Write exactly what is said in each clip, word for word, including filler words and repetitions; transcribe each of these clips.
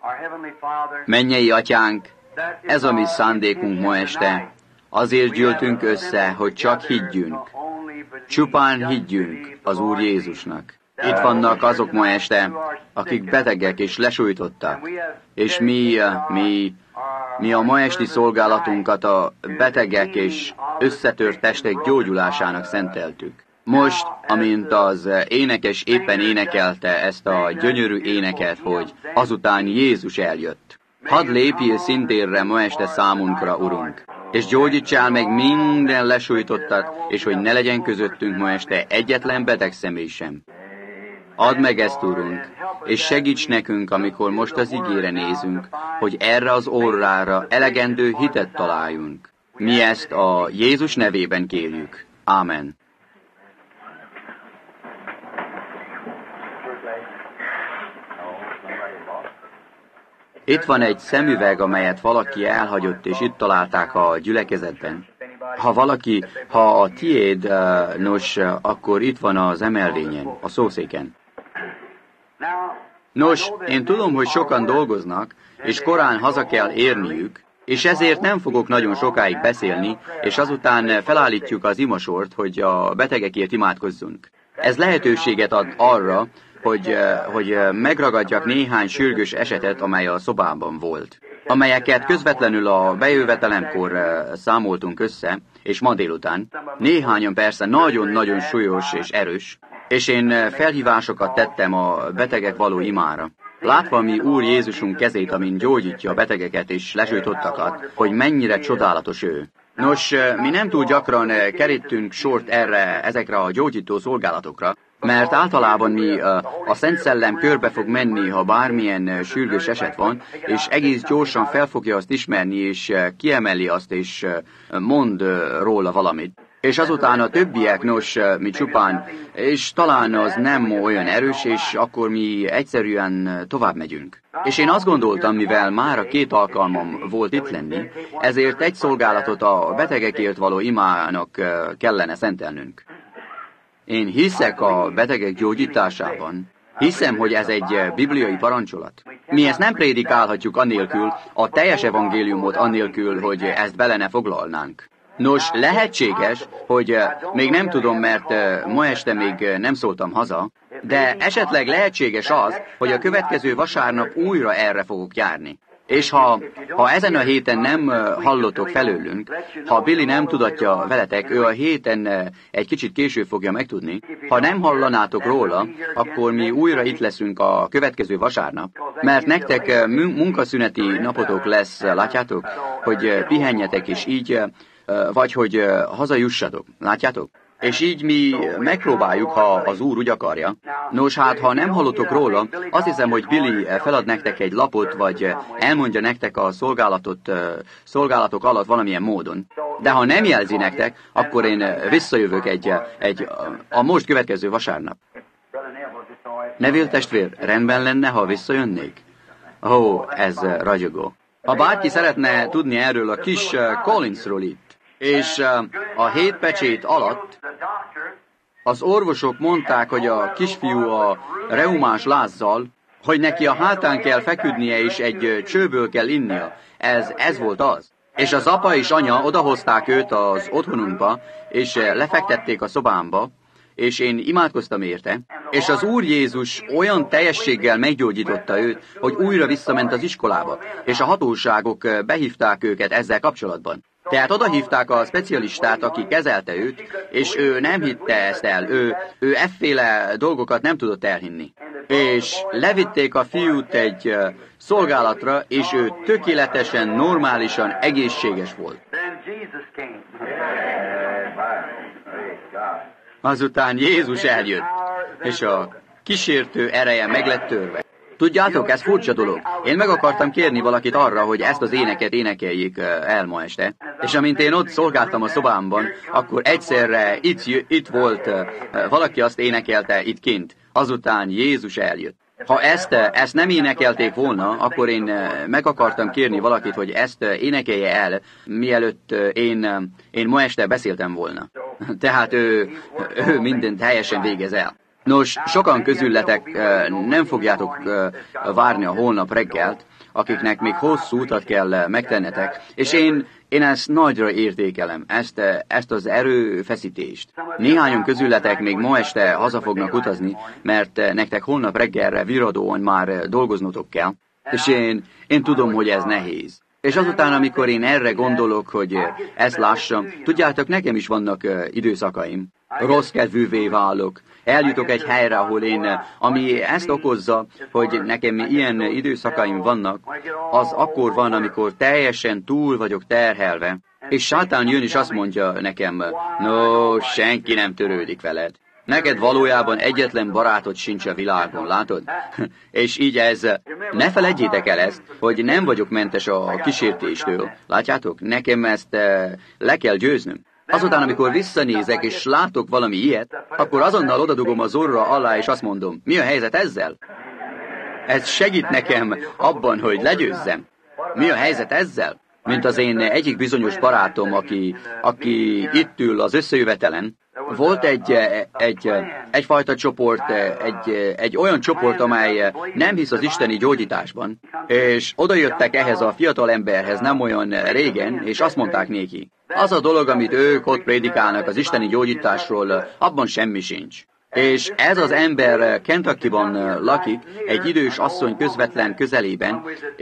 Mennyei Atyánk, ez a mi szándékunk ma este. Azért gyűltünk össze, hogy csak higgyünk. Csupán higgyünk az Úr Jézusnak. Itt vannak azok ma este, akik betegek és lesújtottak. És mi, mi, mi a ma esti szolgálatunkat a betegek és összetört testek gyógyulásának szenteltük. Most, amint az énekes éppen énekelte ezt a gyönyörű éneket, hogy azután Jézus eljött. Hadd lépjél szintérre ma este számunkra, Urunk, és gyógyítsál meg minden lesújtottat, és hogy ne legyen közöttünk ma este egyetlen beteg személy sem. Add meg ezt, Urunk, és segíts nekünk, amikor most az igére nézünk, hogy erre az órára elegendő hitet találjunk. Mi ezt a Jézus nevében kérjük. Ámen. Itt van egy szemüveg, amelyet valaki elhagyott, és itt találták a gyülekezetben. Ha valaki, ha a tiéd, nos, akkor itt van az emelvényen, a szószéken. Nos, én tudom, hogy sokan dolgoznak, és korán haza kell érniük, és ezért nem fogok nagyon sokáig beszélni, és azután felállítjuk az imasort, hogy a betegekért imádkozzunk. Ez lehetőséget ad arra, hogy, hogy megragadjak néhány sürgős esetet, amely a szobában volt, amelyeket közvetlenül a bejövetelemkor számoltunk össze, és ma délután. Néhányan persze nagyon-nagyon súlyos és erős, és én felhívásokat tettem a betegek való imára. Látva mi Úr Jézusunk kezét, amin gyógyítja a betegeket és lesújtottakat, hogy mennyire csodálatos ő. Nos, mi nem túl gyakran kerítünk sort erre, ezekre a gyógyító szolgálatokra, mert általában mi a Szent Szellem körbe fog menni, ha bármilyen sürgős eset van, és egész gyorsan fel fogja azt ismerni, és kiemeli azt, és mond róla valamit. És azután a többiek, nos, mi csupán, és talán az nem olyan erős, és akkor mi egyszerűen tovább megyünk. És én azt gondoltam, mivel már a két alkalmam volt itt lenni, ezért egy szolgálatot a betegekért való imának kellene szentelnünk. Én hiszek a betegek gyógyításában. Hiszem, hogy ez egy bibliai parancsolat. Mi ezt nem prédikálhatjuk annélkül, a teljes evangéliumot annélkül, hogy ezt bele ne foglalnánk. Nos, lehetséges, hogy még nem tudom, mert ma este még nem szóltam haza, de esetleg lehetséges az, hogy a következő vasárnap újra erre fogok járni. És ha, ha ezen a héten nem hallotok felőlünk, ha Billy nem tudatja veletek, ő a héten egy kicsit később fogja megtudni, ha nem hallanátok róla, akkor mi újra itt leszünk a következő vasárnap, mert nektek munkaszüneti napotok lesz, látjátok, hogy pihenjetek, és így, vagy hogy hazajussatok, látjátok? És így mi megpróbáljuk, ha az Úr úgy akarja. Nos, hát, ha nem hallotok róla, azt hiszem, hogy Billy felad nektek egy lapot, vagy elmondja nektek a szolgálatot, szolgálatok alatt valamilyen módon. De ha nem jelzi nektek, akkor én visszajövök egy, egy a most következő vasárnap. Neville testvér, rendben lenne, ha visszajönnék? Ó, oh, ez ragyogó. Ha bárki szeretne tudni erről a kis Collinsról itt, és a hét pecsét alatt az orvosok mondták, hogy a kisfiú a reumás lázzal, hogy neki a hátán kell feküdnie, és egy csőből kell innia. Ez, ez volt az. És az apa és anya odahozták őt az otthonunkba, és lefektették a szobámba, és én imádkoztam érte, és az Úr Jézus olyan teljességgel meggyógyította őt, hogy újra visszament az iskolába, és a hatóságok behívták őket ezzel kapcsolatban. Tehát odahívták a specialistát, aki kezelte őt, és ő nem hitte ezt el, ő, ő efféle dolgokat nem tudott elhinni. És levitték a fiút egy szolgálatra, és ő tökéletesen, normálisan egészséges volt. Azután Jézus eljött, és a kísértő ereje meg lett törve. Tudjátok, ez furcsa dolog. Én meg akartam kérni valakit arra, hogy ezt az éneket énekeljék el ma este. És amint én ott szolgáltam a szobámban, akkor egyszerre itt, itt volt, valaki azt énekelte itt kint. Azután Jézus eljött. Ha ezt, ezt nem énekelték volna, akkor én meg akartam kérni valakit, hogy ezt énekelje el, mielőtt én, én ma este beszéltem volna. Tehát ő, ő mindent helyesen végez el. Nos, sokan közületek nem fogjátok várni a holnap reggelt, akiknek még hosszú utat kell megtennetek, és én, én ezt nagyra értékelem, ezt, ezt az erőfeszítést. Néhányan közületek még ma este haza fognak utazni, mert nektek holnap reggelre viradóan már dolgoznotok kell, és én, én tudom, hogy ez nehéz. És azután, amikor én erre gondolok, hogy ezt lássam, tudjátok, nekem is vannak időszakaim. Rossz kedvűvé válok. Eljutok egy helyre, ahol én, ami ezt okozza, hogy nekem ilyen időszakaim vannak, az akkor van, amikor teljesen túl vagyok terhelve, és sátán jön és azt mondja nekem, no, senki nem törődik veled. Neked valójában egyetlen barátod sincs a világon, látod? És így ez, ne feledjétek el ezt, hogy nem vagyok mentes a kísértéstől. Látjátok? Nekem ezt le kell győznöm. Azután, amikor visszanézek és látok valami ilyet, akkor azonnal odadugom az orra alá, és azt mondom, mi a helyzet ezzel? Ez segít nekem abban, hogy legyőzzem. Mi a helyzet ezzel? Mint az én egyik bizonyos barátom, aki, aki itt ül az összejövetelen. Volt egy, egy, egyfajta csoport, egy, egy olyan csoport, amely nem hisz az isteni gyógyításban, és odajöttek ehhez a fiatal emberhez nem olyan régen, és azt mondták néki, az a dolog, amit ők ott prédikálnak az isteni gyógyításról, abban semmi sincs. És ez az ember Kentuckyban lakik, egy idős asszony közvetlen közelében,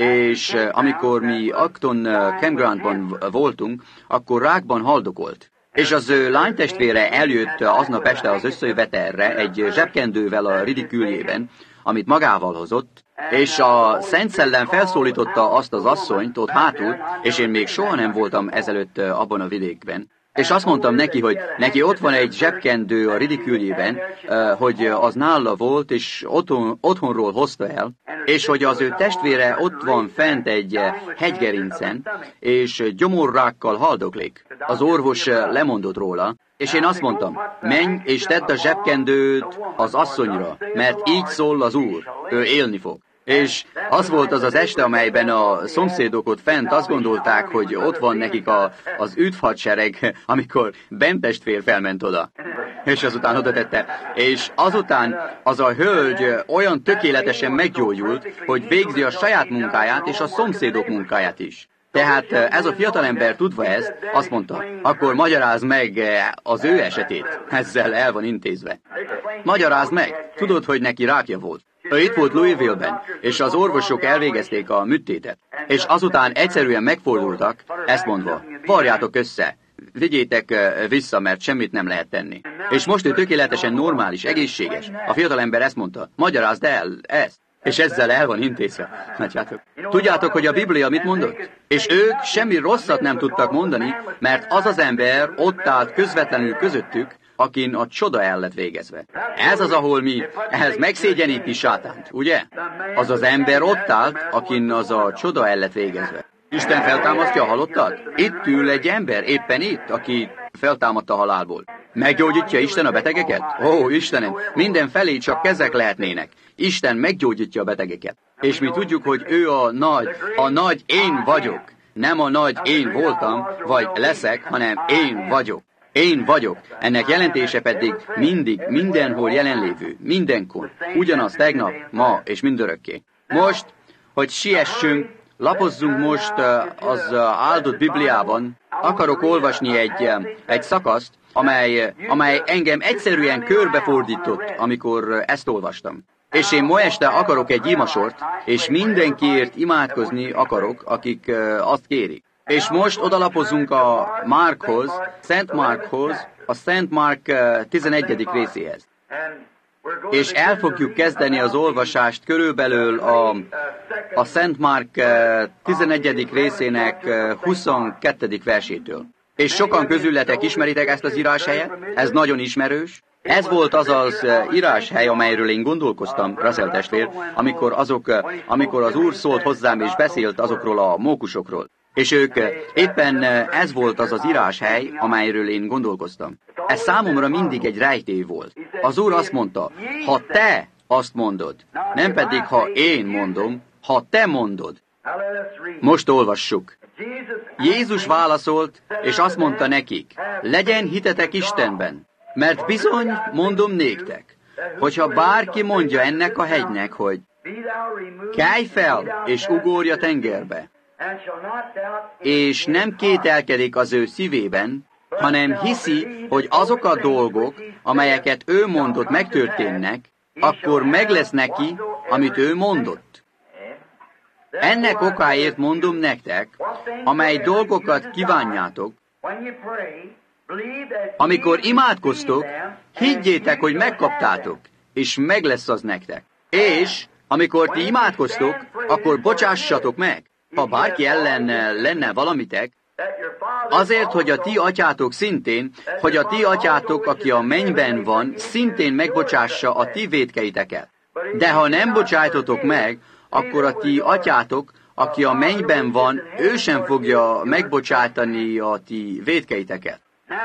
és amikor mi Acton campgroundban voltunk, akkor rákban haldokolt. És az ő lánytestvére eljött aznap este az összejövetelre egy zsebkendővel a ridiküljében, amit magával hozott, és a Szent Szellem felszólította azt az asszonyt ott hátul, és én még soha nem voltam ezelőtt abban a vidékben. És azt mondtam neki, hogy neki ott van egy zsebkendő a ridiküljében, hogy az nála volt, és otthon, otthonról hozta el, és hogy az ő testvére ott van fent egy hegygerincen, és gyomorrákkal haldoklik. Az orvos lemondott róla, és én azt mondtam, menj és tedd a zsebkendőt az asszonyra, mert így szól az Úr, ő élni fog. És az volt az az este, amelyben a szomszédok ott fent azt gondolták, hogy ott van nekik a, az üdvhadsereg, amikor Ben testvér felment oda. És azután oda tette. És azután az a hölgy olyan tökéletesen meggyógyult, hogy végzi a saját munkáját és a szomszédok munkáját is. Tehát ez a fiatalember tudva ezt, azt mondta, akkor magyarázd meg az ő esetét. Ezzel el van intézve. Magyarázd meg. Tudod, hogy neki rákja volt. Ő itt volt Louisville-ben, és az orvosok elvégezték a műtétet. És azután egyszerűen megfordultak, ezt mondva, varjátok össze, vigyétek vissza, mert semmit nem lehet tenni. És most ő tökéletesen normális, egészséges. A fiatalember ezt mondta, magyarázd el ezt. És ezzel el van intézve. Látjátok? Tudjátok, hogy a Biblia mit mondott? És ők semmi rosszat nem tudtak mondani, mert az az ember ott állt közvetlenül közöttük, akin a csoda el lett végezve. Ez az, ahol mi, ehhez megszégyeníti sátánt, ugye? Az az ember ott állt, akin az a csoda el lett végezve. Isten feltámasztja a halottat? Itt ül egy ember, éppen itt, aki feltámadta a halálból. Meggyógyítja Isten a betegeket? Ó, Istenem, mindenfelé csak kezek lehetnének. Isten meggyógyítja a betegeket. És mi tudjuk, hogy ő a nagy, a nagy én vagyok. Nem a nagy én voltam, vagy leszek, hanem én vagyok. Én vagyok. Ennek jelentése pedig mindig, mindenhol jelenlévő, mindenkor. Ugyanaz tegnap, ma és mindörökké. Most, hogy siessünk, lapozzunk most az áldott Bibliában, akarok olvasni egy, egy szakaszt, amely, amely engem egyszerűen körbefordított, amikor ezt olvastam. És én ma este akarok egy imasort, és mindenkiért imádkozni akarok, akik azt kérik. És most odalapozunk a Márkhoz, Szent Márkhoz, a Szent Márk tizenegyedik részéhez. És el fogjuk kezdeni az olvasást körülbelül a, a Szent Márk tizenegyedik részének huszonkettedik versétől. És sokan közületek ismeritek ezt az íráshelyet, ez nagyon ismerős. Ez volt az az íráshely, amelyről én gondolkoztam, Russell testvér, amikor, azok, amikor az Úr szólt hozzám és beszélt azokról a mókusokról. És ők éppen ez volt az az íráshely, amelyről én gondolkoztam. Ez számomra mindig egy rejtély volt. Az Úr azt mondta, ha te azt mondod, nem pedig ha én mondom, ha te mondod. Most olvassuk. Jézus válaszolt, és azt mondta nekik, legyen hitetek Istenben, mert bizony mondom néktek, hogyha bárki mondja ennek a hegynek, hogy kelj fel, és ugorj a tengerbe. És nem kételkedik az ő szívében, hanem hiszi, hogy azok a dolgok, amelyeket ő mondott, megtörténnek, akkor meg lesz neki, amit ő mondott. Ennek okáért mondom nektek, amely dolgokat kívánjátok, amikor imádkoztok, higgyétek, hogy megkaptátok, és meg lesz az nektek. És amikor ti imádkoztok, akkor bocsássatok meg. Ha bárki ellen lenne valamitek, azért, hogy a ti atyátok szintén, hogy a ti atyátok, aki a mennyben van, szintén megbocsássa a ti vétkeiteket. De ha nem bocsájtotok meg, akkor a ti atyátok, aki a mennyben van, ő sem fogja megbocsátani a ti vétkeiteket.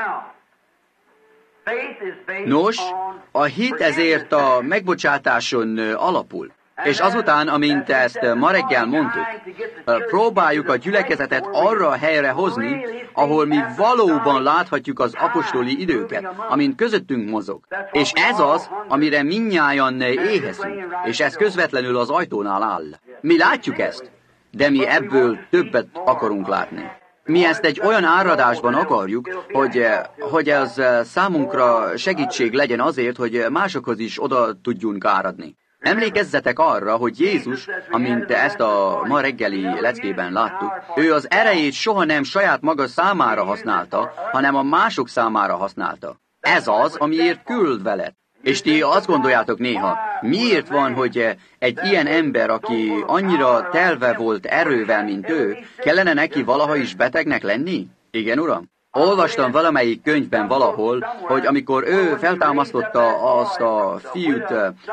Nos, a hit ezért a megbocsátáson alapul. És azután, amint ezt ma reggel mondtuk, próbáljuk a gyülekezetet arra a helyre hozni, ahol mi valóban láthatjuk az apostoli időket, amint közöttünk mozog. És ez az, amire mindnyájan éhezünk, és ez közvetlenül az ajtónál áll. Mi látjuk ezt, de mi ebből többet akarunk látni. Mi ezt egy olyan áradásban akarjuk, hogy, hogy ez számunkra segítség legyen azért, hogy másokhoz is oda tudjunk áradni. Emlékezzetek arra, hogy Jézus, amint ezt a ma reggeli leckében láttuk, ő az erejét soha nem saját maga számára használta, hanem a mások számára használta. Ez az, amiért küld veled. És ti azt gondoljátok néha, miért van, hogy egy ilyen ember, aki annyira telve volt erővel, mint ő, kellene neki valaha is betegnek lenni? Igen, uram? Olvastam valamelyik könyvben valahol, hogy amikor ő feltámasztotta azt a fiút,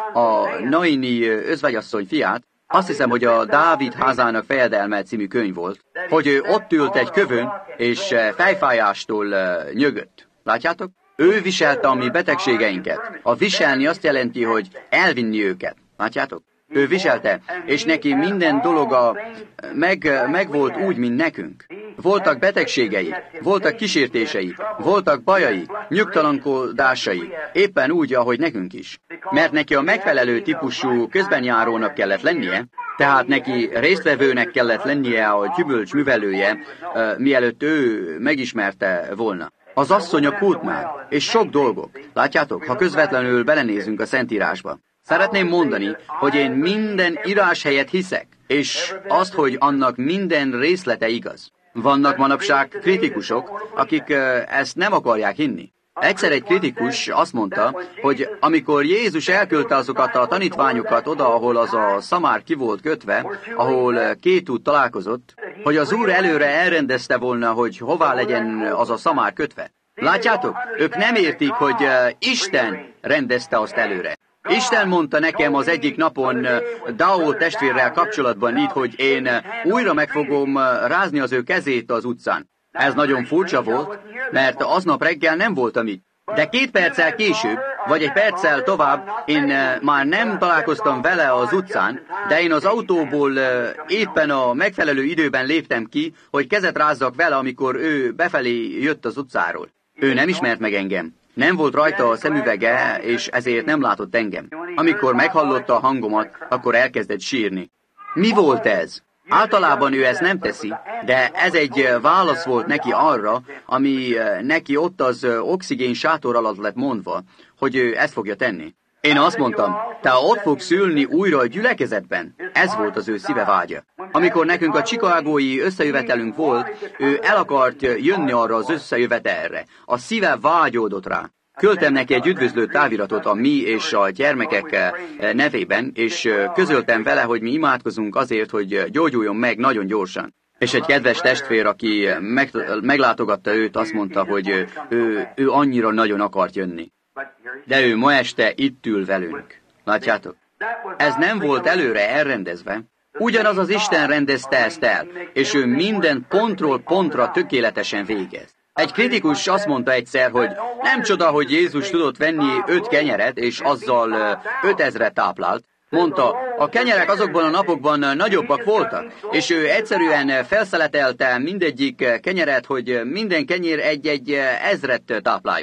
a Naini özvegyasszony fiát, azt hiszem, hogy a Dávid házának fejedelme című könyv volt, hogy ő ott ült egy kövön, és fejfájástól nyögött. Látjátok? Ő viselte a mi betegségeinket. A viselni azt jelenti, hogy elvinni őket. Látjátok? Ő viselte, és neki minden dologa meg, meg volt úgy, mint nekünk. Voltak betegségei, voltak kísértései, voltak bajai, nyugtalankodásai, éppen úgy, ahogy nekünk is. Mert neki a megfelelő típusú közbenjárónak kellett lennie, tehát neki résztvevőnek kellett lennie a gyümölcs művelője, mielőtt ő megismerte volna. Az asszony a kútnál, és sok dolgok. Látjátok, ha közvetlenül belenézünk a Szentírásba. Szeretném mondani, hogy én minden írás helyett hiszek, és azt, hogy annak minden részlete igaz. Vannak manapság kritikusok, akik ezt nem akarják hinni. Egyszer egy kritikus azt mondta, hogy amikor Jézus elküldte azokat a tanítványokat oda, ahol az a szamár ki volt kötve, ahol két út találkozott, hogy az Úr előre elrendezte volna, hogy hová legyen az a szamár kötve. Látjátok? Ők nem értik, hogy Isten rendezte azt előre. Isten mondta nekem az egyik napon Dao testvérrel kapcsolatban így, hogy én újra meg fogom rázni az ő kezét az utcán. Ez nagyon furcsa volt, mert aznap reggel nem voltam itt. De két perccel később, vagy egy perccel tovább, én már nem találkoztam vele az utcán, de én az autóból éppen a megfelelő időben léptem ki, hogy kezet rázzak vele, amikor ő befelé jött az utcáról. Ő nem ismert meg engem. Nem volt rajta a szemüvege, és ezért nem látott engem. Amikor meghallotta a hangomat, akkor elkezdett sírni. Mi volt ez? Általában ő ezt nem teszi, de ez egy válasz volt neki arra, ami neki ott az oxigén sátor alatt lett mondva, hogy ő ezt fogja tenni. Én azt mondtam, te ott fogsz ülni újra a gyülekezetben. Ez volt az ő szíve vágya. Amikor nekünk a chicagói összejövetelünk volt, ő el akart jönni arra az összejövetelre. A szíve vágyódott rá. Küldtem neki egy üdvözlő táviratot a mi és a gyermekek nevében, és közöltem vele, hogy mi imádkozunk azért, hogy gyógyuljon meg nagyon gyorsan. És egy kedves testvér, aki meg, meglátogatta őt, azt mondta, hogy ő, ő, ő annyira nagyon akart jönni. De ő ma este itt ül velünk. Látjátok? Ez nem volt előre elrendezve. Ugyanaz az Isten rendezte ezt el, és ő minden pontról pontra tökéletesen végez. Egy kritikus azt mondta egyszer, hogy nem csoda, hogy Jézus tudott venni öt kenyeret, és azzal ötezret táplált. Mondta, a kenyerek azokban a napokban nagyobbak voltak, és ő egyszerűen felszeletelte mindegyik kenyeret, hogy minden kenyér egy-egy ezret tápláljon.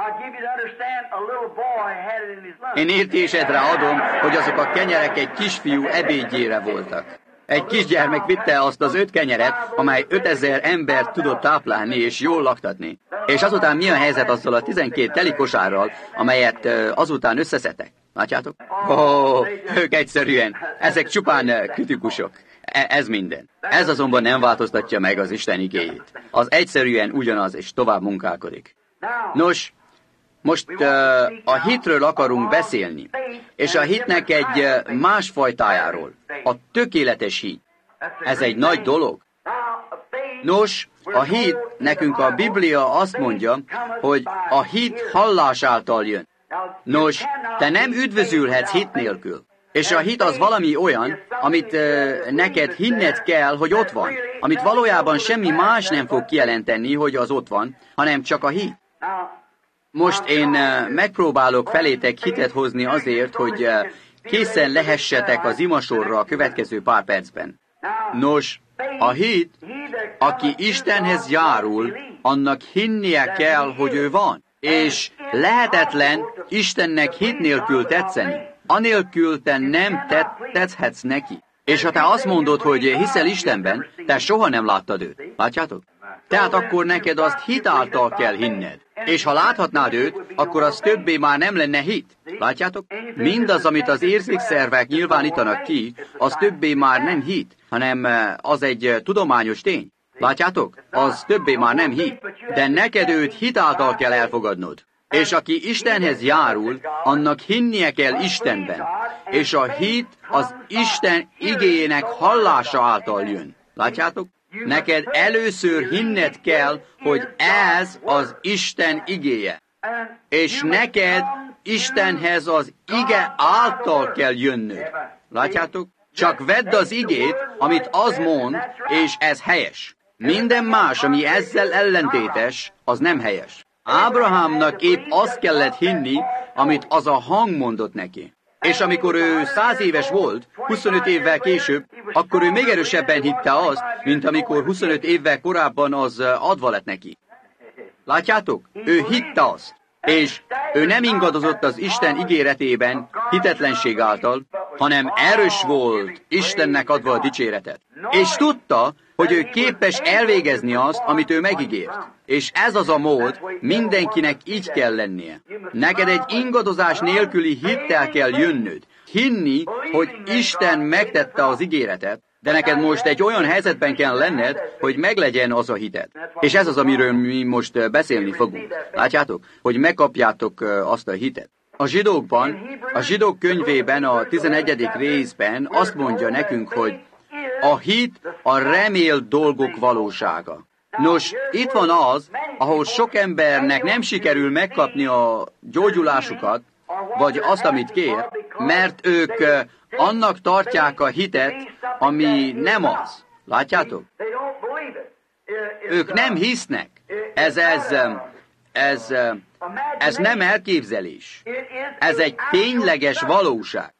Én értésedre adom, hogy azok a kenyerek egy kisfiú ebédjére voltak. Egy kisgyermek vitte azt az öt kenyeret, amely ötezer embert tudott táplálni és jól laktatni. És azután mi a helyzet azzal a tizenkét teli kosárral, amelyet azután összeszedtek? Látjátok? Ó, oh, ők egyszerűen, ezek csupán kritikusok. E- ez minden. Ez azonban nem változtatja meg az Isten igéjét. Az egyszerűen ugyanaz, és tovább munkálkodik. Nos, most uh, a hitről akarunk beszélni, és a hitnek egy uh, más fajtájáról, a tökéletes hit. Ez egy nagy dolog. Nos, a hit, nekünk a Biblia azt mondja, hogy a hit hallás által jön. Nos, te nem üdvözülhetsz hit nélkül. És a hit az valami olyan, amit uh, neked hinned kell, hogy ott van. Amit valójában semmi más nem fog kijelenteni, hogy az ott van, hanem csak a hit. Most én uh, megpróbálok felétek hitet hozni azért, hogy uh, készen lehessetek az imasorra a következő pár percben. Nos, a hit, aki Istenhez járul, annak hinnie kell, hogy ő van. És lehetetlen Istennek hit nélkül tetszeni. Anélkül te nem tetszhetsz neki. És ha te azt mondod, hogy hiszel Istenben, te soha nem láttad őt. Látjátok? Tehát akkor neked azt hit által kell hinned. És ha láthatnád őt, akkor az többé már nem lenne hit. Látjátok? Mindaz, amit az érzékszervek nyilvánítanak ki, az többé már nem hit, hanem az egy tudományos tény. Látjátok? Az többé már nem hit. De neked őt hit által kell elfogadnod. És aki Istenhez járul, annak hinnie kell Istenben. És a hit az Isten igéjének hallása által jön. Látjátok? Neked először hinned kell, hogy ez az Isten igéje. És neked Istenhez az ige által kell jönnöd. Látjátok? Csak vedd az igét, amit az mond, és ez helyes. Minden más, ami ezzel ellentétes, az nem helyes. Ábrahámnak épp azt kellett hinni, amit az a hang mondott neki. És amikor ő száz éves volt, huszonöt évvel később, akkor ő még erősebben hitte azt, mint amikor huszonöt évvel korábban az adva lett neki. Látjátok? Ő hitte azt. És ő nem ingadozott az Isten ígéretében hitetlenség által, hanem erős volt Istennek adva a dicséretet. És tudta, hogy ő képes elvégezni azt, amit ő megígért. És ez az a mód, mindenkinek így kell lennie. Neked egy ingadozás nélküli hittel kell jönnöd. Hinni, hogy Isten megtette az ígéretet, de neked most egy olyan helyzetben kell lenned, hogy meglegyen az a hited. És ez az, amiről mi most beszélni fogunk. Látjátok? Hogy megkapjátok azt a hitet. A zsidókban, a zsidók könyvében, a tizenegyedik részben azt mondja nekünk, hogy a hit a remélt dolgok valósága. Nos, itt van az, ahol sok embernek nem sikerül megkapni a gyógyulásukat, vagy azt, amit kér, mert ők annak tartják a hitet, ami nem az. Látjátok? Ők nem hisznek. Ez, ez, ez, ez nem elképzelés. Ez egy tényleges valóság.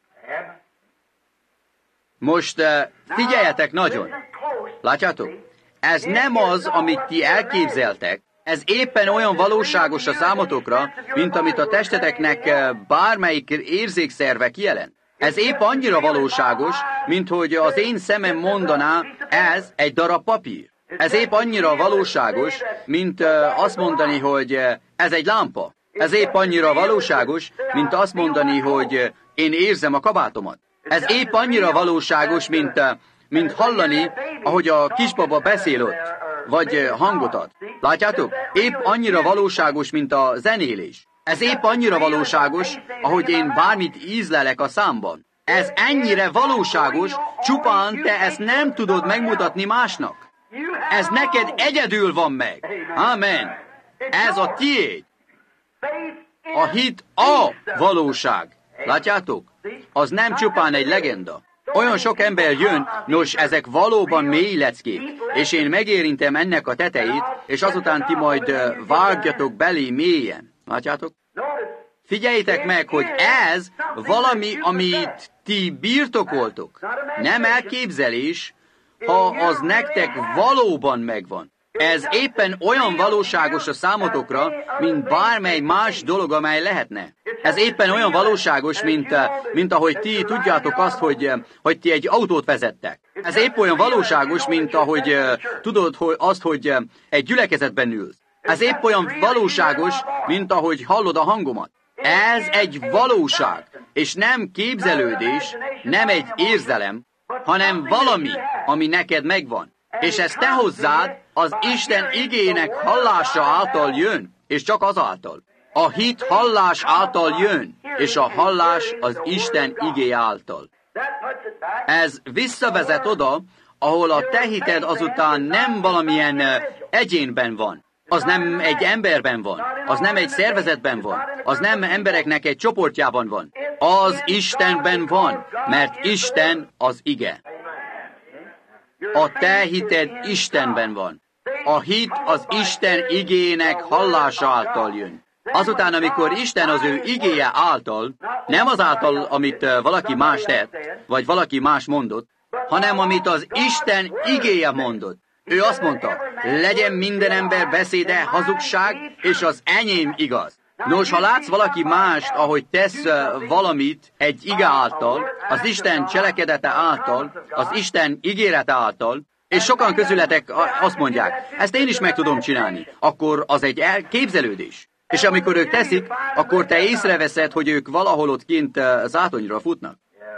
Most figyeljetek nagyon. Látjátok? Ez nem az, amit ti elképzeltek. Ez éppen olyan valóságos a számotokra, mint amit a testeteknek bármelyik érzékszerve kijelent. Ez épp annyira valóságos, mint hogy az én szemem mondaná, ez egy darab papír. Ez épp annyira valóságos, mint azt mondani, hogy ez egy lámpa. Ez épp annyira valóságos, mint azt mondani, hogy én érzem a kabátomat. Ez épp annyira valóságos, mint, mint hallani, ahogy a kisbaba beszél ott, vagy hangot ad. Látjátok? Épp annyira valóságos, mint a zenélés. Ez épp annyira valóságos, ahogy én bármit ízlelek a számban. Ez ennyire valóságos, csupán te ezt nem tudod megmutatni másnak. Ez neked egyedül van meg. Amen. Ez a tiéd. A hit a valóság. Látjátok? Az nem csupán egy legenda. Olyan sok ember jön, nos, ezek valóban mély leckék, és én megérintem ennek a tetejét, és azután ti majd vágjatok belé mélyen. Látjátok? Figyeljétek meg, hogy ez valami, amit ti birtokoltok. Nem elképzelés, ha az nektek valóban megvan. Ez éppen olyan valóságos a számotokra, mint bármely más dolog, amely lehetne. Ez éppen olyan valóságos, mint, mint ahogy ti tudjátok azt, hogy, hogy ti egy autót vezettek. Ez épp olyan valóságos, mint ahogy tudod hogy azt, hogy egy gyülekezetben ülsz. Ez épp olyan valóságos, mint ahogy hallod a hangomat. Ez egy valóság, és nem képzelődés, nem egy érzelem, hanem valami, ami neked megvan. És ez te hozzád az Isten igének hallása által jön, és csak azáltal. A hit hallás által jön, és a hallás az Isten igé által. Ez visszavezet oda, ahol a te hited azután nem valamilyen egyénben van. Az nem egy emberben van, az nem egy szervezetben van, az nem embereknek egy csoportjában van. Az Istenben van, mert Isten az ige. A te hited Istenben van. A hit az Isten igének hallása által jön. Azután, amikor Isten az ő igéje által, nem azáltal, amit valaki más tett, vagy valaki más mondott, hanem amit az Isten igéje mondott. Ő azt mondta, legyen minden ember beszéde hazugság, és az enyém igaz. Nos, ha látsz valaki mást, ahogy tesz valamit egy ige által, az Isten cselekedete által, az Isten ígérete által, és sokan közületek azt mondják, ezt én is meg tudom csinálni, akkor az egy elképzelődés. És amikor ők teszik, akkor te észreveszed, hogy ők valahol ott kint zátonyra futnak.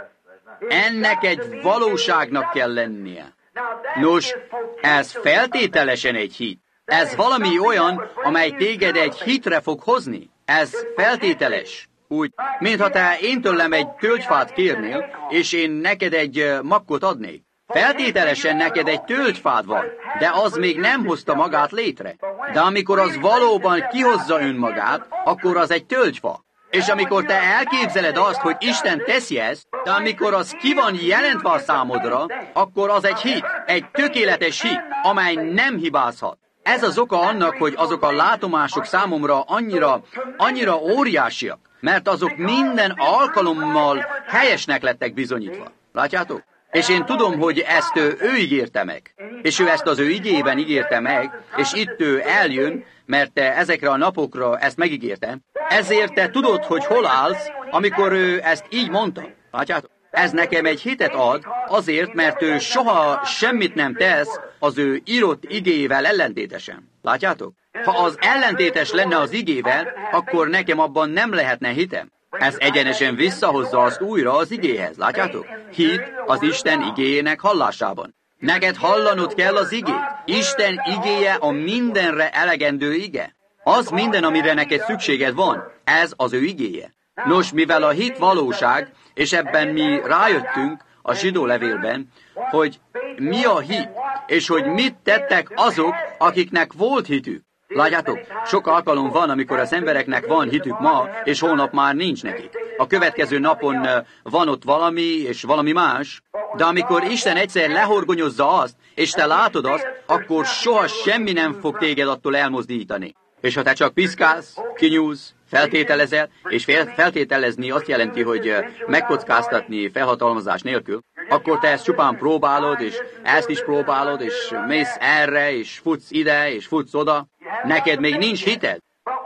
Ennek egy valóságnak kell lennie. Nos, ez feltételesen egy hit. Ez valami olyan, amely téged egy hitre fog hozni. Ez feltételes. Úgy, mintha te én tőlem egy tölgyfát kérnél, és én neked egy makkot adnék. Feltételesen neked egy tölgyfád van, de az még nem hozta magát létre. De amikor az valóban kihozza önmagát, akkor az egy tölgyfa. És amikor te elképzeled azt, hogy Isten teszi ezt, de amikor az ki van jelentve a számodra, akkor az egy hit, egy tökéletes hit, amely nem hibázhat. Ez az oka annak, hogy azok a látomások számomra annyira, annyira óriásiak, mert azok minden alkalommal helyesnek lettek bizonyítva. Látjátok? És én tudom, hogy ezt ő, ő ígérte meg. És ő ezt az ő igében ígérte meg, és itt ő eljön, mert te ezekre a napokra ezt megígérte. Ezért te tudod, hogy hol állsz, amikor ő ezt így mondta. Látjátok? Ez nekem egy hitet ad, azért, mert ő soha semmit nem tesz az ő írott igével ellentétesen. Látjátok? Ha az ellentétes lenne az igével, akkor nekem abban nem lehetne hitem. Ez egyenesen visszahozza azt újra az igéhez. Látjátok? Hit az Isten igéjének hallásában. Neked hallanod kell az igét. Isten igéje a mindenre elegendő ige. Az minden, amire neked szükséged van, ez az ő igéje. Nos, mivel a hit valóság, és ebben mi rájöttünk a zsidó levélben, hogy mi a hit, és hogy mit tettek azok, akiknek volt hitük. Látjátok, sok alkalom van, amikor az embereknek van hitük ma, és holnap már nincs nekik. A következő napon van ott valami, és valami más, de amikor Isten egyszer lehorgonyozza azt, és te látod azt, akkor soha semmi nem fog téged attól elmozdítani. És ha te csak piszkálsz, kinyúlsz, feltételezel, és fel, feltételezni azt jelenti, hogy megkockáztatni felhatalmazás nélkül, akkor te ezt csupán próbálod, és ezt is próbálod, és mész erre, és futsz ide, és futsz oda. Neked még nincs hited.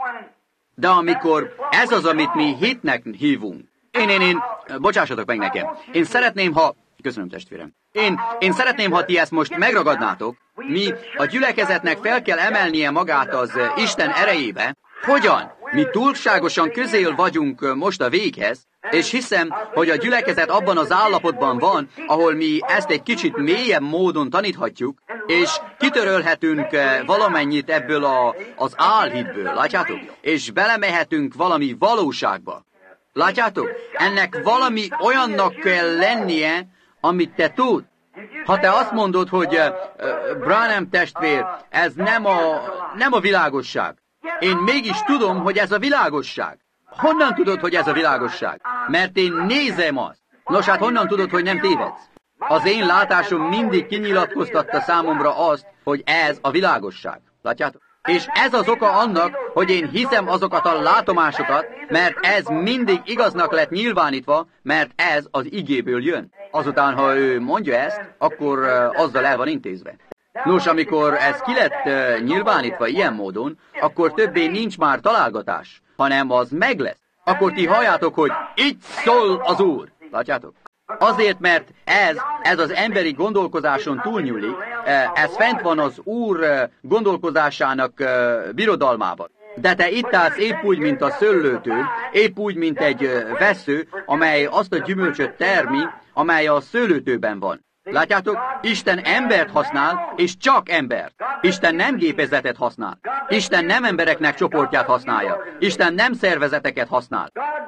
De amikor ez az, amit mi hitnek hívunk, én, én, én, bocsássatok meg nekem, én szeretném, ha, köszönöm testvérem, én, én szeretném, ha ti ezt most megragadnátok, mi a gyülekezetnek fel kell emelnie magát az Isten erejébe. Hogyan? Mi túlságosan közel vagyunk most a véghez, és hiszem, hogy a gyülekezet abban az állapotban van, ahol mi ezt egy kicsit mélyebb módon taníthatjuk, és kitörölhetünk valamennyit ebből a, az álhitből, látjátok? És belemehetünk valami valóságba. Látjátok? Ennek valami olyannak kell lennie, amit te tud. Ha te azt mondod, hogy uh, Branham testvér, ez nem a, nem a világosság. Én mégis tudom, hogy ez a világosság. Honnan tudod, hogy ez a világosság? Mert én nézem azt. Nos, hát honnan tudod, hogy nem tévedsz? Az én látásom mindig kinyilatkoztatta számomra azt, hogy ez a világosság. Látjátok? És ez az oka annak, hogy én hiszem azokat a látomásokat, mert ez mindig igaznak lett nyilvánítva, mert ez az igéből jön. Azután, ha ő mondja ezt, akkor azzal el van intézve. Nos, amikor ez ki lett uh, nyilvánítva ilyen módon, akkor többé nincs már találgatás, hanem az meg lesz. Akkor ti halljátok, hogy itt szól az Úr. Látjátok? Azért, mert ez, ez az emberi gondolkozáson túlnyúlik, ez fent van az Úr gondolkozásának birodalmában. De te itt állsz épp úgy, mint a szőlőtől, épp úgy, mint egy vessző, amely azt a gyümölcsöt termi, amely a szőlőtőben van. Látjátok? Isten embert használ, és csak embert. Isten nem gépezetet használ. Isten nem embereknek csoportját használja. Isten nem szervezeteket használ.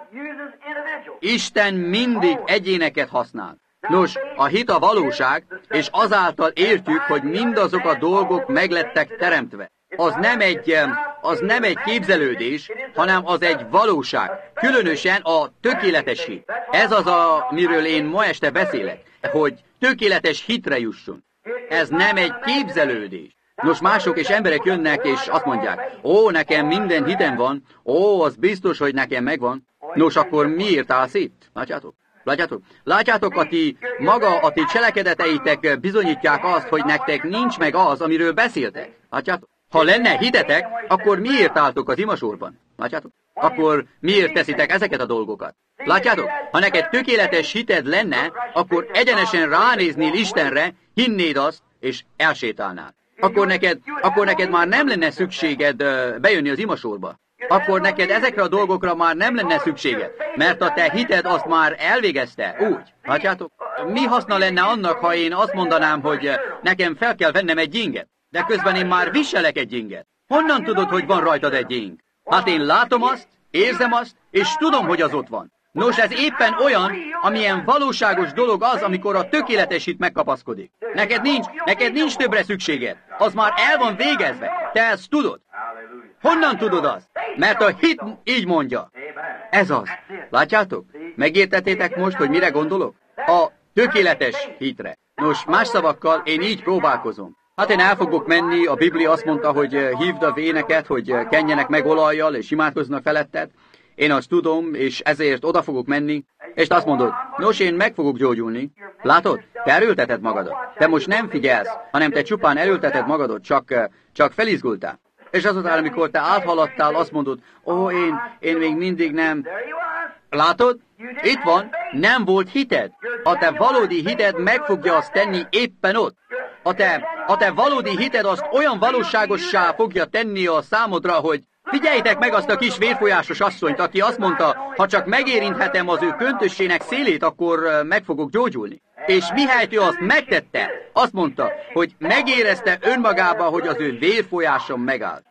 Isten mindig egyéneket használ. Nos, a hit a valóság, és azáltal értjük, hogy mindazok a dolgok meglettek teremtve. Az nem egy, az nem egy képzelődés, hanem az egy valóság. Különösen a tökéletes hit. Ez az, amiről én ma este beszélek, hogy tökéletes hitre jusson. Ez nem egy képzelődés. Nos, mások és emberek jönnek, és azt mondják, ó, nekem minden hitem van, ó, az biztos, hogy nekem megvan. Nos, akkor miért állsz itt? Látjátok? Látjátok? Látjátok, a ti, maga a ti cselekedeteitek bizonyítják azt, hogy nektek nincs meg az, amiről beszéltek. Látjátok? Ha lenne hitetek, akkor miért álltok az imasorban? Látjátok? Akkor miért teszitek ezeket a dolgokat? Látjátok? Ha neked tökéletes hited lenne, akkor egyenesen ránéznél Istenre, hinnéd azt, és elsétálnál. Akkor neked, akkor neked már nem lenne szükséged bejönni az imasorba. Akkor neked ezekre a dolgokra már nem lenne szükséged, mert a te hited azt már elvégezte, úgy. Látjátok? Mi haszna lenne annak, ha én azt mondanám, hogy nekem fel kell vennem egy inget, de közben én már viselek egy inget. Honnan tudod, hogy van rajtad egy ing? Hát én látom azt, érzem azt, és tudom, hogy az ott van. Nos, ez éppen olyan, amilyen valóságos dolog az, amikor a tökéletes hit megkapaszkodik. Neked nincs, neked nincs többre szükséged. Az már el van végezve. Te ezt tudod. Honnan tudod azt? Mert a hit így mondja. Ez az. Látjátok? Megértettétek most, hogy mire gondolok? A tökéletes hitre. Nos, más szavakkal én így próbálkozom. Hát én el fogok menni, a Biblia azt mondta, hogy hívd a véneket, hogy kenjenek meg olajjal, és imádkoznak feletted. Én azt tudom, és ezért oda fogok menni, és azt mondod, nos, én meg fogok gyógyulni. Látod? Te erőlteted magadat. Te most nem figyelsz, hanem te csupán erőlteted magadot, csak, csak felizgultál. És azután, amikor te áthaladtál, azt mondod, ó, én, én még mindig nem... Látod? Itt van, nem volt hited. A te valódi hited meg fogja azt tenni éppen ott. A te, a te valódi hited azt olyan valóságossá fogja tenni a számodra, hogy figyeljétek meg azt a kis vérfolyásos asszonyt, aki azt mondta, ha csak megérinthetem az ő köntössének szélét, akkor meg fogok gyógyulni. És mihelyt ő azt megtette, azt mondta, hogy megérezte önmagába, hogy az ő vérfolyáson megállt.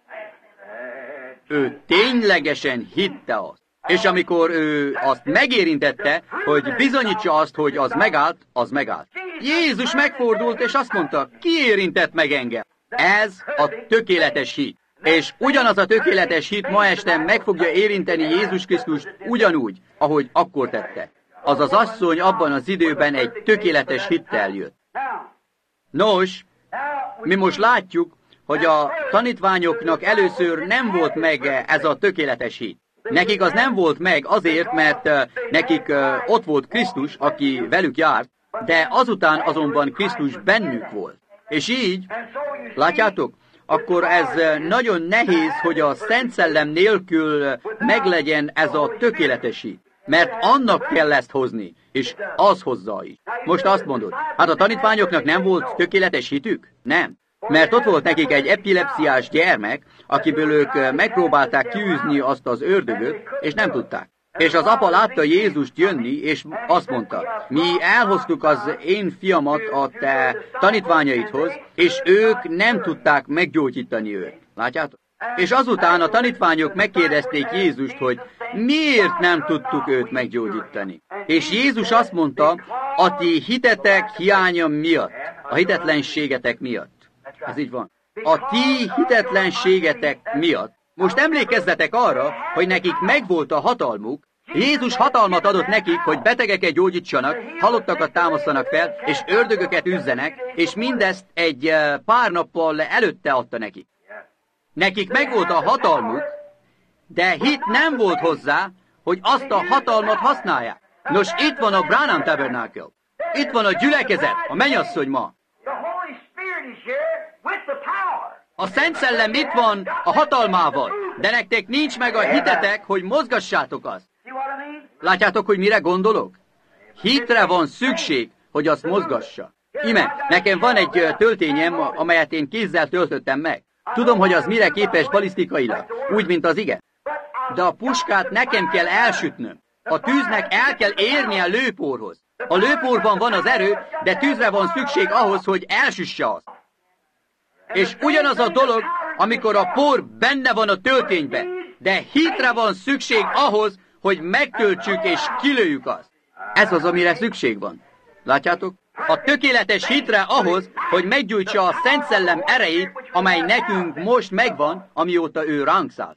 Ő ténylegesen hitte azt. És amikor ő azt megérintette, hogy bizonyítsa azt, hogy az megállt, az megállt. Jézus megfordult, és azt mondta, ki érintett meg engem? Ez a tökéletes hit. És ugyanaz a tökéletes hit ma este meg fogja érinteni Jézus Krisztust ugyanúgy, ahogy akkor tette. Az az asszony abban az időben egy tökéletes hittel jött. Nos, mi most látjuk, hogy a tanítványoknak először nem volt meg ez a tökéletes hit. Nekik az nem volt meg azért, mert nekik ott volt Krisztus, aki velük járt, de azután azonban Krisztus bennük volt. És így, látjátok, akkor ez nagyon nehéz, hogy a Szent Szellem nélkül meglegyen ez a tökéletes hit. Mert annak kell ezt hozni, és az hozza is. Most azt mondod, hát a tanítványoknak nem volt tökéletes hitük? Nem. Mert ott volt nekik egy epilepsziás gyermek, akiből ők megpróbálták kiűzni azt az ördögöt, és nem tudták. És az apa látta Jézust jönni, és azt mondta, mi elhoztuk az én fiamat a te tanítványaidhoz, és ők nem tudták meggyógyítani őt. Látjátok? És azután a tanítványok megkérdezték Jézust, hogy miért nem tudtuk őt meggyógyítani. És Jézus azt mondta, a ti hitetek hiánya miatt, a hitetlenségetek miatt. Ez így van. A ti hitetlenségetek miatt. Most emlékezzetek arra, hogy nekik megvolt a hatalmuk. Jézus hatalmat adott nekik, hogy betegeket gyógyítsanak, halottakat támasztanak fel, és ördögöket üzzenek, és mindezt egy pár nappal előtte adta nekik. Nekik megvolt a hatalmuk, de hit nem volt hozzá, hogy azt a hatalmat használják. Nos, itt van a Branham Tabernacle. Itt van a gyülekezet, a mennyasszony ma. The Holy Spirit is here, A Szent Szellem itt van a hatalmával, de nektek nincs meg a hitetek, hogy mozgassátok azt. Látjátok, hogy mire gondolok? Hitre van szükség, hogy azt mozgassa. Ime, nekem van egy töltényem, amelyet én kézzel töltöttem meg. Tudom, hogy az mire képes balisztikailag, úgy, mint az ige. De a puskát nekem kell elsütnöm. A tűznek el kell érnie a lőporhoz. A lőporban van az erő, de tűzre van szükség ahhoz, hogy elsüsse azt. És ugyanaz a dolog, amikor a por benne van a töltényben, de hitre van szükség ahhoz, hogy megtöltsük és kilőjük azt. Ez az, amire szükség van. Látjátok? A tökéletes hitre ahhoz, hogy meggyújtsa a Szent Szellem erejét, amely nekünk most megvan, amióta ő ránk szállt.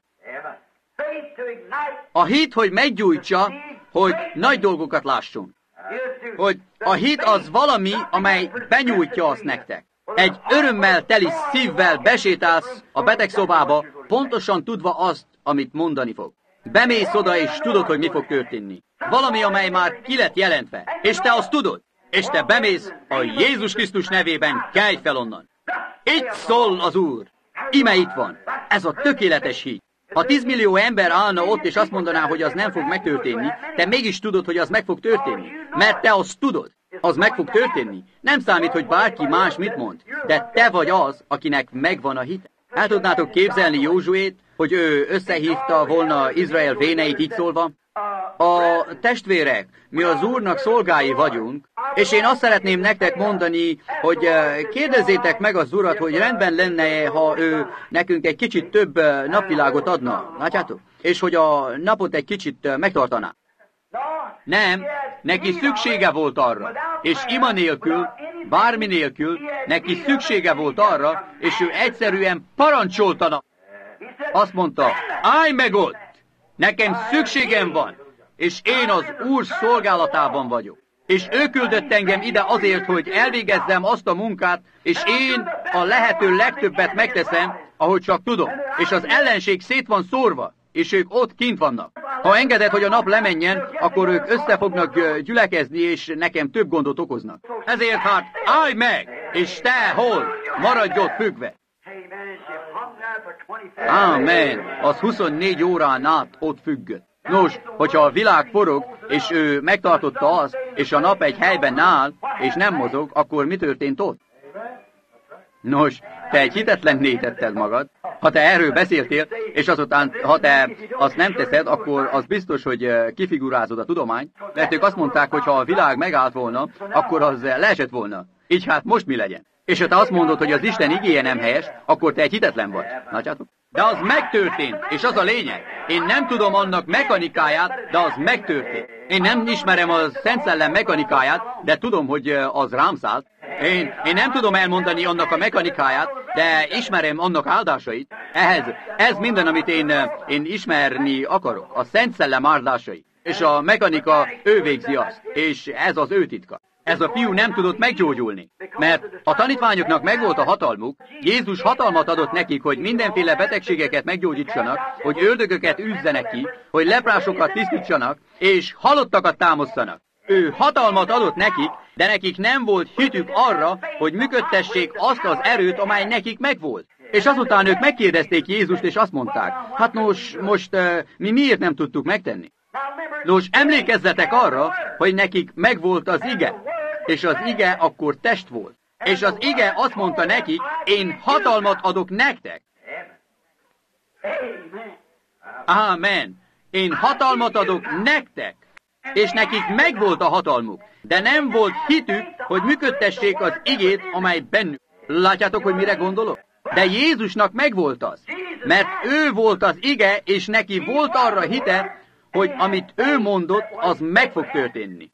A hit, hogy meggyújtsa, hogy nagy dolgokat lássunk. Hogy a hit az valami, amely benyújtja azt nektek. Egy örömmel teli szívvel besétálsz a betegszobába, pontosan tudva azt, amit mondani fog. Bemész oda, és tudod, hogy mi fog történni. Valami, amely már ki lett jelentve, és te azt tudod. És te bemész, a Jézus Krisztus nevében kelj fel onnan. Itt szól az Úr. Ime itt van. Ez a tökéletes hit. Ha tízmillió ember állna ott, és azt mondaná, hogy az nem fog megtörténni, te mégis tudod, hogy az meg fog történni. Mert te azt tudod. Az meg fog történni. Nem számít, hogy bárki más mit mond, de te vagy az, akinek megvan a hite. El tudnátok képzelni Józsuét, hogy ő összehívta volna Izrael véneit így szólva? A testvérek, mi az Úrnak szolgái vagyunk, és én azt szeretném nektek mondani, hogy kérdezzétek meg az Urat, hogy rendben lenne, ha ő nekünk egy kicsit több napvilágot adna. Látjátok? És hogy a napot egy kicsit megtartaná. Nem, neki szüksége volt arra, és ima nélkül, bármi nélkül, neki szüksége volt arra, és ő egyszerűen parancsoltana. Azt mondta, állj meg ott, nekem szükségem van, és én az Úr szolgálatában vagyok. És ő küldött engem ide azért, hogy elvégezzem azt a munkát, és én a lehető legtöbbet megteszem, ahogy csak tudom. És az ellenség szét van szórva, és ők ott kint vannak. Ha engeded, hogy a nap lemenjen, akkor ők össze fognak gyülekezni, és nekem több gondot okoznak. Ezért hát állj meg, és te hol? Maradj ott függve. Ámen. Az huszonnégy órán át ott függött. Nos, hogyha a világ forog, és ő megtartotta azt, és a nap egy helyben áll, és nem mozog, akkor mi történt ott? Nos, te egy hitetlenné tetted magad. Ha te erről beszéltél, és azután, ha te azt nem teszed, akkor az biztos, hogy kifigurázod a tudományt, mert ők azt mondták, hogy ha a világ megállt volna, akkor az leesett volna. Így hát most mi legyen? És ha te azt mondod, hogy az Isten igéje nem helyes, akkor te egy hitetlen vagy. Látjátok? De az megtörtént, és az a lényeg. Én nem tudom annak mechanikáját, de az megtörtént. Én nem ismerem a Szent Szellem mechanikáját, de tudom, hogy az rám szállt. Én, én nem tudom elmondani annak a mechanikáját, de ismerem annak áldásait. Ehhez, ez minden, amit én, én ismerni akarok. A Szent Szellem áldásai. És a mechanika, ő végzi azt. És ez az ő titka. Ez a fiú nem tudott meggyógyulni, mert a tanítványoknak megvolt a hatalmuk, Jézus hatalmat adott nekik, hogy mindenféle betegségeket meggyógyítsanak, hogy ördögöket űzzenek ki, hogy leprásokat tisztítsanak, és halottakat támasztanak. Ő hatalmat adott nekik, de nekik nem volt hitük arra, hogy működtessék azt az erőt, amely nekik megvolt. És azután ők megkérdezték Jézust, és azt mondták, hát nos, most uh, mi miért nem tudtuk megtenni? Nos, emlékezzetek arra, hogy nekik megvolt az ige, és az ige akkor test volt. És az ige azt mondta nekik, én hatalmat adok nektek. Ámen. Én hatalmat adok nektek. És nekik megvolt a hatalmuk, de nem volt hitük, hogy működtessék az igét, amely bennük. Látjátok, hogy mire gondolok? De Jézusnak megvolt az, mert ő volt az ige, és neki volt arra hite, hogy amit ő mondott, az meg fog történni.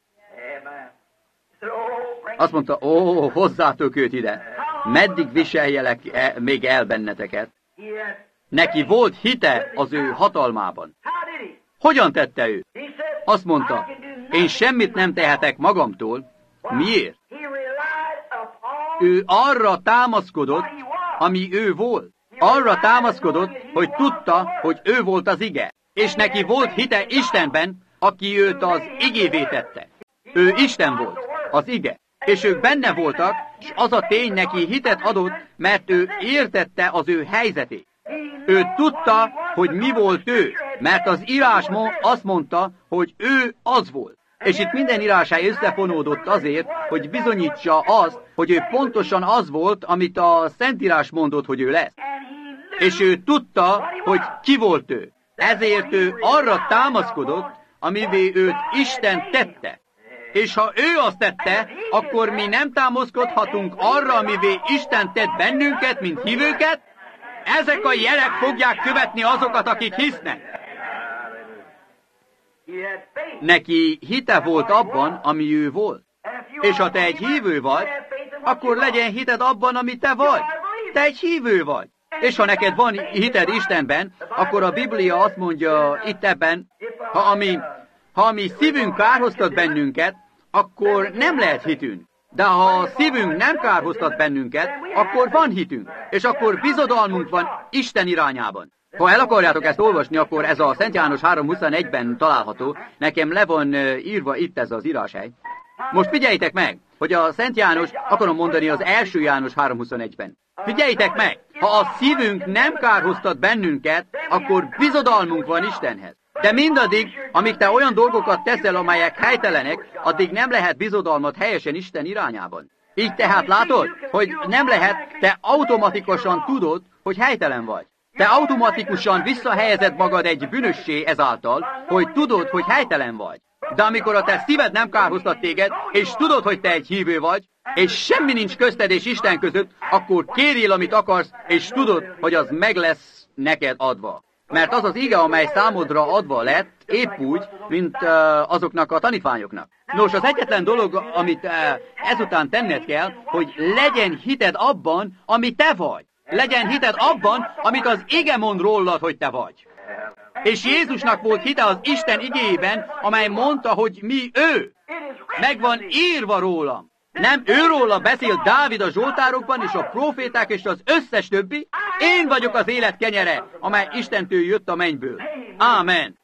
Azt mondta, ó, hozzátok őt ide. Meddig viseljelek e, még el benneteket? Neki volt hite az ő hatalmában. Hogyan tette ő? Azt mondta, én semmit nem tehetek magamtól. Miért? Ő arra támaszkodott, ami ő volt. Arra támaszkodott, hogy tudta, hogy ő volt az ige. És neki volt hite Istenben, aki őt az igévé tette. Ő Isten volt, az ige. És ők benne voltak, és az a tény neki hitet adott, mert ő értette az ő helyzetét. Ő tudta, hogy mi volt ő, mert az írás azt mondta, hogy ő az volt. És itt minden írásáj összefonódott azért, hogy bizonyítsa azt, hogy ő pontosan az volt, amit a Szentírás mondott, hogy ő lesz. És ő tudta, hogy ki volt ő. Ezért ő arra támaszkodott, amivé őt Isten tette. És ha ő azt tette, akkor mi nem támaszkodhatunk arra, amivé Isten tett bennünket, mint hívőket. Ezek a jelek fogják követni azokat, akik hisznek. Neki hite volt abban, ami ő volt. És ha te egy hívő vagy, akkor legyen hited abban, ami te vagy. Te egy hívő vagy. És ha neked van hited Istenben, akkor a Biblia azt mondja itt ebben, ha a mi, ha a mi szívünk kárhoztat bennünket, akkor nem lehet hitünk. De ha a szívünk nem kárhoztat bennünket, akkor van hitünk, és akkor bizodalmunk van Isten irányában. Ha el akarjátok ezt olvasni, akkor ez a Szent János három huszonegyben található. Nekem le van írva itt ez az íráshely. Most figyeljétek meg, hogy a Szent János, akarom mondani az első János három huszonegyben. Figyeljétek meg, ha a szívünk nem kárhoztat bennünket, akkor bizodalmunk van Istenhez. De mindaddig, amíg te olyan dolgokat teszel, amelyek helytelenek, addig nem lehet bizodalmat helyesen Isten irányában. Így tehát látod, hogy nem lehet, te automatikusan tudod, hogy helytelen vagy. Te automatikusan visszahelyezed magad egy bűnössé ezáltal, hogy tudod, hogy helytelen vagy. De amikor a te szíved nem kárhoztat téged, és tudod, hogy te egy hívő vagy, és semmi nincs közted és Isten között, akkor kérjél, amit akarsz, és tudod, hogy az meg lesz neked adva. Mert az az ige, amely számodra adva lett, épp úgy, mint uh, azoknak a tanítványoknak. Nos, az egyetlen dolog, amit uh, ezután tenned kell, hogy legyen hited abban, ami te vagy. Legyen hited abban, amit az ige mond rólad, hogy te vagy. És Jézusnak volt hite az Isten igéjében, amely mondta, hogy mi ő. Meg van írva rólam. Nem őróla beszél Dávid a Zsoltárokban, és a proféták, és az összes többi. Én vagyok az élet kenyere, amely Istentől jött a mennyből. Ámen.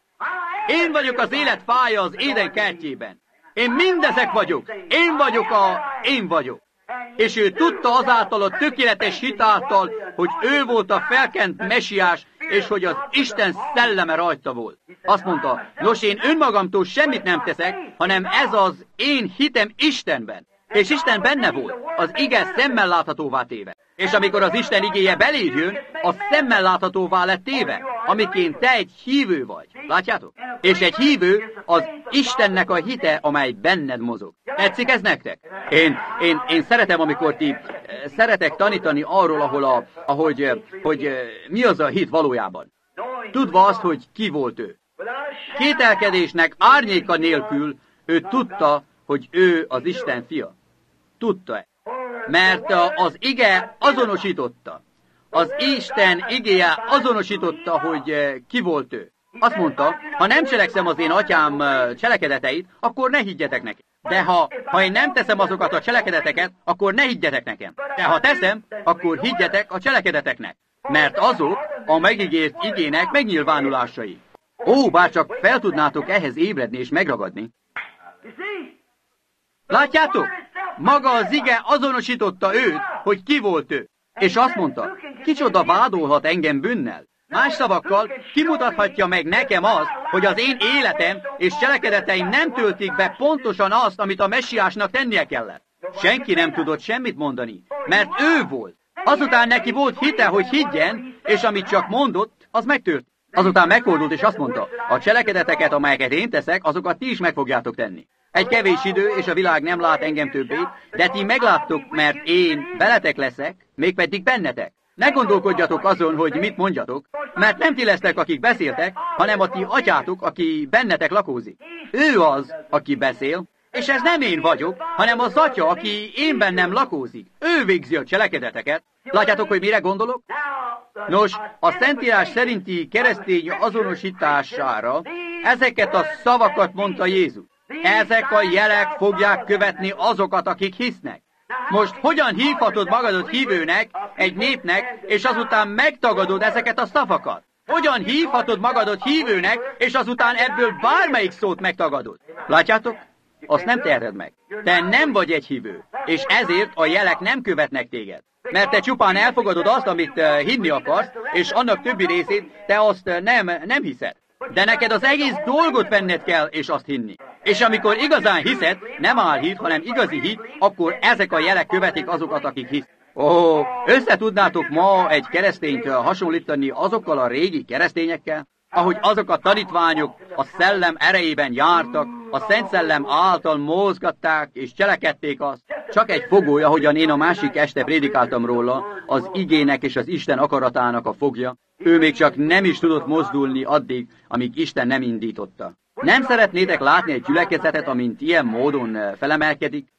Én vagyok az élet fája az Éden kertjében. Én mindezek vagyok. Én vagyok a... Én vagyok. És ő tudta azáltal a tökéletes hitáltal, hogy ő volt a felkent mesiás, és hogy az Isten szelleme rajta volt. Azt mondta, nos, én önmagamtól semmit nem teszek, hanem ez az én hitem Istenben. És Isten benne volt, az ige szemmel láthatóvá téve. És amikor az Isten igéje beléd jön, a szemmel láthatóvá lett téve, amiként te egy hívő vagy. Látjátok? És egy hívő az Istennek a hite, amely benned mozog. Tetszik ez nektek? Én, én, én szeretem, amikor ti szeretek tanítani arról, ahol a, ahogy, hogy mi az a hit valójában. Tudva azt, hogy ki volt ő. Kételkedésnek árnyéka nélkül ő tudta, hogy ő az Isten fia. Tudta-e? Mert az ige azonosította. Az Isten igéje azonosította, hogy ki volt ő. Azt mondta, ha nem cselekszem az én atyám cselekedeteit, akkor ne higgyetek neki. De ha, ha én nem teszem azokat a cselekedeteket, akkor ne higgyetek nekem. De ha teszem, akkor higgyetek a cselekedeteknek. Mert azok a megígért igének megnyilvánulásai. Ó, bárcsak fel tudnátok ehhez ébredni és megragadni. Látjátok? Maga az ige azonosította őt, hogy ki volt ő. És azt mondta, kicsoda vádolhat engem bűnnel? Más szavakkal kimutathatja meg nekem azt, hogy az én életem és cselekedeteim nem töltik be pontosan azt, amit a messiásnak tennie kellett. Senki nem tudott semmit mondani, mert ő volt. Azután neki volt hite, hogy higgyen, és amit csak mondott, az megtört. Azután megfordult, és azt mondta, a cselekedeteket, amelyeket én teszek, azokat ti is meg fogjátok tenni. Egy kevés idő, és a világ nem lát engem többé, de ti megláttok, mert én veletek leszek, mégpedig bennetek. Ne gondolkodjatok azon, hogy mit mondjatok, mert nem ti lesztek, akik beszéltek, hanem a ti atyátok, aki bennetek lakózik. Ő az, aki beszél, és ez nem én vagyok, hanem az atya, aki én bennem lakózik. Ő végzi a cselekedeteket. Látjátok, hogy mire gondolok? Nos, a Szentírás szerinti keresztény azonosítására ezeket a szavakat mondta Jézus. Ezek a jelek fogják követni azokat, akik hisznek. Most hogyan hívhatod magadot hívőnek, egy népnek, és azután megtagadod ezeket a szavakat? Hogyan hívhatod magadot hívőnek, és azután ebből bármelyik szót megtagadod? Látjátok? Azt nem teheted meg. Te nem vagy egy hívő, és ezért a jelek nem követnek téged. Mert te csupán elfogadod azt, amit hinni akarsz, és annak többi részét te azt nem, nem hiszed. De neked az egész dolgot venned kell, és azt hinni. És amikor igazán hiszed, nem álhit, hanem igazi hit, akkor ezek a jelek követik azokat, akik hisz. Ó, össze tudnátok ma egy keresztényt hasonlítani azokkal a régi keresztényekkel? Ahogy azok a tanítványok a szellem erejében jártak, a Szent Szellem által mozgatták és cselekedték azt. Csak egy fogoly, ahogyan én a másik este prédikáltam róla, az igének és az Isten akaratának a fogja. Ő még csak nem is tudott mozdulni addig, amíg Isten nem indította. Nem szeretnétek látni egy gyülekezetet, amint ilyen módon felemelkedik?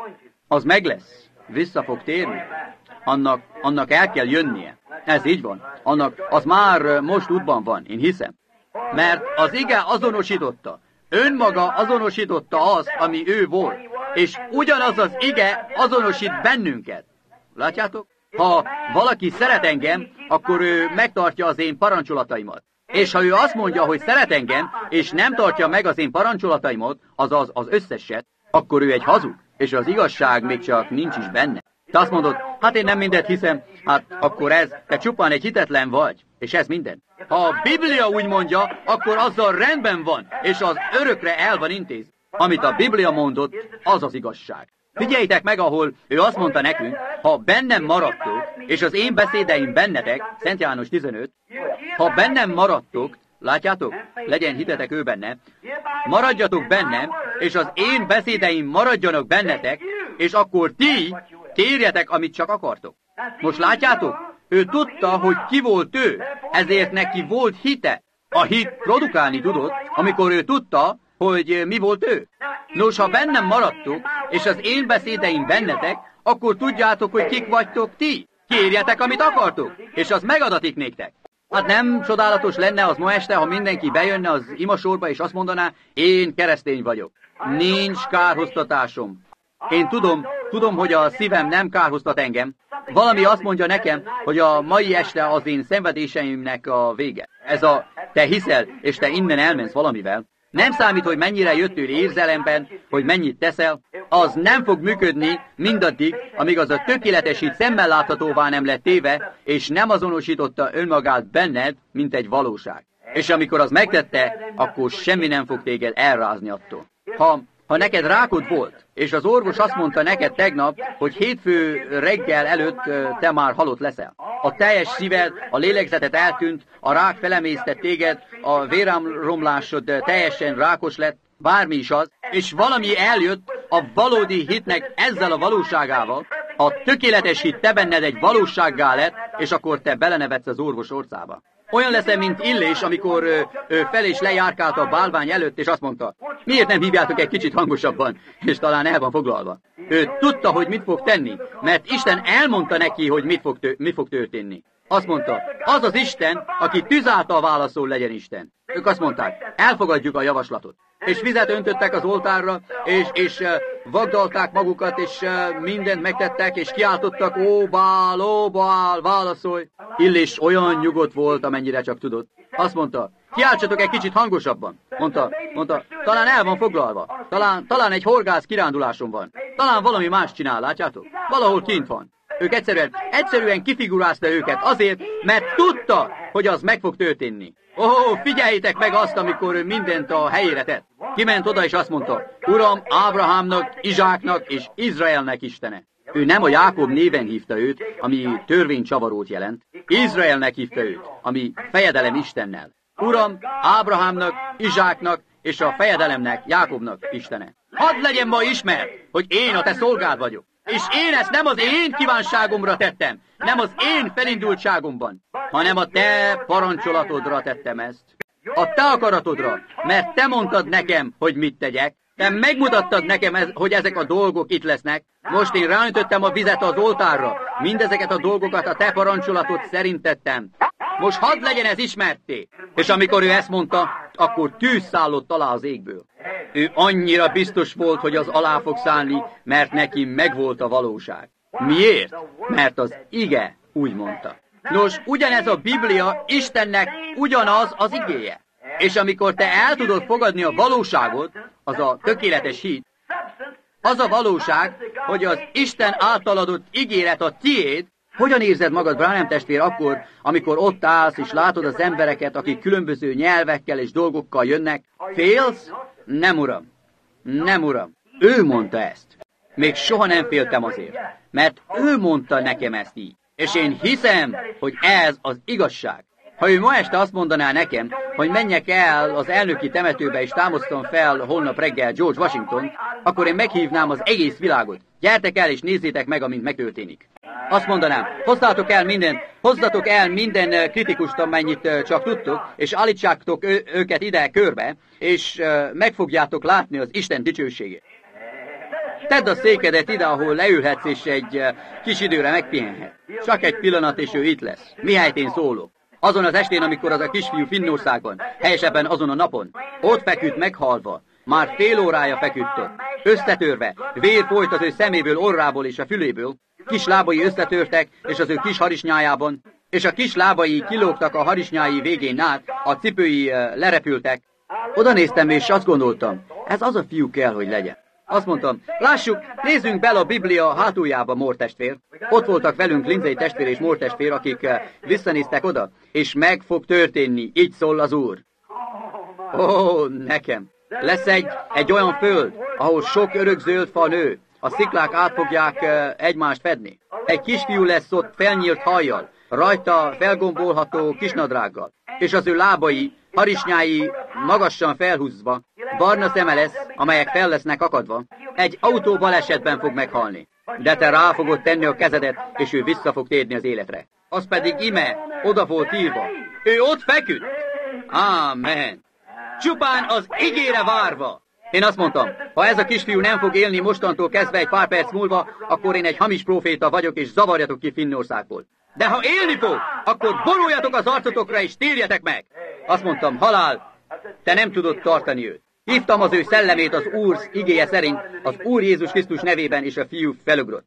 Az meg lesz. Vissza fog térni. Annak, annak el kell jönnie. Ez így van. Annak, az már most útban van, én hiszem. Mert az ige azonosította. Önmaga azonosította azt, ami ő volt. És ugyanaz az ige azonosít bennünket. Látjátok? Ha valaki szeret engem, akkor ő megtartja az én parancsolataimat. És ha ő azt mondja, hogy szeret engem, és nem tartja meg az én parancsolataimat, azaz az összeset, akkor ő egy hazug, és az igazság még csak nincs is benne. Te azt mondod, hát én nem mindet hiszem, hát akkor ez, te csupán egy hitetlen vagy, és ez minden. Ha a Biblia úgy mondja, akkor azzal rendben van, és az örökre el van intéz. Amit a Biblia mondott, az az igazság. Figyeljétek meg, ahol ő azt mondta nekünk, ha bennem maradtok, és az én beszédeim bennetek, Szent János tizenöt, ha bennem maradtok, látjátok, legyen hitetek ő benne, maradjatok bennem, és az én beszédeim maradjanak bennetek, és akkor ti kérjetek, amit csak akartok. Most látjátok, ő tudta, hogy ki volt ő, ezért neki volt hite. A hit produkálni tudott, amikor ő tudta, hogy mi volt ő. Nos, ha bennem maradtok, és az én beszédeim bennetek, akkor tudjátok, hogy kik vagytok ti. Kérjetek, amit akartok, és az megadatik néktek. Hát nem csodálatos lenne az ma este, ha mindenki bejönne az imasorba, és azt mondaná, én keresztény vagyok. Nincs kárhoztatásom. Én tudom, tudom, hogy a szívem nem kárhoztat engem. Valami azt mondja nekem, hogy a mai este az én szenvedéseimnek a vége. Ez a te hiszel, és te innen elmensz valamivel. Nem számít, hogy mennyire jöttől érzelemben, hogy mennyit teszel, az nem fog működni mindaddig, amíg az a tökéletes hit szemmel láthatóvá nem lett téve, és nem azonosította önmagát benned, mint egy valóság. És amikor az megtette, akkor semmi nem fog téged elrázni attól. Ha, ha neked rákod volt, és az orvos azt mondta neked tegnap, hogy hétfő reggel előtt te már halott leszel. A teljes szíved, a lélegzetet eltűnt, a rák felemésztett téged, a vérámromlásod teljesen rákos lett, bármi is az, és valami eljött a valódi hitnek ezzel a valóságával, a tökéletes hit te benned egy valósággá lett, és akkor te belenevetsz az orvos orcába. Olyan leszel, mint Illés, amikor ö, ö, fel és lejárkált a bálvány előtt, és azt mondta, miért nem hívjátok egy kicsit hangosabban, és talán el van foglalva. Ő tudta, hogy mit fog tenni, mert Isten elmondta neki, hogy mit fog, tő, mi fog történni. Azt mondta, az az Isten, aki tűz által válaszol, legyen Isten. Ők azt mondták, elfogadjuk a javaslatot. És vizet öntöttek az oltárra, és, és uh, vagdalták magukat, és uh, mindent megtettek, és kiáltottak, ó Bál, ó Bál, válaszolj. Illés olyan nyugodt volt, amennyire csak tudott. Azt mondta, kiáltsatok egy kicsit hangosabban. Mondta, mondta, talán el van foglalva, talán, talán egy horgász kiránduláson van, talán valami más csinál, látjátok? Valahol kint van. Ők egyszerűen, egyszerűen kifigurázta őket azért, mert tudta, hogy az meg fog történni. Ó, oh, figyeljétek meg azt, amikor ő mindent a helyére tett. Kiment oda és azt mondta, Uram, Ábrahámnak, Izsáknak és Izraelnek Istene. Ő nem a Jákob néven hívta őt, ami törvénycsavarót jelent. Izraelnek hívta őt, ami fejedelem Istennel. Uram, Ábrahámnak, Izsáknak és a fejedelemnek, Jákobnak Istene. Hadd legyen ma ismert, hogy én a te szolgád vagyok. És én ezt nem az én kívánságomra tettem, nem az én felindultságomban, hanem a te parancsolatodra tettem ezt. A te akaratodra, mert te mondtad nekem, hogy mit tegyek. Te megmutattad nekem, ez, hogy ezek a dolgok itt lesznek. Most én ráöntöttem a vizet az oltárra. Mindezeket a dolgokat a te parancsolatod szerint tettem. Most hadd legyen ez ismertté. És amikor ő ezt mondta, akkor tűz szállott alá az égből. Ő annyira biztos volt, hogy az alá fog szállni, mert neki megvolt a valóság. Miért? Mert az ige úgy mondta. Nos, ugyanez a Biblia Istennek ugyanaz az igéje. És amikor te el tudod fogadni a valóságot, az a tökéletes hit, Az a valóság, hogy az Isten által adott ígéret a tiéd. Hogyan érzed magad, Branham testvér, akkor, amikor ott állsz, és látod az embereket, akik különböző nyelvekkel és dolgokkal jönnek? Félsz? Nem, uram. Nem, uram. Ő mondta ezt. Még soha nem féltem azért, mert ő mondta nekem ezt így. És én hiszem, hogy ez az igazság. Ha ő ma este azt mondaná nekem, hogy menjek el az elnöki temetőbe és támasztom fel holnap reggel George Washington, akkor én meghívnám az egész világot. Gyertek el és nézzétek meg, amint megtörténik. Azt mondanám, hozzátok el minden, hozzatok el minden kritikust, amennyit csak tudtok, és állítsátok ő, őket ide körbe, és uh, meg fogjátok látni az Isten dicsőségét. Tedd a székedet ide, ahol leülhetsz, és egy uh, kis időre megpihenhet. Csak egy pillanat, és ő itt lesz. Mihelyt én szólok. Azon az estén, amikor az a kisfiú Finnországban, helyesebben azon a napon, ott feküdt meghalva, már fél órája feküdt ott, összetörve, vér folyt az ő szeméből, orrából és a füléből, kis lábai összetörtek, és az ő kis harisnyájában, és a kis lábai kilógtak a harisnyái végén át, a cipői uh, lerepültek. Oda néztem, és azt gondoltam, ez az a fiú kell, hogy legyen. Azt mondtam, lássuk, nézzünk bele a Biblia hátuljába, Moore testvér. Ott voltak velünk Lindsay testvér és Moore testvér, akik uh, visszanéztek oda, és meg fog történni, így szól az Úr. Ó, oh, nekem. Lesz egy, egy olyan föld, ahol sok örökzöld fa nő, a sziklák át fogják uh, egymást fedni. Egy kisfiú lesz ott felnyílt hajjal, rajta felgombolható kisnadrággal, és az ő lábai, harisnyái magasan felhúzva, barna szeme lesz, amelyek fel lesznek akadva, egy autó balesetben fog meghalni. De te rá fogod tenni a kezedet, és ő vissza fog térni az életre. Az pedig ime, oda volt írva. Ő ott feküdt. Ámen. Csupán az igére várva. Én azt mondtam, ha ez a kisfiú nem fog élni mostantól kezdve egy pár perc múlva, akkor én egy hamis próféta vagyok, és zavarjatok ki Finnországból. De ha élni fog, akkor boruljatok az arcotokra, és térjetek meg. Azt mondtam, halál, te nem tudod tartani őt. Hívtam az ő szellemét az Úr igéje szerint, az Úr Jézus Krisztus nevében, és a fiú felugrott.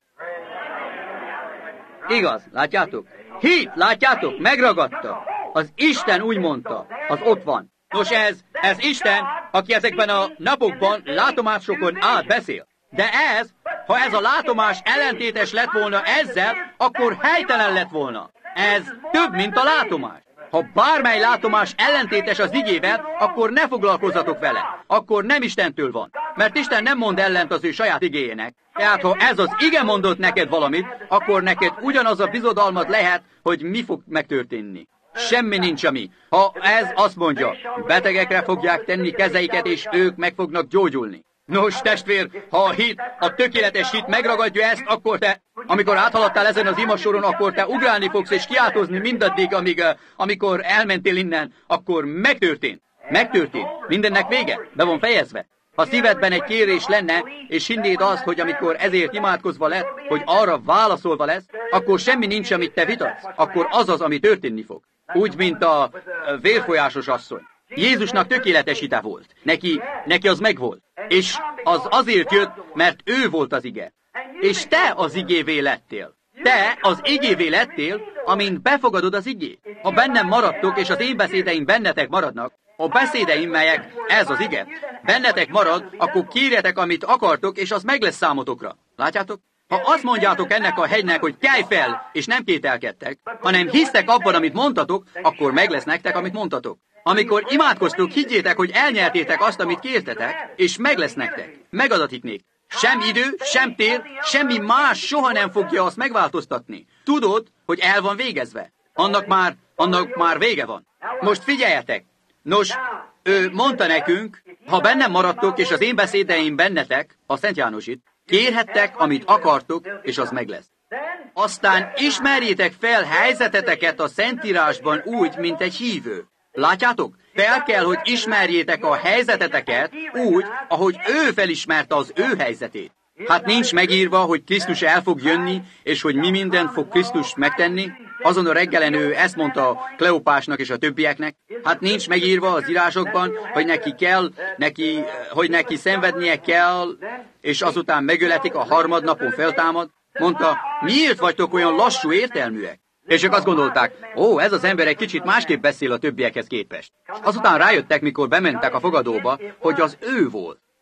Igaz, látjátok? Hit, látjátok, megragadta. Az Isten úgy mondta, az ott van. Nos ez, ez Isten, aki ezekben a napokban látomásokon át beszél. De ez, ha ez a látomás ellentétes lett volna ezzel, akkor helytelen lett volna. Ez több, mint a látomás. Ha bármely látomás ellentétes az igével, akkor ne foglalkozzatok vele. Akkor nem Istentől van. Mert Isten nem mond ellent az ő saját igéjének. Tehát ha ez az ige mondott neked valamit, akkor neked ugyanaz a bizodalmad lehet, hogy mi fog megtörténni. Semmi nincs ami. Ha ez azt mondja, betegekre fogják tenni kezeiket, és ők meg fognak gyógyulni. Nos, testvér, ha a hit, a tökéletes hit megragadja ezt, akkor te, amikor áthaladtál ezen az imasoron, akkor te ugrálni fogsz és kiáltozni mindaddig, amíg, amikor elmentél innen, akkor megtörtént. Megtörtént. Mindennek vége. Be van fejezve. Ha szívedben egy kérés lenne, és hinnéd azt, hogy amikor ezért imádkozva lett, hogy arra válaszolva lesz, akkor semmi nincs, amit te vitatsz. Akkor az az, ami történni fog. Úgy, mint a vérfolyásos asszony. Jézusnak tökéletes hite volt. Neki, neki az megvolt. És az azért jött, mert ő volt az ige. És te az igévé lettél. Te az igévé lettél, amint befogadod az igét. Ha bennem maradtok, és az én beszédeim bennetek maradnak, a beszédeim, melyek ez az ige, bennetek marad, akkor kérjetek, amit akartok, és az meg lesz számotokra. Látjátok? Ha azt mondjátok ennek a hegynek, hogy kelj fel, és nem kételkedtek, hanem hisztek abban, amit mondtatok, akkor meg lesz nektek, amit mondtatok. Amikor imádkoztok, higgyétek, hogy elnyertétek azt, amit kértetek, és meg lesz nektek. Megadatiknék. Sem idő, sem tér, semmi más soha nem fogja azt megváltoztatni. Tudod, hogy el van végezve. Annak már, annak már vége van. Most figyeljetek. Nos, ő mondta nekünk, ha bennem maradtok, és az én beszédeim bennetek, a Szent Jánosit, kérhettek, amit akartok, és az meg lesz. Aztán ismerjétek fel helyzeteteket a Szentírásban úgy, mint egy hívő. Látjátok? Fel kell, hogy ismerjétek a helyzeteteket úgy, ahogy ő felismerte az ő helyzetét. Hát nincs megírva, hogy Krisztus el fog jönni, és hogy mi mindent fog Krisztus megtenni. Azon a reggelen ő ezt mondta Kleopásnak és a többieknek. Hát nincs megírva az írásokban, hogy neki kell, neki, hogy neki szenvednie kell, és azután megöletik, a harmadnapon feltámad. Mondta, miért vagytok olyan lassú értelműek? És ők azt gondolták, ó, ez az ember egy kicsit másképp beszél a többiekhez képest. Azután rájöttek, mikor bementek a fogadóba, hogy az ő volt.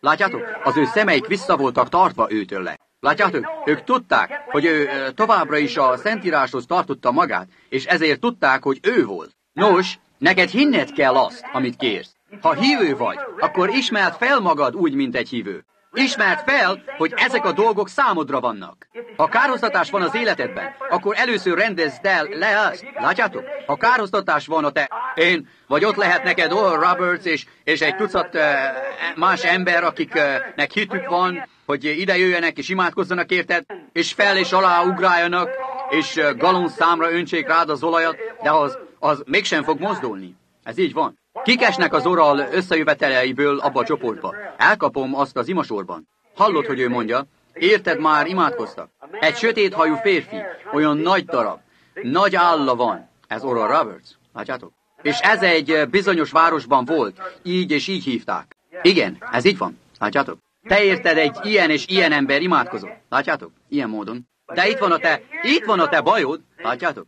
Látjátok? Az ő szemeik vissza voltak tartva őtőle. Látjátok? Ők tudták, hogy ő továbbra is a Szentíráshoz tartotta magát, és ezért tudták, hogy ő volt. Nos, neked hinned kell azt, amit kérsz. Ha hívő vagy, akkor ismerd fel magad úgy, mint egy hívő. Ismerd fel, hogy ezek a dolgok számodra vannak. Ha kárhoztatás van az életedben, akkor először rendezd el le azt. Látjátok? Ha kárhoztatás van a te... Én, vagy ott lehet neked Oral Roberts és, és egy tucat uh, más ember, akiknek hitük van, hogy ide jöjjenek és imádkozzanak érted, és fel és alá ugráljanak, és uh, galon számra öntsék rád az olajat, de az, az mégsem fog mozdulni. Ez így van. Kik esnek az oral összejöveteleiből abba a csoportba? Elkapom azt az imasorban. Hallod, hogy ő mondja? Érted, már imádkoztak. Egy sötéthajú férfi, olyan nagy darab, nagy álla van. Ez Oral Roberts. Látjátok? És ez egy bizonyos városban volt. Így és így hívták. Igen, ez így van. Látjátok? Te érted, egy ilyen és ilyen ember imádkozott. Látjátok? Ilyen módon. De itt van a te, itt van a te bajod. Látjátok?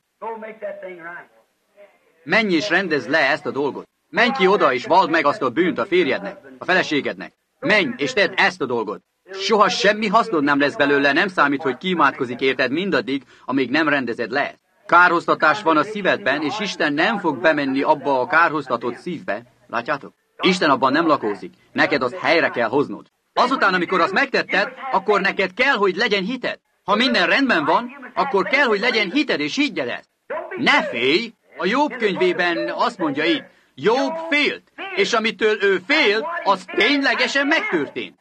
Menj és rendezd le ezt a dolgot. Menj ki oda, és vald meg azt a bűnt a férjednek, a feleségednek. Menj, és tedd ezt a dolgot. Soha semmi hasznod nem lesz belőle, nem számít, hogy ki imádkozik érted mindaddig, amíg nem rendezed le. Kárhoztatás van a szívedben, és Isten nem fog bemenni abba a kárhoztatott szívbe. Látjátok? Isten abban nem lakózik. Neked azt helyre kell hoznod. Azután, amikor azt megtetted, akkor neked kell, hogy legyen hited. Ha minden rendben van, akkor kell, hogy legyen hited, és higgyed ezt. Ne félj! A Jobb könyvében azt mondja így, Jobb félt, és amitől ő fél, az ténylegesen megtörtént.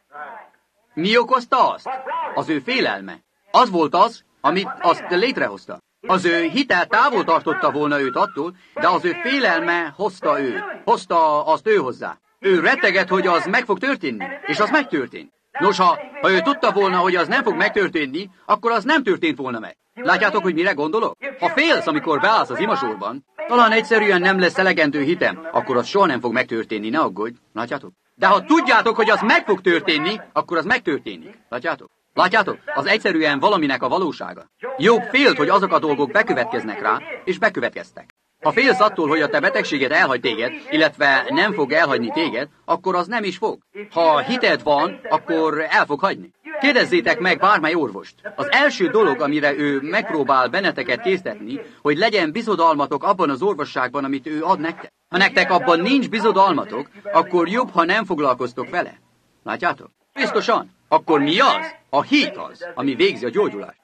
Mi okozta azt? Az ő félelme. Az volt az, amit azt létrehozta. Az ő hitel távol tartotta volna őt attól, de az ő félelme hozta őt. Hozta azt ő hozzá. Ő retteget, hogy az meg fog történni, és az megtörtént. Nos, ha, ha ő tudta volna, hogy az nem fog megtörténni, akkor az nem történt volna meg. Látjátok, hogy mire gondolok? Ha félsz, amikor beállsz az imasorban, talán egyszerűen nem lesz elegendő hitem, akkor az soha nem fog megtörténni, ne aggódj. Látjátok? De ha tudjátok, hogy az meg fog történni, akkor az megtörténik. Látjátok? Látjátok? Az egyszerűen valaminek a valósága. Jobb félt, hogy azok a dolgok bekövetkeznek rá, és bekövetkeztek. Ha félsz attól, hogy a te betegséged elhagy téged, illetve nem fog elhagyni téged, akkor az nem is fog. Ha hited van, akkor el fog hagyni. Kérdezzétek meg bármely orvost. Az első dolog, amire ő megpróbál benneteket késztetni, hogy legyen bizodalmatok abban az orvosságban, amit ő ad nektek. Ha nektek abban nincs bizodalmatok, akkor jobb, ha nem foglalkoztok vele. Látjátok? Biztosan. Akkor mi az? A hit az, ami végzi a gyógyulást.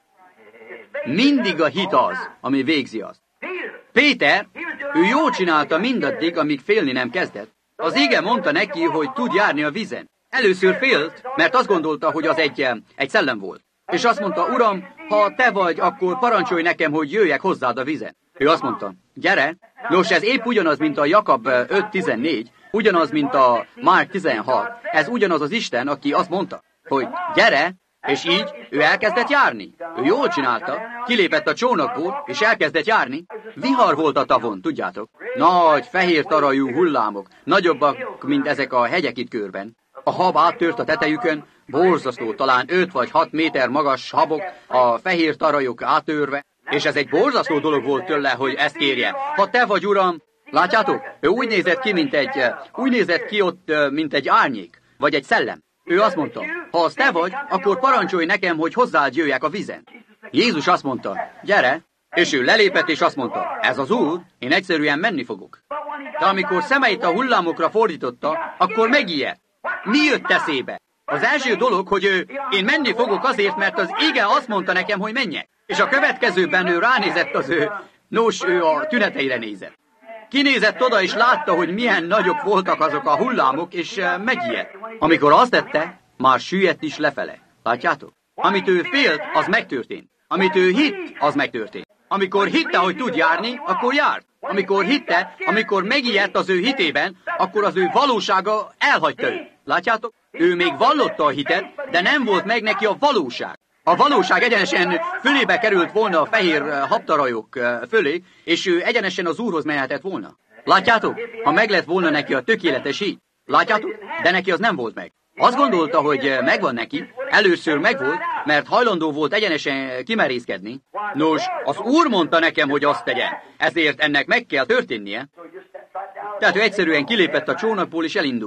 Mindig a hit az, ami végzi azt. Péter, ő jól csinálta mindaddig, amíg félni nem kezdett. Az ége mondta neki, hogy tud járni a vízen. Először félt, mert azt gondolta, hogy az egy, egy szellem volt. És azt mondta, Uram, ha te vagy, akkor parancsolj nekem, hogy jöjjek hozzád a vízen. Ő azt mondta, gyere. Nos, ez épp ugyanaz, mint a Jakab öt tizennégy, ugyanaz, mint a Márk tizenhat. Ez ugyanaz az Isten, aki azt mondta, hogy gyere, és így ő elkezdett járni. Ő jól csinálta, kilépett a csónakból, és elkezdett járni. Vihar volt a tavon, tudjátok? Nagy, fehér tarajú hullámok, nagyobbak, mint ezek a hegyek itt körben. A hab áttört a tetejükön, borzasztó, talán öt vagy hat méter magas habok, a fehér tarajok áttörve, és ez egy borzasztó dolog volt tőle, hogy ezt kérje. Ha te vagy, Uram, látjátok? Ő úgy nézett ki, mint egy, úgy nézett ki ott, mint egy árnyék, vagy egy szellem. Ő azt mondta, ha az te vagy, akkor parancsolj nekem, hogy hozzád jöjjek a vízen. Jézus azt mondta, gyere, és ő lelépett, és azt mondta, ez az Úr, én egyszerűen menni fogok. De amikor szemeit a hullámokra fordította, akkor megijedt. Mi jött eszébe? Az első dolog, hogy ő, én menni fogok azért, mert az ége azt mondta nekem, hogy menjek. És a következőben ő ránézett az ő, nos, ő a tüneteire nézett. Kinézett oda, és látta, hogy milyen nagyok voltak azok a hullámok, és megijedt. Amikor azt tette, már süllyedt is lefele. Látjátok? Amit ő félt, az megtörtént. Amit ő hitt, az megtörtént. Amikor hitte, hogy tud járni, akkor járt. Amikor hitte, amikor megijedt az ő hitében, akkor az ő valósága elhagyta őt. Látjátok? Ő még vallotta a hitet, de nem volt meg neki a valóság. A valóság egyenesen fölébe került volna a fehér habtarajok fölé, és ő egyenesen az Úrhoz mehetett volna. Látjátok? Ha meg lett volna neki a tökéletes hit. Látjátok? De neki az nem volt meg. Azt gondolta, hogy megvan neki, először megvolt, mert hajlandó volt egyenesen kimerészkedni. Nos, az Úr mondta nekem, hogy azt tegyen, ezért ennek meg kell történnie. Tehát ő egyszerűen kilépett a csónakból és elindult.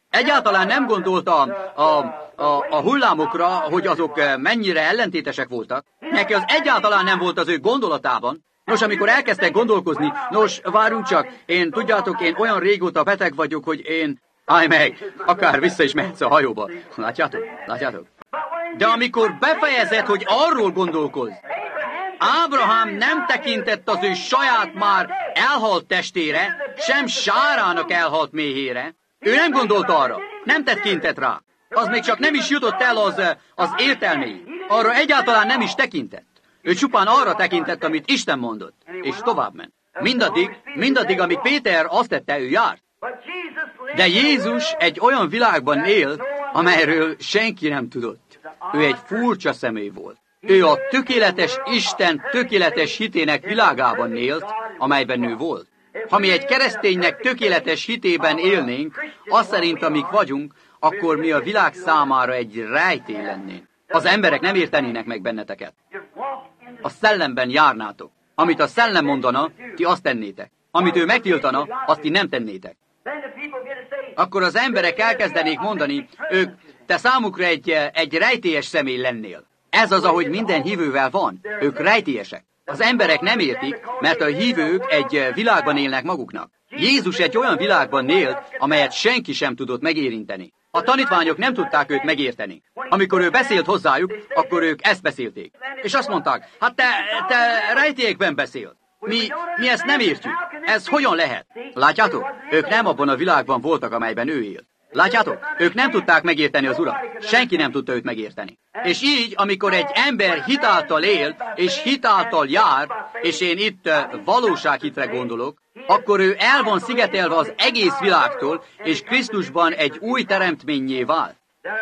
Egyáltalán nem gondolta a, a, a hullámokra, hogy azok mennyire ellentétesek voltak. Neki az egyáltalán nem volt az ő gondolatában. Nos, amikor elkezdtek gondolkozni, nos, várjunk csak, én, tudjátok, én olyan régóta beteg vagyok, hogy én... Állj meg, akár vissza is mehetsz a hajóba. Látjátok? Látjátok? De amikor befejezett, hogy arról gondolkoz, Ábrahám nem tekintett az ő saját már elhalt testére, sem Sárának elhalt méhére. Ő nem gondolt arra, nem tekintett rá. Az még csak nem is jutott el az, az értelméig. Arra egyáltalán nem is tekintett. Ő csupán arra tekintett, amit Isten mondott, és tovább ment. Mindaddig, mindaddig, amíg Péter azt tette, ő járt. De Jézus egy olyan világban élt, amelyről senki nem tudott. Ő egy furcsa személy volt. Ő a tökéletes Isten tökéletes hitének világában élt, amelyben ő volt. Ha mi egy kereszténynek tökéletes hitében élnénk, azt szerint, amik vagyunk, akkor mi a világ számára egy rejtély lennénk. Az emberek nem értenének meg benneteket. A szellemben járnátok. Amit a szellem mondana, ti azt tennétek. Amit ő megtiltana, azt ti nem tennétek. Akkor az emberek elkezdenék mondani, ők, te számukra egy, egy rejtélyes személy lennél. Ez az, ahogy minden hívővel van. Ők rejtélyesek. Az emberek nem értik, mert a hívők egy világban élnek maguknak. Jézus egy olyan világban élt, amelyet senki sem tudott megérinteni. A tanítványok nem tudták őt megérteni. Amikor ő beszélt hozzájuk, akkor ők ezt beszélték. És azt mondták, hát te, te rejtélyekben beszél. Mi, mi ezt nem értjük. Ez hogyan lehet? Látjátok? Ők nem abban a világban voltak, amelyben ő élt. Látjátok? Ők nem tudták megérteni az Urat. Senki nem tudta őt megérteni. És így, amikor egy ember hitáltal él, és hitáltal jár, és én itt valósághitre gondolok, akkor ő el van szigetelve az egész világtól, és Krisztusban egy új teremtménnyé vált.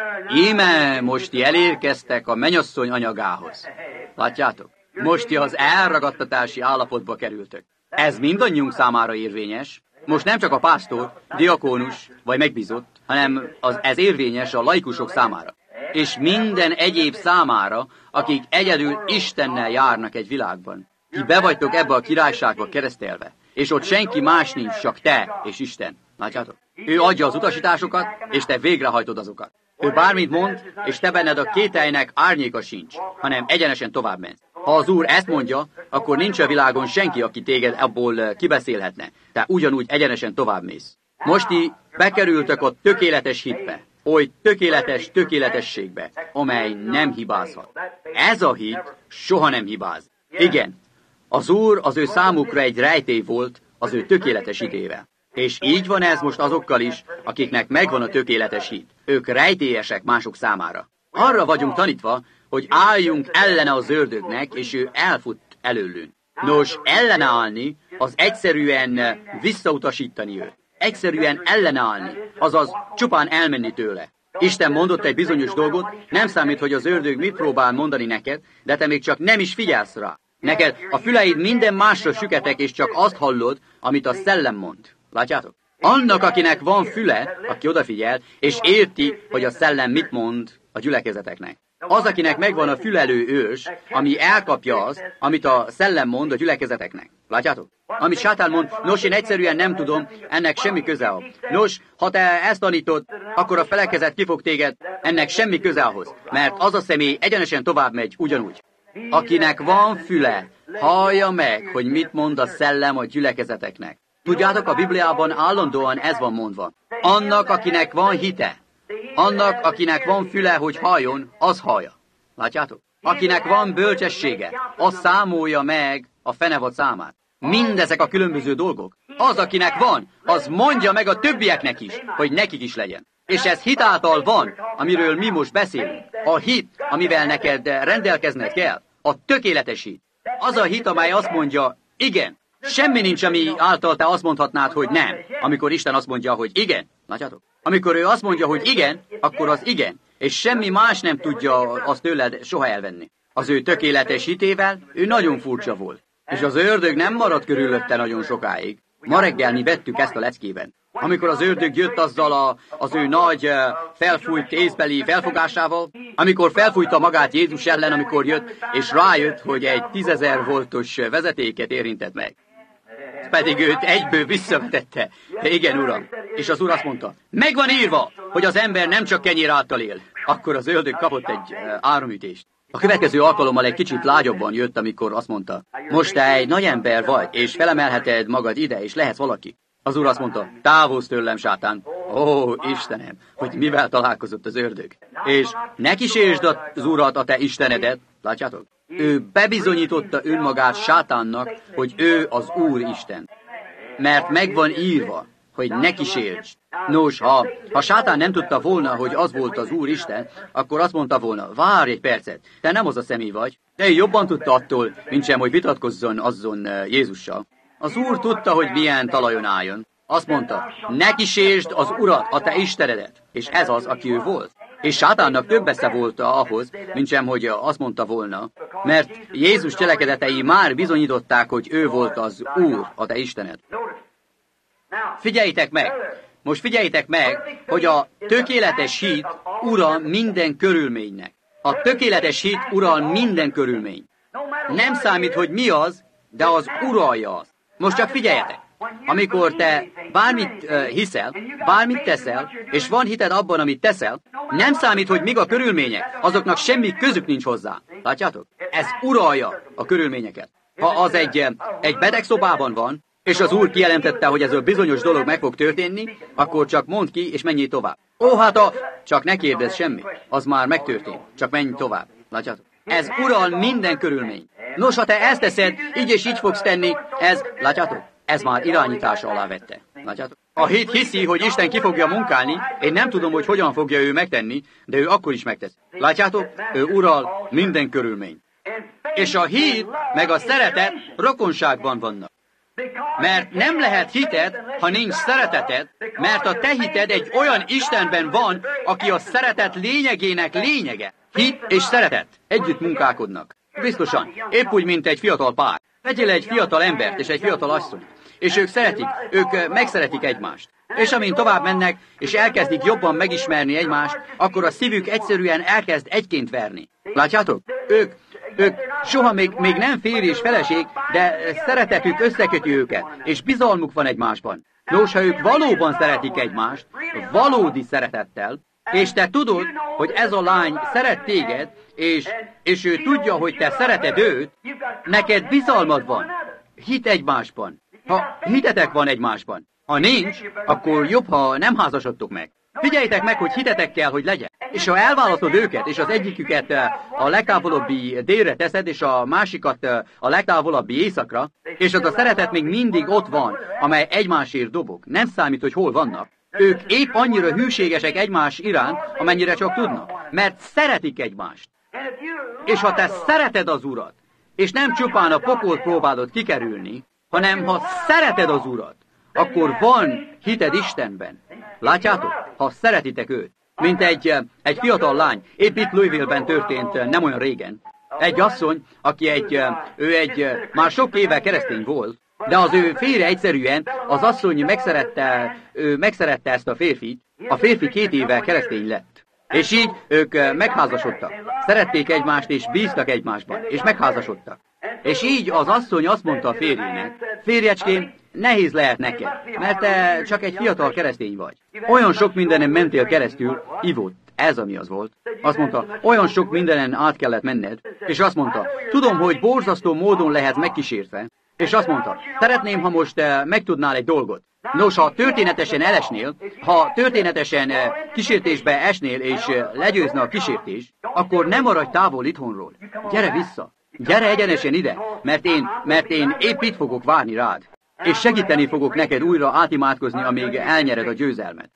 Íme most ti elérkeztek a mennyasszony anyagához. Látjátok? Most ti az elragadtatási állapotba kerültök. Ez mindannyiunk számára érvényes. Most nem csak a pásztor, diakónus vagy megbízott, hanem az, ez érvényes a laikusok számára. És minden egyéb számára, akik egyedül Istennel járnak egy világban. Ti be vagytok ebbe a királyságba keresztelve, és ott senki más nincs, csak te és Isten. Látjátok? Ő adja az utasításokat, és te végrehajtod azokat. Ő bármit mond, és te benned a kételynek árnyéka sincs, hanem egyenesen tovább mensz. Ha az Úr ezt mondja, akkor nincs a világon senki, aki téged abból kibeszélhetne. Te ugyanúgy egyenesen tovább mész. Most ti bekerültök a tökéletes hitbe, oly tökéletes tökéletességbe, amely nem hibázhat. Ez a hit soha nem hibáz. Igen, az Úr az ő számukra egy rejtély volt az ő tökéletes hitével. És így van ez most azokkal is, akiknek megvan a tökéletes hit. Ők rejtélyesek mások számára. Arra vagyunk tanítva, hogy álljunk ellene az ördögnek, és ő elfut előlünk. Nos, ellenállni, az egyszerűen visszautasítani őt. Egyszerűen ellenállni, azaz csupán elmenni tőle. Isten mondott egy bizonyos dolgot, nem számít, hogy az ördög mit próbál mondani neked, de te még csak nem is figyelsz rá. Neked a füleid minden másra süketek, és csak azt hallod, amit a szellem mond. Látjátok? Annak, akinek van füle, aki odafigyel, és érti, hogy a szellem mit mond a gyülekezeteknek. Az, akinek megvan a fülelő ős, ami elkapja az, amit a szellem mond a gyülekezeteknek. Látjátok? Amit sátán mond, nos, én egyszerűen nem tudom, ennek semmi köze ahhoz. Nos, ha te ezt tanítod, akkor a felekezet ki fog téged, ennek semmi köze ahhoz, mert az a személy egyenesen tovább megy ugyanúgy. Akinek van füle, hallja meg, hogy mit mond a szellem a gyülekezeteknek. Tudjátok, a Bibliában állandóan ez van mondva. Annak, akinek van hite, annak, akinek van füle, hogy halljon, az hallja. Látjátok? Akinek van bölcsessége, az számolja meg a fenevad számát. Mindezek a különböző dolgok. Az, akinek van, az mondja meg a többieknek is, hogy nekik is legyen. És ez hitáltal van, amiről mi most beszélünk. A hit, amivel neked rendelkezned kell, a tökéletes hit. Az a hit, amely azt mondja, igen. Semmi nincs, ami által te azt mondhatnád, hogy nem, amikor Isten azt mondja, hogy igen. Látjátok? Amikor ő azt mondja, hogy igen, akkor az igen. És semmi más nem tudja azt tőled soha elvenni. Az ő tökéletes hitével ő nagyon furcsa volt. És az ördög nem maradt körülötte nagyon sokáig. Ma reggel mi vettük ezt a leckében. Amikor az ördög jött azzal a, az ő nagy felfújt észbeli felfogásával, amikor felfújta magát Jézus ellen, amikor jött, és rájött, hogy egy tízezer voltos vezetéket érintett meg. Pedig őt egyből visszavetette. Igen, Uram. És az Úr azt mondta, megvan írva, hogy az ember nem csak kenyér által él. Akkor az ördög kapott egy áramütést. A következő alkalommal egy kicsit lágyabban jött, amikor azt mondta, most te egy nagy ember vagy, és felemelheted magad ide, és lehetsz valaki. Az Úr azt mondta, távozz tőlem, sátán. Ó, Istenem, hogy mivel találkozott az ördög. És ne kísértsd az Urat, a te Istenedet, látjátok? Ő bebizonyította önmagát sátánnak, hogy ő az Úr Isten. Mert megvan írva, hogy ne kísértsd. Nos, ha, ha sátán nem tudta volna, hogy az volt az Úr Isten, akkor azt mondta volna, várj egy percet, te nem az a személy vagy. Te jobban tudta attól, mint sem, hogy vitatkozzon azzon Jézussal. Az Úr tudta, hogy milyen talajon álljon. Azt mondta, ne kísértsd az Urat, a te Istenedet. És ez az, aki ő volt. És sátánnak több esze volt ahhoz, mint sem, hogy azt mondta volna. Mert Jézus cselekedetei már bizonyították, hogy ő volt az Úr, a te Istened. Figyeljétek meg! Most figyeljétek meg, hogy a tökéletes hit ura minden körülménynek. A tökéletes hit ural minden körülmény. Nem számít, hogy mi az, de az uralja az. Most csak figyeljetek! Amikor te bármit uh, hiszel, bármit teszel, és van hited abban, amit teszel, nem számít, hogy mik a körülmények, azoknak semmi közük nincs hozzá. Látjátok? Ez uralja a körülményeket. Ha az egy, egy betegszobában van, és az Úr kijelentette, hogy ez a bizonyos dolog meg fog történni, akkor csak mondd ki, és menjél tovább. Ó, hát a... Csak ne kérdezz semmi. Az már megtörtént. Csak menj tovább. Látjátok? Ez ural minden körülmény. Nos, ha te ezt teszed, így és így fogsz tenni, ez... Látjátok? Ez már irányítása alá vette. Látjátok? A hit hiszi, hogy Isten ki fogja munkálni, én nem tudom, hogy hogyan fogja ő megtenni, de ő akkor is megtesz. Látjátok? Ő ural minden körülmény. És a hit meg a szeretet rokonságban vannak. Mert nem lehet hited, ha nincs szereteted, mert a te hited egy olyan Istenben van, aki a szeretet lényegének lényege. Hit és szeretet együtt munkálkodnak. Biztosan, épp úgy, mint egy fiatal pár. Vegyél egy fiatal embert és egy fiatal asszonyt, és ők szeretik, ők megszeretik egymást. És amint tovább mennek, és elkezdik jobban megismerni egymást, akkor a szívük egyszerűen elkezd egyként verni. Látjátok? Ők, ők soha még, még nem férj és feleség, de szeretetük összeköti őket, és bizalmuk van egymásban. Nos, ha ők valóban szeretik egymást, valódi szeretettel, és te tudod, hogy ez a lány szeret téged, és, és ő tudja, hogy te szereted őt, neked bizalmad van. Hit egymásban. Ha hitetek van egymásban. Ha nincs, akkor jobb, ha nem házasodtok meg. Figyeljétek meg, hogy hitetek kell, hogy legyen. És ha elválasztod őket, és az egyiküket a legtávolabbi délre teszed, és a másikat a legtávolabbi északra, és az a szeretet még mindig ott van, amely egymásért dobog. Nem számít, hogy hol vannak. Ők épp annyira hűségesek egymás iránt, amennyire csak tudnak. Mert szeretik egymást. És ha te szereted az Urat, és nem csupán a pokolt próbálod kikerülni, hanem ha szereted az Urat, akkor van hited Istenben. Látjátok? Ha szeretitek őt. Mint egy, egy fiatal lány, épp itt Louisville-ben történt nem olyan régen. Egy asszony, aki egy, ő egy, már sok éve keresztény volt, de az ő férje egyszerűen, az asszony megszerette, ő megszerette ezt a férfit, a férfi két éve keresztény lett. És így ők megházasodtak. Szerették egymást, és bíztak egymásban, és megházasodtak. És így az asszony azt mondta a férjének, férjecském, nehéz lehet neked, mert te csak egy fiatal keresztény vagy. Olyan sok mindenen mentél keresztül, ivott, ez ami az volt. Azt mondta, olyan sok mindenen át kellett menned, és azt mondta, tudom, hogy borzasztó módon lehet megkísértve, és azt mondta, szeretném, ha most megtudnál egy dolgot. Nos, ha történetesen elesnél, ha történetesen kísértésbe esnél, és legyőzne a kísértés, akkor nem maradj távol itthonról. Gyere vissza. Gyere egyenesen ide, mert én, mert én épp itt fogok várni rád. És segíteni fogok neked újra átimádkozni, amíg elnyered a győzelmet.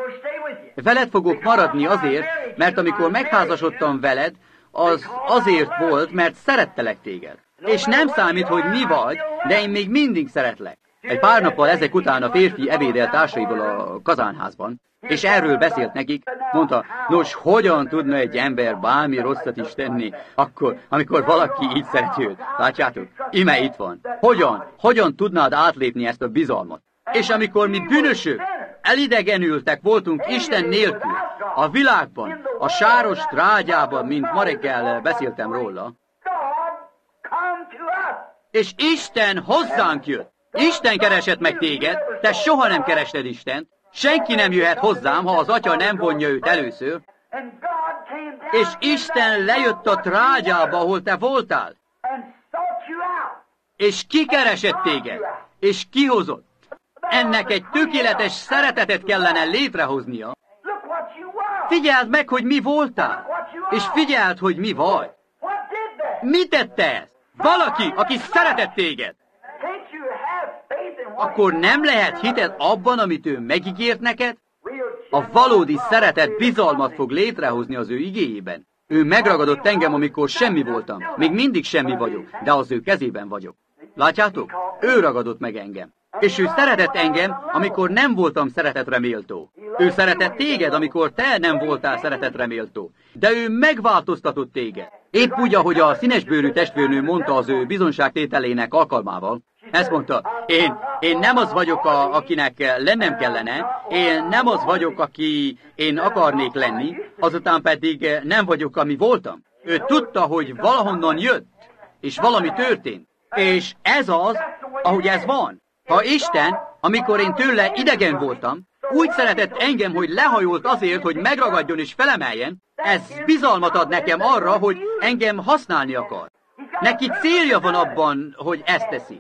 Veled fogok maradni azért, mert amikor megházasodtam veled, az azért volt, mert szerettelek téged. És nem számít, hogy mi vagy, de én még mindig szeretlek. Egy pár nappal ezek után a férfi ebédelt társaiból a kazánházban, és erről beszélt nekik, mondta, nos, hogyan tudna egy ember bármi rosszat is tenni, akkor, amikor valaki így szereti őt. Látjátok? Ime itt van. Hogyan? Hogyan tudnád átlépni ezt a bizalmat? És amikor mi bűnösök, elidegenültek voltunk Isten nélkül, a világban, a sáros trágyában, mint ma reggel beszéltem róla, és Isten hozzánk jött. Isten keresett meg téged, te soha nem kerested Istent, Senki nem jöhet hozzám, ha az Atya nem vonja őt először. És Isten lejött a trágyába, ahol te voltál. És kikeresett téged. És kihozott. Ennek egy tökéletes szeretetet kellene létrehoznia. Figyeld meg, hogy mi voltál. És figyeld, hogy mi vagy. Mi tette ezt? Valaki, aki szeretett téged. Akkor nem lehet hited abban, amit ő megígért neked? A valódi szeretet bizalmat fog létrehozni az ő igéjében. Ő megragadott engem, amikor semmi voltam. Még mindig semmi vagyok, de az ő kezében vagyok. Látjátok? Ő ragadott meg engem. És ő szeretett engem, amikor nem voltam szeretetre méltó. Ő szeretett téged, amikor te nem voltál szeretetre méltó. De ő megváltoztatott téged. Épp úgy, ahogy a színesbőrű testvérnő mondta az ő bizonságtételének alkalmával. Ezt mondta, én, én nem az vagyok, a, akinek lennem kellene, én nem az vagyok, aki én akarnék lenni, azután pedig nem vagyok, ami voltam. Ő tudta, hogy valahonnan jött, és valami történt. És ez az, ahogy ez van. Ha Isten, amikor én tőle idegen voltam, úgy szeretett engem, hogy lehajolt azért, hogy megragadjon és felemeljen, ez bizalmat ad nekem arra, hogy engem használni akar. Neki célja van abban, hogy ezt teszi.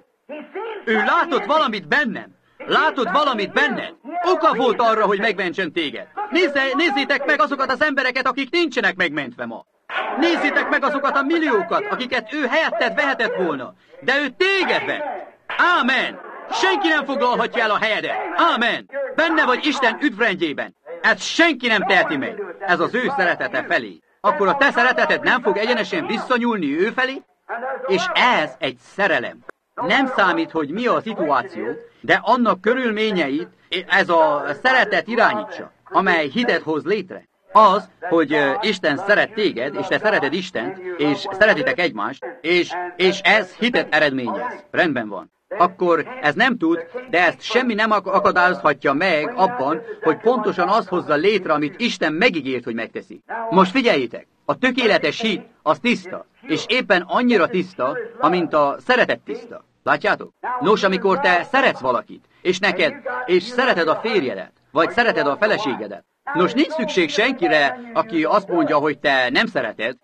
Ő látott valamit bennem. Látod valamit benned? Oka volt arra, hogy megmentsen téged. Nézze, nézzétek meg azokat az embereket, akik nincsenek megmentve ma. Nézzétek meg azokat a milliókat, akiket ő helyetted vehetett volna. De ő téged vett. Ámen. Senki nem foglalhatja el a helyedet. Ámen. Benne vagy Isten üdvrendjében. Ezt senki nem teheti meg. Ez az ő szeretete felé. Akkor a te szereteted nem fog egyenesen visszanyúlni ő felé? És ez egy szerelem. Nem számít, hogy mi a szituáció, de annak körülményeit ez a szeretet irányítsa, amely hitet hoz létre. Az, hogy Isten szeret téged, és te szereted Istent, és szeretitek egymást, és, és ez hitet eredményez. Rendben van. Akkor ez nem tud, de ezt semmi nem akadályozhatja meg abban, hogy pontosan az hozza létre, amit Isten megígért, hogy megteszi. Most figyeljétek, a tökéletes hit az tiszta, és éppen annyira tiszta, amint a szeretet tiszta. Látjátok? Nos, amikor te szeretsz valakit, és neked, és szereted a férjedet, vagy szereted a feleségedet, nos, nincs szükség senkire, aki azt mondja, hogy te nem szereted,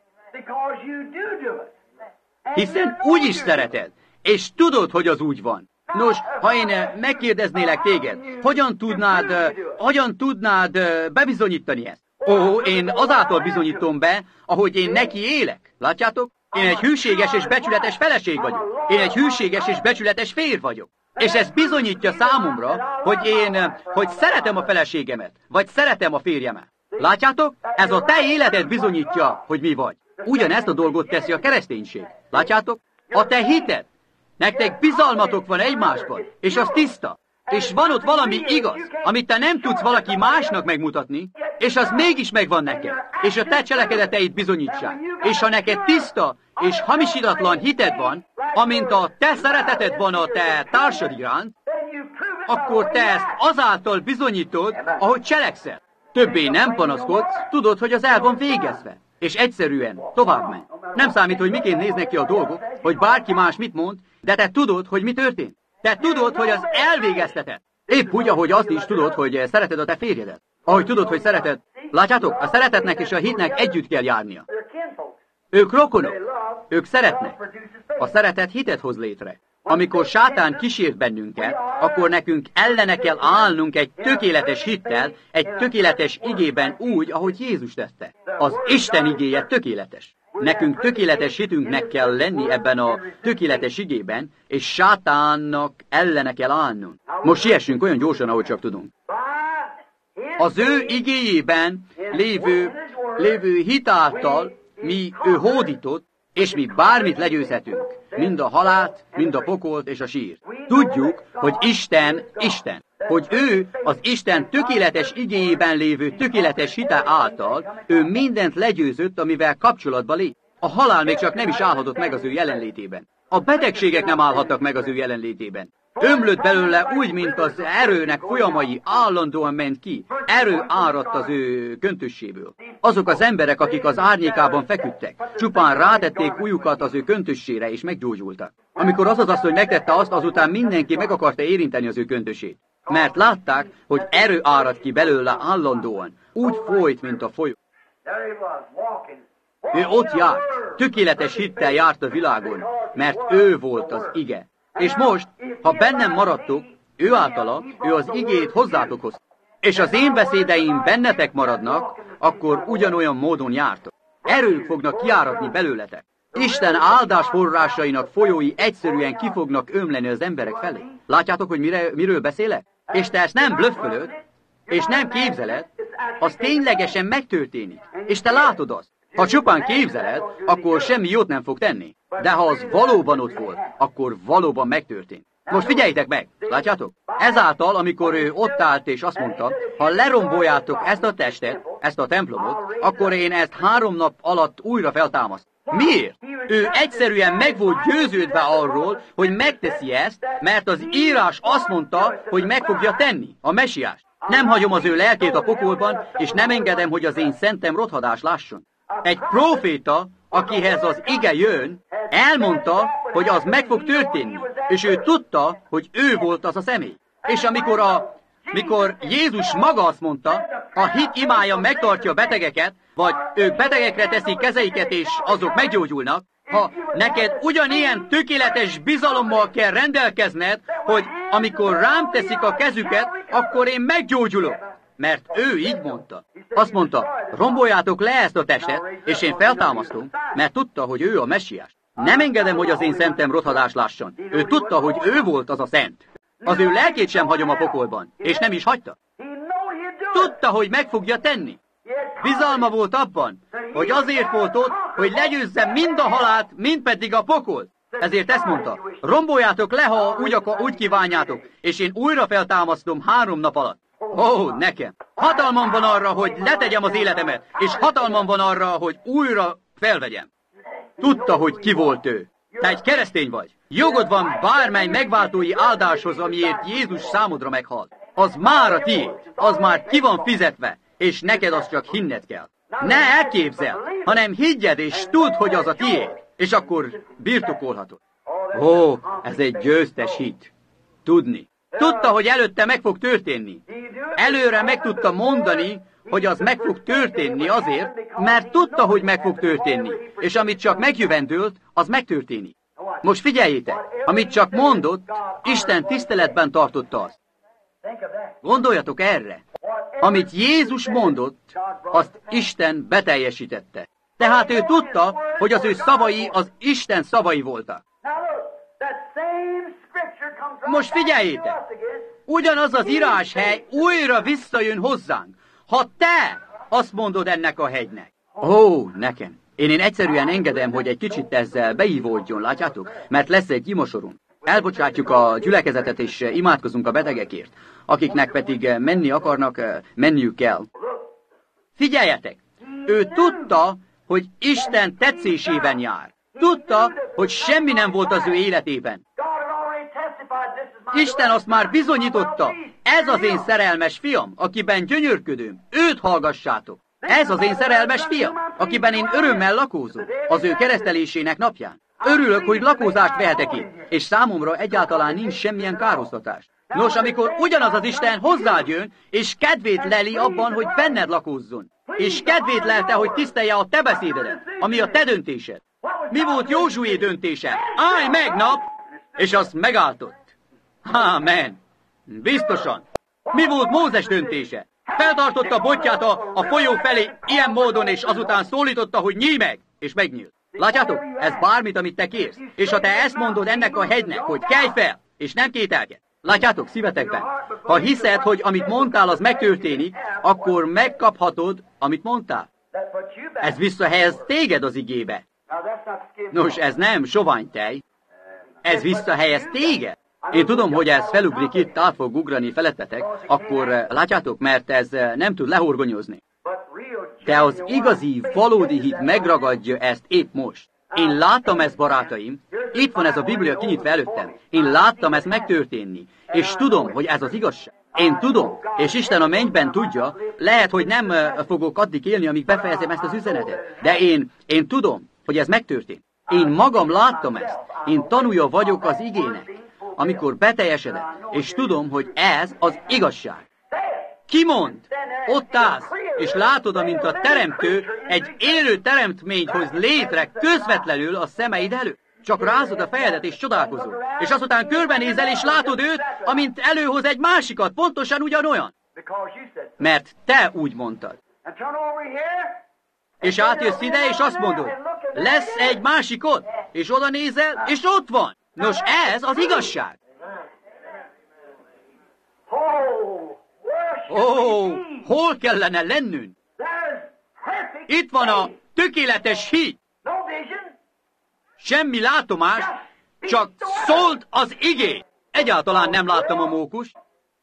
hiszen úgy is szereted, és tudod, hogy az úgy van. Nos, ha én megkérdeznélek téged, hogyan tudnád, hogyan tudnád bebizonyítani ezt? Ó, én azáltal bizonyítom be, ahogy én neki élek. Látjátok? Én egy hűséges és becsületes feleség vagyok. Én egy hűséges és becsületes férj vagyok. És ez bizonyítja számomra, hogy én, hogy szeretem a feleségemet, vagy szeretem a férjemet. Látjátok? Ez a te életed bizonyítja, hogy mi vagy. Ugyanezt a dolgot teszi a kereszténység. Látjátok? A te hited. Nektek bizalmatok van egymásban, és az tiszta. És van ott valami igaz, amit te nem tudsz valaki másnak megmutatni, és az mégis megvan neked, és a te cselekedeteid bizonyítsák. És ha neked tiszta és hamisítatlan hited van, amint a te szereteted van a te társad iránt, akkor te ezt azáltal bizonyítod, ahogy cselekszel. Többé nem panaszkodsz, tudod, hogy az el van végezve. És egyszerűen tovább menj. Nem számít, hogy miként néznek ki a dolgok, hogy bárki más mit mond, de te tudod, hogy mi történt. Te tudod, hogy az elvégeztetett. Épp úgy, ahogy azt is tudod, hogy szereted a te férjedet. Ahogy tudod, hogy szereted. Látjátok, a szeretetnek és a hitnek együtt kell járnia. Ők rokonok. Ők szeretnek. A szeretet hitet hoz létre. Amikor sátán kísért bennünket, akkor nekünk ellene kell állnunk egy tökéletes hittel, egy tökéletes igében úgy, ahogy Jézus tette. Az Isten igéje tökéletes. Nekünk tökéletes hitünknek kell lenni ebben a tökéletes igében, és sátánnak ellene kell állnunk. Most siessünk olyan gyorsan, ahogy csak tudunk. Az ő igéjében lévő, lévő hit által mi ő hódított, és mi bármit legyőzhetünk. Mind a halált, mind a pokolt és a sírt. Tudjuk, hogy Isten, Isten. Hogy ő az Isten tökéletes igéjében lévő tökéletes hite által, ő mindent legyőzött, amivel kapcsolatba lép. A halál még csak nem is állhatott meg az ő jelenlétében. A betegségek nem állhattak meg az ő jelenlétében. Ömlött belőle úgy, mint az erőnek folyamai állandóan ment ki. Erő áradt az ő köntösséből. Azok az emberek, akik az árnyékában feküdtek, csupán rátették ujjukat az ő köntössére, és meggyógyultak. Amikor az az asszony megtette azt, azután mindenki meg akarta érinteni az ő köntösét. Mert látták, hogy erő árad ki belőle állandóan. Úgy folyt, mint a folyó. Ő ott járt, tökéletes hittel járt a világon, mert ő volt az ige. És most, ha bennem maradtok, ő általa, ő az igét hozzátok hoz. És az én beszédeim bennetek maradnak, akkor ugyanolyan módon jártok. Erők fognak kiáradni belőletek. Isten áldás forrásainak folyói egyszerűen ki fognak ömleni az emberek felé. Látjátok, hogy mire, miről beszélek? És te ezt nem blöffölöd, és nem képzeled, az ténylegesen megtörténik. És te látod azt. Ha csupán képzeled, akkor semmi jót nem fog tenni. De ha az valóban ott volt, akkor valóban megtörtént. Most figyeljétek meg, látjátok? Ezáltal, amikor ő ott állt és azt mondta, ha leromboljátok ezt a testet, ezt a templomot, akkor én ezt három nap alatt újra feltámaszt. Miért? Ő egyszerűen meg volt győződve arról, hogy megteszi ezt, mert az írás azt mondta, hogy meg fogja tenni, a mesiást. Nem hagyom az ő lelkét a pokolban, és nem engedem, hogy az én szentem rothadás lásson. Egy próféta, akihez az ige jön, elmondta, hogy az meg fog történni, és ő tudta, hogy ő volt az a személy. És amikor, a, mikor Jézus maga azt mondta, a hit imája megtartja a betegeket, vagy ők betegekre teszik kezeiket, és azok meggyógyulnak, ha neked ugyanilyen tökéletes bizalommal kell rendelkezned, hogy amikor rám teszik a kezüket, akkor én meggyógyulok. Mert ő így mondta. Azt mondta, romboljátok le ezt a testet, és én feltámasztom, mert tudta, hogy ő a messiás. Nem engedem, hogy az én szentem rothadás lásson. Ő tudta, hogy ő volt az a szent. Az ő lelkét sem hagyom a pokolban, és nem is hagyta. Tudta, hogy meg fogja tenni. Bizalma volt abban, hogy azért volt ott, hogy legyőzze mind a halált, mind pedig a pokolt. Ezért ezt mondta, romboljátok le, ha úgy, úgy kívánjátok, és én újra feltámasztom három nap alatt. Ó, oh, nekem. Hatalmam van arra, hogy letegyem az életemet, és hatalmam van arra, hogy újra felvegyem. Tudta, hogy ki volt ő. Te egy keresztény vagy. Jogod van bármely megváltói áldáshoz, amiért Jézus számodra meghalt. Az már a tiéd, az már ki van fizetve, és neked azt csak hinned kell. Ne elképzel, hanem higgyed, és tudd, hogy az a tiéd, és akkor birtokolhatod. Ó, oh, ez egy győztes hit. Tudni. Tudta, hogy előtte meg fog történni. Előre meg tudta mondani, hogy az meg fog történni azért, mert tudta, hogy meg fog történni. És amit csak megjövendőlt, az megtörténik. Most figyeljétek, amit csak mondott, Isten tiszteletben tartotta azt. Gondoljatok erre. Amit Jézus mondott, azt Isten beteljesítette. Tehát ő tudta, hogy az ő szavai az Isten szavai voltak. Most figyeljétek! Ugyanaz az íráshely újra visszajön hozzánk, ha te azt mondod ennek a hegynek. Ó, nekem! Én, én egyszerűen engedem, hogy egy kicsit ezzel beívódjon, látjátok? Mert lesz egy imasorunk. Elbocsátjuk a gyülekezetet, és imádkozunk a betegekért, akiknek pedig menni akarnak, menniük kell. Figyeljetek! Ő tudta, hogy Isten tetszésében jár. Tudta, hogy semmi nem volt az ő életében. Isten azt már bizonyította. Ez az én szerelmes fiam, akiben gyönyörködöm. Őt hallgassátok. Ez az én szerelmes fiam, akiben én örömmel lakózom, az ő keresztelésének napján. Örülök, hogy lakózást vehetek itt, és számomra egyáltalán nincs semmilyen károsztatás. Nos, amikor ugyanaz az Isten hozzád jön, és kedvét leli abban, hogy benned lakózzon, és kedvét lelte, hogy tisztelje a te beszédedet, ami a te döntésed. Mi volt Józsué döntése? Állj meg, nap! És azt megálltott. Ámen. Biztosan. Mi volt Mózes döntése? Feltartotta botját a, a folyó felé ilyen módon, és azután szólította, hogy nyílj meg, és megnyílt. Látjátok? Ez bármit, amit te kérsz. És ha te ezt mondod ennek a hegynek, hogy kelj fel, és nem kételkedj. Látjátok, szívetekben? Ha hiszed, hogy amit mondtál, az megtörténik, akkor megkaphatod, amit mondtál. Ez visszahelyez téged az igébe. Nos, ez nem sovány tej. Ez visszahelyez téged. Én tudom, hogy ez felugrik itt, át fog ugrani felettetek, akkor látjátok, mert ez nem tud lehorgonyozni. De az igazi, valódi hit megragadja ezt épp most. Én láttam ezt, barátaim, itt van ez a Biblia kinyitva előttem. Én láttam ezt megtörténni, és tudom, hogy ez az igazság. Én tudom, és Isten a mennyben tudja, lehet, hogy nem fogok addig élni, amíg befejezem ezt az üzenetet. De én, én tudom, hogy ez megtörtént. Én magam láttam ezt. Én tanúja vagyok az igének. amikor beteljesedett, és tudom, hogy ez az igazság. Ki mond? Ott állsz, és látod, amint a teremtő egy élő teremtményt hoz létre közvetlenül a szemeid előtt. Csak rázod a fejedet, és csodálkozol. És azután körbenézel, és látod őt, amint előhoz egy másikat, pontosan ugyanolyan. Mert te úgy mondtad. És átjössz ide, és azt mondod, lesz egy másik ott, és oda nézel, és ott van. Nos, ez az igazság. Ó, oh, hol kellene lennünk? Itt van a tökéletes hit. Semmi látomás, csak szólt az igét. Egyáltalán nem láttam a mókust.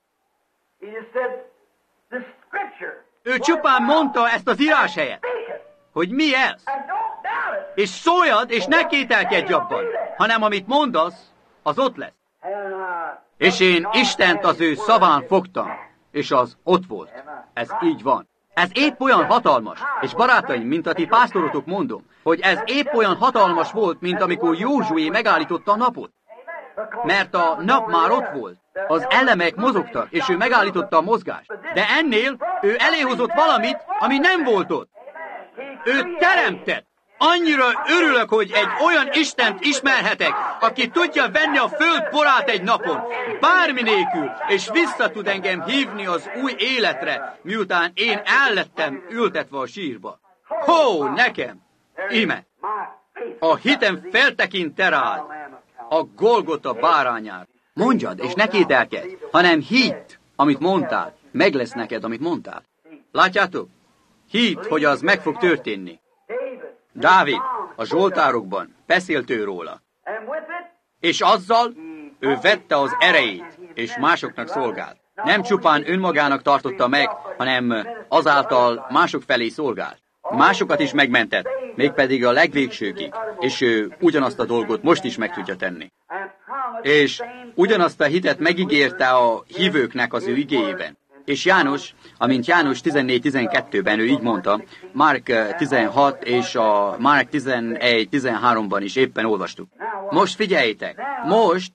Ő csupán mondta ezt az írás helyet, hogy mi ez. És szóljad, és ne kételkedj abban, hanem amit mondasz, az ott lesz. És én Istent az ő szaván fogtam, és az ott volt. Ez így van. Ez épp olyan hatalmas, és barátaim, mint a ti pásztorotok mondom, hogy ez épp olyan hatalmas volt, mint amikor Józsué megállította a napot. Mert a nap már ott volt. Az elemek mozogtak, és ő megállította a mozgást. De ennél ő eléhozott valamit, ami nem volt ott. Ő teremtett. Annyira örülök, hogy egy olyan Istent ismerhetek, aki tudja venni a föld porát egy napon, bármi nélkül, és vissza tud engem hívni az új életre, miután én el lettem ültetve a sírba. Hó, nekem! Íme! A hitem feltekint te rád, a Golgota bárányára. Mondjad, és ne kételkedj, hanem hidd, amit mondtál. Meg lesz neked, amit mondtál. Látjátok? Hidd, hogy az meg fog történni. Dávid a Zsoltárokban beszélt ő róla. És azzal ő vette az erejét, és másoknak szolgált. Nem csupán önmagának tartotta meg, hanem azáltal mások felé szolgált. Másokat is megmentett, mégpedig a legvégsőkig, és ő ugyanazt a dolgot most is meg tudja tenni. És ugyanazt a hitet megígérte a hívőknek az ő igéjében. És János, amint János tizennégy tizenkettőben ő így mondta, Márk tizenhat és a Márk tizenegy tizenháromban is éppen olvastuk. Most figyeljétek, most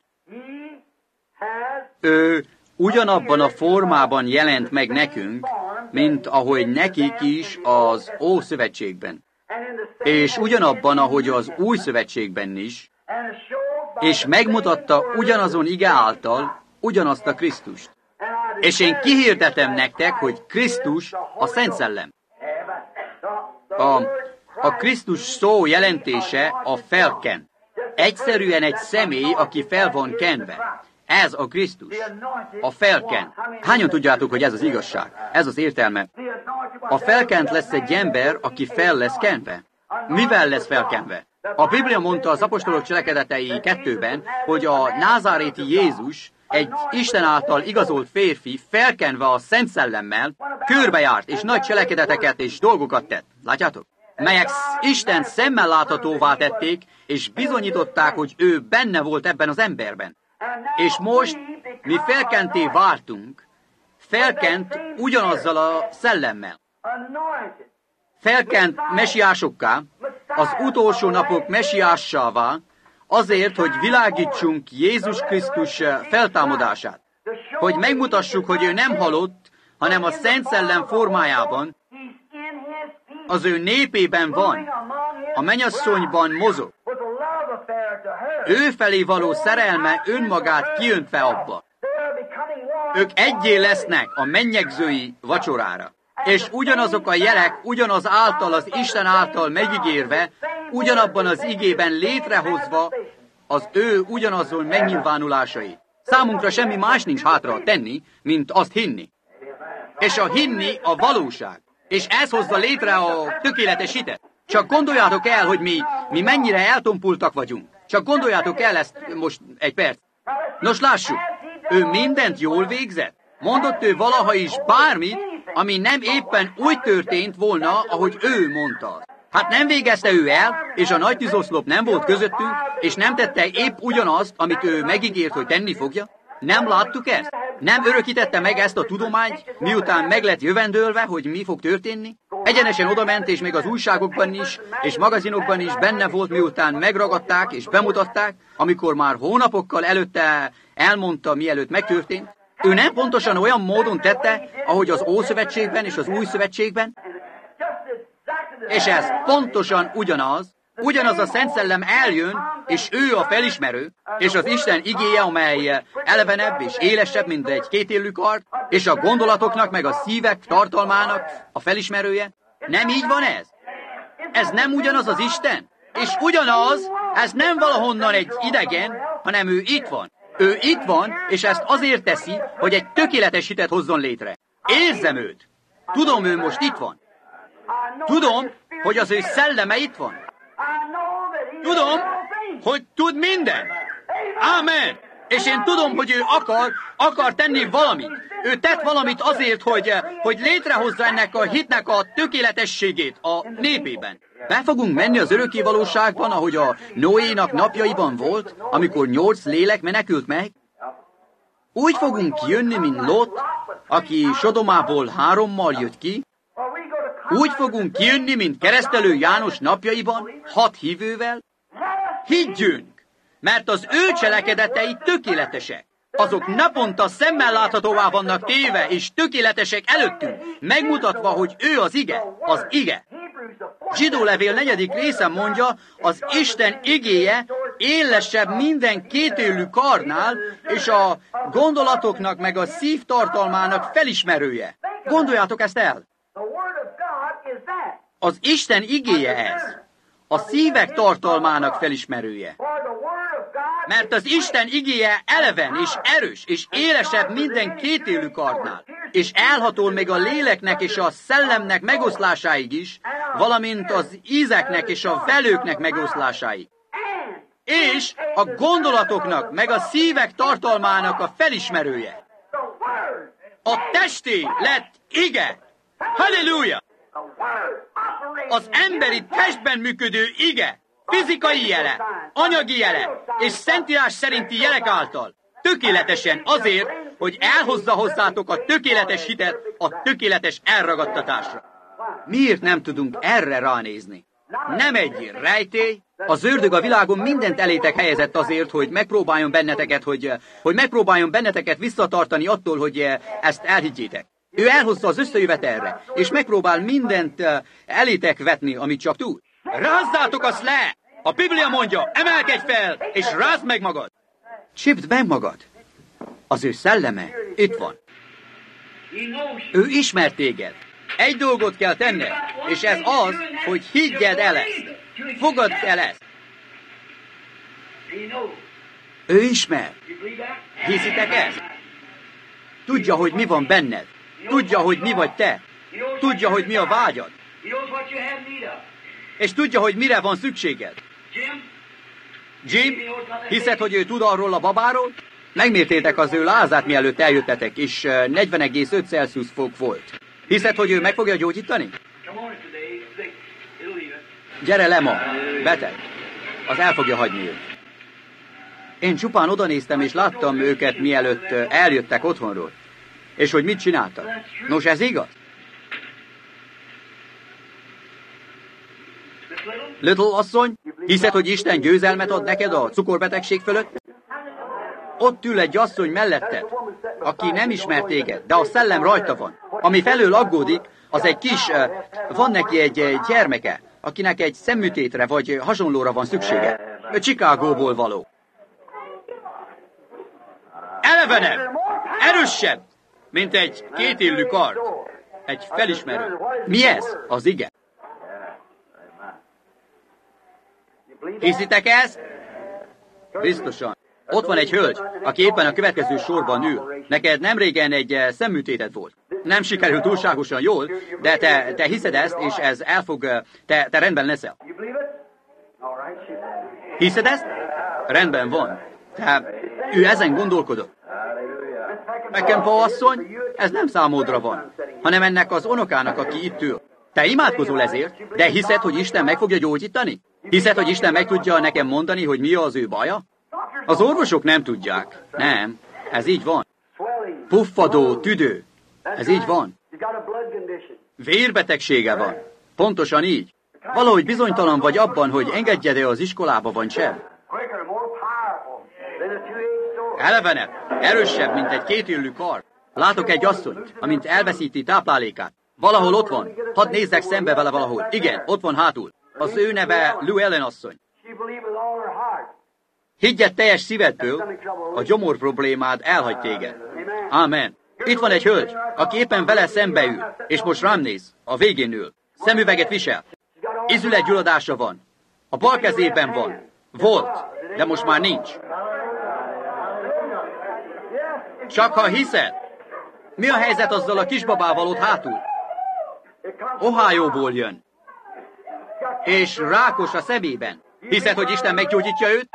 ő ugyanabban a formában jelent meg nekünk, mint ahogy nekik is az Ószövetségben. És ugyanabban, ahogy az Új Szövetségben is, és megmutatta ugyanazon ige által ugyanazt a Krisztust. És én kihirdetem nektek, hogy Krisztus a Szent Szellem. A, a Krisztus szó jelentése a felkent. Egyszerűen egy személy, aki fel van kenve. Ez a Krisztus. A felkent. Hányan tudjátok, hogy ez az igazság? Ez az értelme. A felkent lesz egy ember, aki fel lesz kenve. Mivel lesz felkenve? A Biblia mondta az apostolok cselekedetei kettőben, hogy a názáréti Jézus, egy Isten által igazolt férfi, felkenve a Szent Szellemmel, körbejárt, és nagy cselekedeteket és dolgokat tett. Látjátok? Melyek Isten szemmel láthatóvá tették, és bizonyították, hogy ő benne volt ebben az emberben. És most mi felkenté váltunk, felkent ugyanazzal a szellemmel. Felkent mesiásokká, az utolsó napok mesiássává, azért, hogy világítsunk Jézus Krisztus feltámadását. Hogy megmutassuk, hogy ő nem halott, hanem a Szent Szellem formájában, az ő népében van, a mennyasszonyban mozog. Ő felé való szerelme önmagát kiöntve abba. Ők egyé lesznek a mennyegzői vacsorára. És ugyanazok a jelek, ugyanaz által, az Isten által megígérve, ugyanabban az igében létrehozva az ő ugyanazon megnyilvánulásait. Számunkra semmi más nincs hátra tenni, mint azt hinni. És a hinni a valóság. És ez hozza létre a tökéletes hitet. Csak gondoljátok el, hogy mi, mi mennyire eltompultak vagyunk. Csak gondoljátok el ezt most egy perc. Nos, lássuk, ő mindent jól végzett. Mondott ő valaha is bármit, ami nem éppen úgy történt volna, ahogy ő mondta. Hát nem végezte ő el, és a nagy tűzoszlop nem volt közöttünk, és nem tette épp ugyanazt, amit ő megígért, hogy tenni fogja? Nem láttuk ezt? Nem örökítette meg ezt a tudományt, miután meg lett jövendőlve, hogy mi fog történni? Egyenesen odament, és még az újságokban is, és magazinokban is benne volt, miután megragadták és bemutatták, amikor már hónapokkal előtte elmondta, mielőtt megtörtént. Ő nem pontosan olyan módon tette, ahogy az Ószövetségben és az Új Szövetségben, és ez pontosan ugyanaz, ugyanaz a Szent Szellem eljön, és ő a felismerő, és az Isten igéje, amely elevenebb és élesebb, mint egy kétélű kard, és a gondolatoknak meg a szívek tartalmának a felismerője. Nem így van ez? Ez nem ugyanaz az Isten? És ugyanaz, ez nem valahonnan egy idegen, hanem ő itt van. Ő itt van, és ezt azért teszi, hogy egy tökéletes hitet hozzon létre. Érzem őt. Tudom, ő most itt van. Tudom, hogy az ő szelleme itt van. Tudom, hogy tud mindent. Ámen. És én tudom, hogy ő akar, akar tenni valamit. Ő tett valamit azért, hogy, hogy létrehozza ennek a hitnek a tökéletességét a népében. Be fogunk menni az örökké valóságban, ahogy a Noénak napjaiban volt, amikor nyolc lélek menekült meg. Úgy fogunk jönni, mint Lot, aki Sodomából hárommal jött ki. Úgy fogunk kijönni, mint Keresztelő János napjaiban, hat hívővel. Higgyünk, mert az ő cselekedetei tökéletesek. Azok naponta szemmel láthatóvá vannak téve, és tökéletesek előttünk, megmutatva, hogy ő az ige, az ige. Zsidó levél negyedik része mondja, az Isten igéje élesebb minden kétélű karnál, és a gondolatoknak meg a szív tartalmának felismerője. Gondoljátok ezt el! Az Isten igéje ez, a szívek tartalmának felismerője. Mert az Isten igéje eleven és erős és élesebb minden kétélű kardnál, és elhatol még a léleknek és a szellemnek megoszlásáig is, valamint az ízeknek és a velőknek megoszlásáig. És a gondolatoknak meg a szívek tartalmának a felismerője. A testé lett ige. Halleluja! Az emberi testben működő ige, fizikai jele, anyagi jele és szentírás szerinti jelek által tökéletesen azért, hogy elhozza hozzátok a tökéletes hitet a tökéletes elragadtatásra. Miért nem tudunk erre ránézni? Nem egy rejtély. Az ördög a világon mindent elétek helyezett azért, hogy megpróbáljon benneteket, hogy, hogy megpróbáljon benneteket visszatartani attól, hogy ezt elhiggyétek. Ő elhozza az összejövetelre, és megpróbál mindent elétek vetni, amit csak tud. Rázzátok azt le! A Biblia mondja, emelkedj fel, és rázd meg magad! Csipd meg magad! Az ő szelleme itt van. Ő ismer téged. Egy dolgot kell tenned, és ez az, hogy higgyed el ezt. Fogadd el ezt. Ő ismer. Hiszitek ezt? Tudja, hogy mi van benned. Tudja, hogy mi vagy te. Tudja, hogy mi a vágyad. És tudja, hogy mire van szükséged. Jim, hiszed, hogy ő tud arról a babáról? Megmértétek az ő lázát, mielőtt eljöttetek, és negyven egész öt Celsius fok volt. Hiszed, hogy ő meg fogja gyógyítani? Gyere le ma, beteg. Az el fogja hagyni őt. Én csupán odanéztem, és láttam őket, mielőtt eljöttek otthonról. És hogy mit csináltak. Nos, ez igaz? Little asszony, hiszed, hogy Isten győzelmet ad neked a cukorbetegség fölött? Ott ül egy asszony melletted, aki nem ismer téged, de a szellem rajta van. Ami felől aggódik, az egy kis, van neki egy gyermeke, akinek egy szemműtétre vagy hasonlóra van szüksége. Chicagóból való. Elevenebb, erősebb, mint egy kétillű kard, egy felismerő. Mi ez? Az ige. Hiszitek ezt? Biztosan. Ott van egy hölgy, aki éppen a következő sorban ül. Neked nem régen egy szemműtéted volt. Nem sikerült túlságosan jól, de te, te hiszed ezt, és ez el fog, te, te rendben leszel. Hiszed ezt? Rendben van. Tehát ő ezen gondolkodott. Mekempa asszony, ez nem számodra van, hanem ennek az unokának, aki itt ül. Te imádkozol ezért, de hiszed, hogy Isten meg fogja gyógyítani? Hiszed, hogy Isten meg tudja nekem mondani, hogy mi az ő baja? Az orvosok nem tudják. Nem, ez így van. Puffadó, tüdő. Ez így van. Vérbetegsége van. Pontosan így. Valahogy bizonytalan vagy abban, hogy engedjed-e az iskolába, vagy sem. Elevenebb, erősebb, mint egy kétillű kar. Látok egy asszonyt, amint elveszíti táplálékát. Valahol ott van. Hadd nézzek szembe vele valahol. Igen, ott van hátul. Az ő neve Lou Ellen asszony. Higgyed teljes szívedből, a gyomor problémád elhagy téged. Ámen. Itt van egy hölgy, aki éppen vele szembe ül, és most rám néz, a végén ül. Szemüveget visel. Izületgyulladása van. A bal kezében van. Volt, de most már nincs. Csak ha hiszed. Mi a helyzet azzal a kisbabával ott hátul? Ohioból jön. És rákos a szemében. Hiszed, hogy Isten meggyógyítja őt?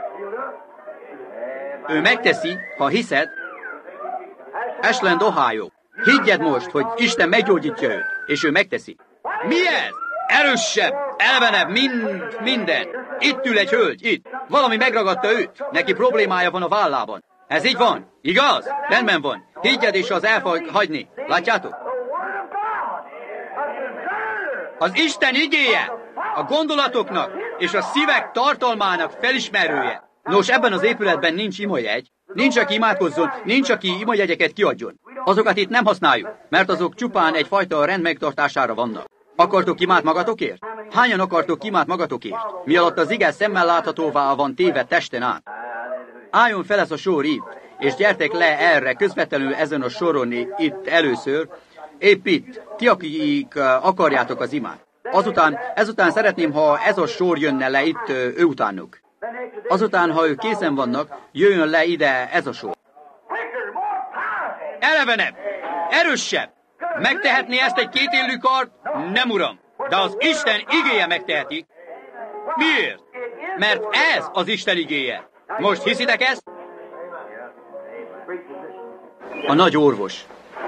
Ő megteszi, ha hiszed. Ashland, Ohio. Higgyed most, hogy Isten meggyógyítja őt, és ő megteszi. Mi ez? Erősebb, elevenebb, mind, minden. Itt ül egy hölgy, itt. Valami megragadta őt. Neki problémája van a vállában. Ez így van, igaz? Rendben van. Higgyed, és az el fog hagyni. Látjátok? Az Isten igéje a gondolatoknak és a szívek tartalmának felismerője. Nos, ebben az épületben nincs imajegy. Nincs, aki imádkozzon, nincs, aki imajegyeket kiadjon. Azokat itt nem használjuk, mert azok csupán egyfajta rend megtartására vannak. Akartok imát magatokért? Hányan akartok imát magatokért? Mi alatt az ige szemmel láthatóvá van téve testen át? Álljon fel ez a sor itt, és gyertek le erre közvetlenül ezen a soron itt először, épp itt, ti, akik akarjátok az imát. Azután, ezután szeretném, ha ez a sor jönne le itt ő utánuk. Azután, ha ők készen vannak, jöjjön le ide ez a sor. Elevenebb! Erősebb! Megtehetné ezt egy kétillű kard? Nem, uram! De az Isten igéje megteheti. Miért? Mert ez az Isten igéje. Most hiszitek ezt? A nagy orvos.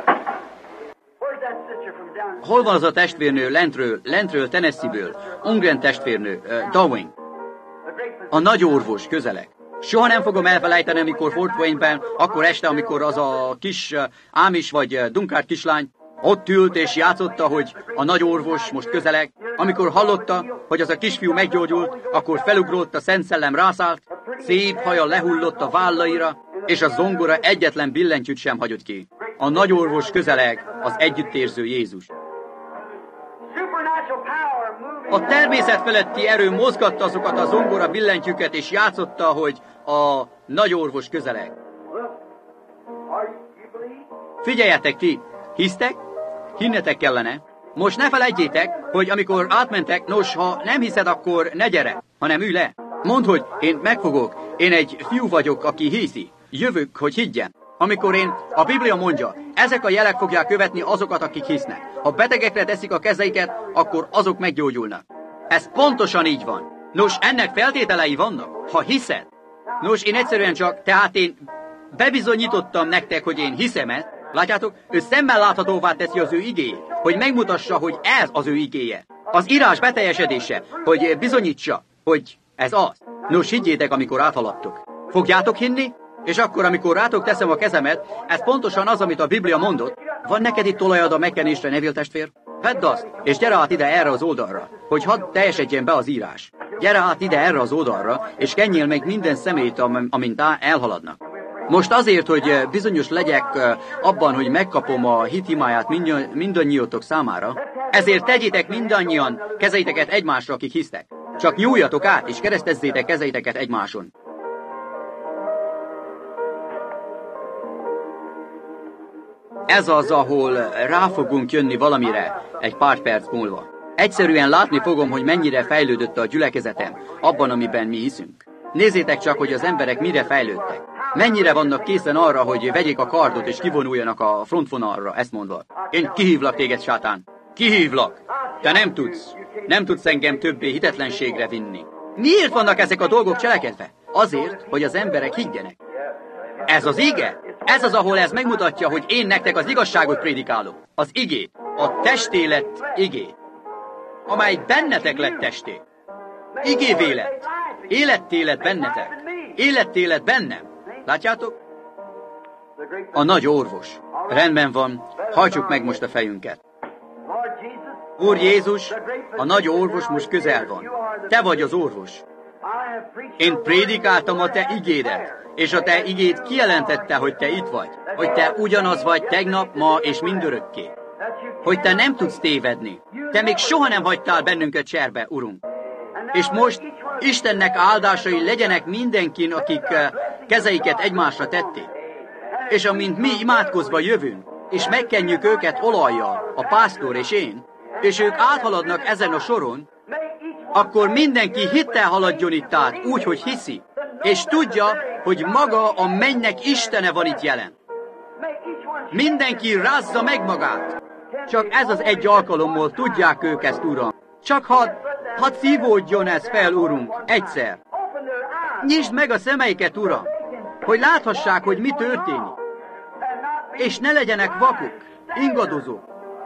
Hol van az a testvérnő lentről, lentről Tennessee-ből? Ungren testvérnő, uh, Dowing. A nagy orvos közeleg. Soha nem fogom elfelejteni, amikor Fort Wayne-ben, akkor este, amikor az a kis uh, Ámis vagy uh, Dunkard kislány ott ült és játszotta, hogy a nagy orvos most közeleg. Amikor hallotta, hogy az a kisfiú meggyógyult, akkor felugrott, a Szent Szellem rászállt, szép haja lehullott a vállaira, és a zongora egyetlen billentyűt sem hagyott ki. A nagy orvos közeleg, az együttérző Jézus. A természet feletti erő mozgatta azokat a zongora billentyűket, és játszotta, hogy a nagy orvos közeleg. Figyeljetek ti, hisztek? Hinnetek kellene. Most ne felejtjétek, hogy amikor átmentek, nos, ha nem hiszed, akkor ne gyere, hanem ülj le. Mondd, hogy én megfogok, én egy fiú vagyok, aki hiszi. Jövök, hogy higgyen. Amikor én, a Biblia mondja, ezek a jelek fogják követni azokat, akik hisznek. Ha betegekre teszik a kezeiket, akkor azok meggyógyulnak. Ez pontosan így van. Nos, ennek feltételei vannak, ha hiszed. Nos, én egyszerűen csak, tehát én bebizonyítottam nektek, hogy én hiszem-e. Látjátok, ő szemmel láthatóvá teszi az ő igéjét, hogy megmutassa, hogy ez az ő igéje. Az írás beteljesedése, hogy bizonyítsa, hogy ez az. Nos, higgyétek, amikor áthaladtok. Fogjátok hinni? És akkor, amikor rátok teszem a kezemet, ez pontosan az, amit a Biblia mondott. Van neked itt olajad a megkenésre, Neville testvér? Vedd azt, és gyere át ide erre az oldalra, hogy hadd teljesedjen be az írás. Gyere át ide erre az oldalra, és kenjél meg minden szemét, amint elhaladnak. Most azért, hogy bizonyos legyek abban, hogy megkapom a hitimáját mindannyiótok számára, ezért tegyétek mindannyian kezeiteket egymásra, akik hisztek. Csak nyúljatok át, és keresztezzétek kezeiteket egymáson. Ez az, ahol rá fogunk jönni valamire egy pár perc múlva. Egyszerűen látni fogom, hogy mennyire fejlődött a gyülekezetem abban, amiben mi hiszünk. Nézzétek csak, hogy az emberek mire fejlődtek. Mennyire vannak készen arra, hogy vegyék a kardot és kivonuljanak a frontvonalra, ezt mondva. Én kihívlak téged, sátán. Kihívlak. Te nem tudsz. Nem tudsz engem többé hitetlenségre vinni. Miért vannak ezek a dolgok cselekedve? Azért, hogy az emberek higgyenek. Ez az ige? Ez az, ahol ez megmutatja, hogy én nektek az igazságot prédikálok. Az igét. A testé lett igé. Amely bennetek lett testé. Igévé lett. Életté lett bennetek. Életté lett bennem. Látjátok? A nagy orvos. Rendben van, hajtsuk meg most a fejünket. Úr Jézus, a nagy orvos most közel van. Te vagy az orvos. Én prédikáltam a Te igédet, és a Te igéd kijelentette, hogy Te itt vagy. Hogy Te ugyanaz vagy tegnap, ma és mindörökké. Hogy Te nem tudsz tévedni. Te még soha nem hagytál bennünket cserbe, Urunk. És most Istennek áldásai legyenek mindenkin, akik kezeiket egymásra tették. És amint mi imádkozva jövünk, és megkenjük őket olajjal, a pásztor és én, és ők áthaladnak ezen a soron, akkor mindenki hittel haladjon itt át, úgy, hogy hiszi, és tudja, hogy maga a mennynek Istene van itt jelen. Mindenki rázza meg magát. Csak ez az egy alkalommal tudják ők ezt, Uram. Csak hadd, hadd szívódjon ez fel, Urunk, egyszer. Nyisd meg a szemeiket, Uram, hogy láthassák, hogy mi történik. És ne legyenek vakok, ingadozók,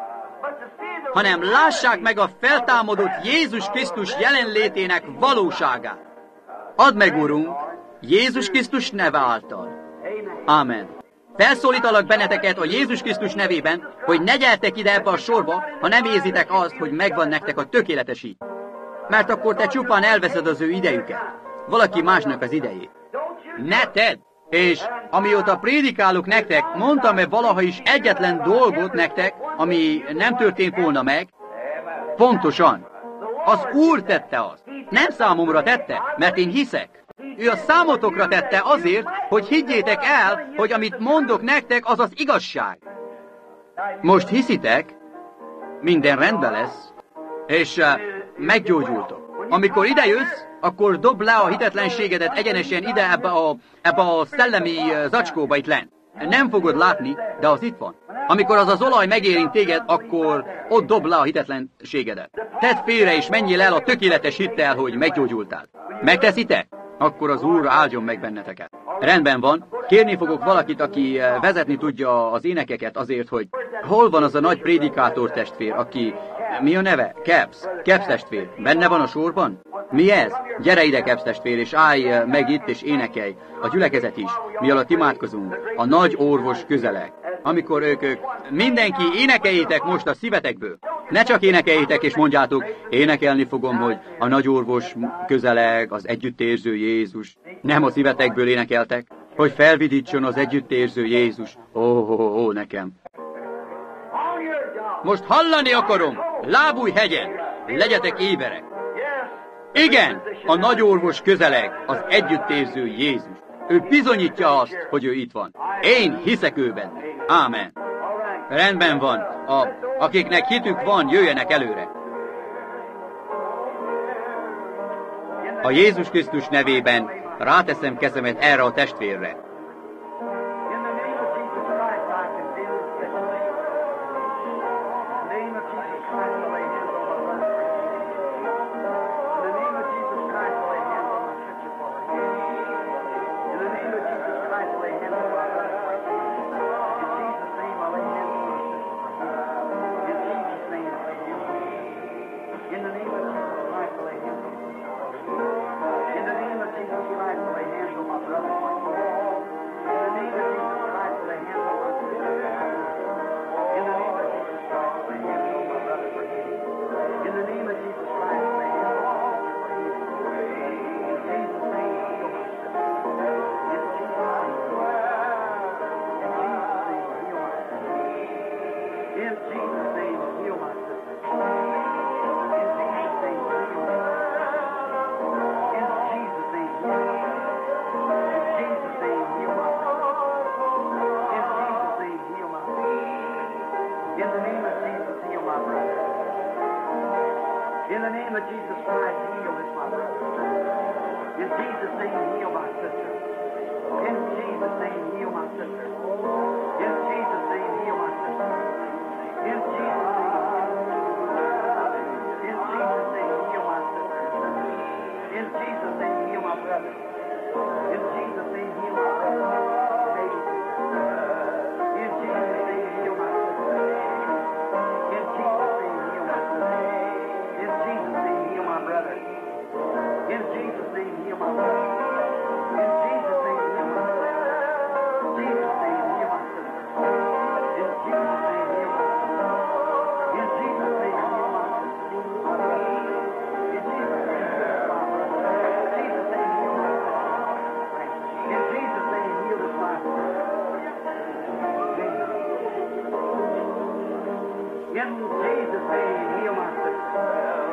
hanem lássák meg a feltámadott Jézus Krisztus jelenlétének valóságát. Add meg, Urunk, Jézus Krisztus neve által. Ámen. Felszólítalak benneteket a Jézus Krisztus nevében, hogy ne gyertek ide ebbe a sorba, ha nem érzitek azt, hogy megvan nektek a tökéletesít. Mert akkor te csupán elveszed az ő idejüket. Valaki másnak az idejét. Ne tedd! És amióta prédikálok nektek, mondtam-e valaha is egyetlen dolgot nektek, ami nem történt volna meg? Pontosan. Az Úr tette azt. Nem számomra tette, mert én hiszek. Ő a számotokra tette azért, hogy higgyétek el, hogy amit mondok nektek, az az igazság. Most hiszitek, minden rendben lesz, és uh, meggyógyultok. Amikor idejössz, akkor dob le a hitetlenségedet egyenesen ide ebbe a, ebbe a szellemi zacskóba itt lent. Nem fogod látni, de az itt van. Amikor az az olaj megérint téged, akkor ott dob le a hitetlenségedet. Tedd félre és menjél el a tökéletes hittel, hogy meggyógyultál. Megteszitek? Akkor az Úr áldjon meg benneteket. Rendben van. Kérni fogok valakit, aki vezetni tudja az énekeket azért, hogy hol van az a nagy prédikátor testvér, aki... Mi a neve? Caps. Caps testvér. Benne van a sorban? Mi ez? Gyere ide, Caps testvér, és állj meg itt, és énekelj. A gyülekezet is. Mi alatt imádkozunk. A nagy orvos közeleg. Amikor ők, ők... Mindenki énekeljétek most a szívetekből. Ne csak énekeljétek, és mondjátok, énekelni fogom, hogy a nagy orvos közeleg, az együttérző Jézus. Nem a szívetekből énekeltek, hogy felvidítson az együttérző Jézus. Ó, ó, ó, ó, nekem. Most hallani akarom, lábúj hegyen, legyetek éberek. Igen, a nagy orvos közeleg, az együttérző Jézus. Ő bizonyítja azt, hogy ő itt van. Én hiszek őben. Ámen. Rendben van. A, akiknek hitük van, jöjjenek előre. A Jézus Krisztus nevében ráteszem kezemet erre a testvérre. Jesus' name, In Jesus' name, heal my sister.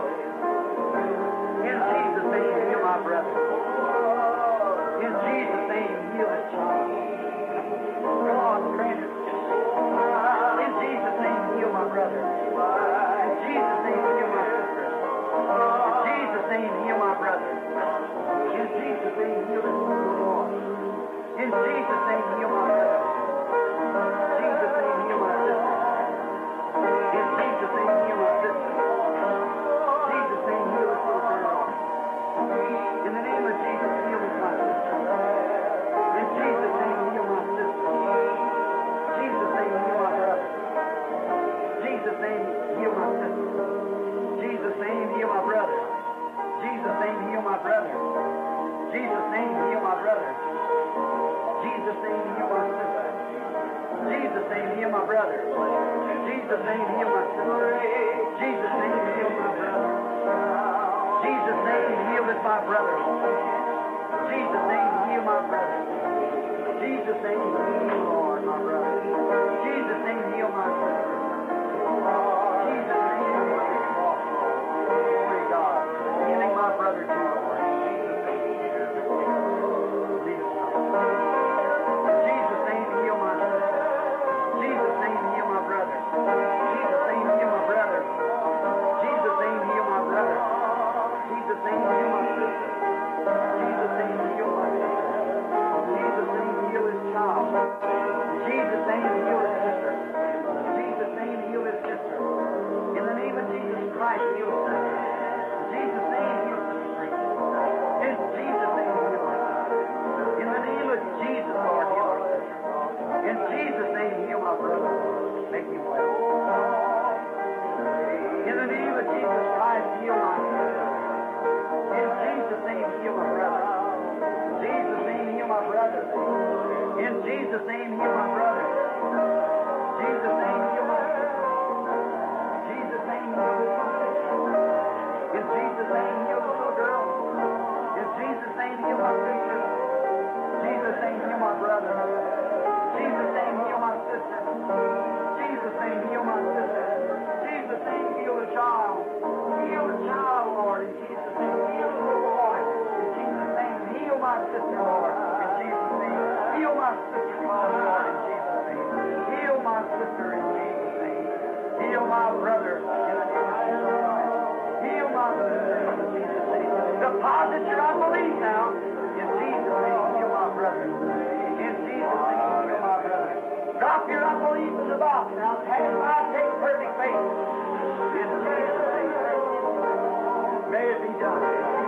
In Jesus' name, heal my brother. In Jesus' name, heal his child. God grant it. In Jesus' name, heal my brother. In Jesus' name, heal my sister. In Jesus' name, heal my brother. In Jesus' name, heal his Lord. In Jesus' name, heal my brother. In Jesus' name, heal my sister. In Jesus' name, heal my sister. In Jesus' name, heal this little girl. In the name of Jesus, heal this my sister. In Jesus' name, heal my sister. In Jesus' name, heal my brother. In Jesus' name, heal my sister. In Jesus' name, heal my brother. In Jesus' name, heal my brother. In Jesus' name, heal my brother. In Jesus' name, heal my sister. In Jesus' name, heal my brother. In Jesus' name, heal my sister. In Jesus' name, heal my brother. In Jesus' name, heal this my brother. In Jesus' name, heal my brother. In Jesus' name, heal, Lord, my brother. In Jesus' name, heal my sister. In Jesus' name, heal my sister. Glory to God. Healing my brother too, Lord. Jesus' name, heal my sister. Jesus' name, heal my brother. Jesus' name, heal my brother. Jesus' name, heal my brother. Jesus' name, heal my sister. Jesus' name, heal my sister. Jesus' name, heal his child. Jesus' name, heal his sister. Jesus' name, heal his sister. In the name of Jesus Christ, heal his sister. Jesus' name, heal Sister Teresa. In Jesus' name, heal my sister. In the name of Jesus, Lord, heal our sister. In Jesus' name, heal my brother. Make me well. In the name of Jesus Christ, heal my sister. In Jesus' name, heal my brother. In Jesus' name, heal my brother. In Jesus' name, heal my brother. In Jesus' name, heal my sister. In Jesus' name, heal this my sister. In Jesus' name, heal this little girl. In Jesus' name, heal my sister. In Jesus' name, heal my brother. In Jesus' name, heal my sister. In Jesus' name, heal my sister. In Jesus' name, heal the child. Heal the child, Lord. In Jesus' name, heal the little boy. In Jesus' name, heal my sister, Lord. In Jesus' name, heal my sister, Lord. In Jesus' name, heal my sister. In Jesus' name, heal my brother. In the name of Jesus Christ, heal my sister. In Jesus' name, deposit your unbelief now. In Jesus' name, heal my brother. In Jesus' name, heal my brother. Drop your unbelief in the box now. Have I take perfect faith. In Jesus' name. May it be done.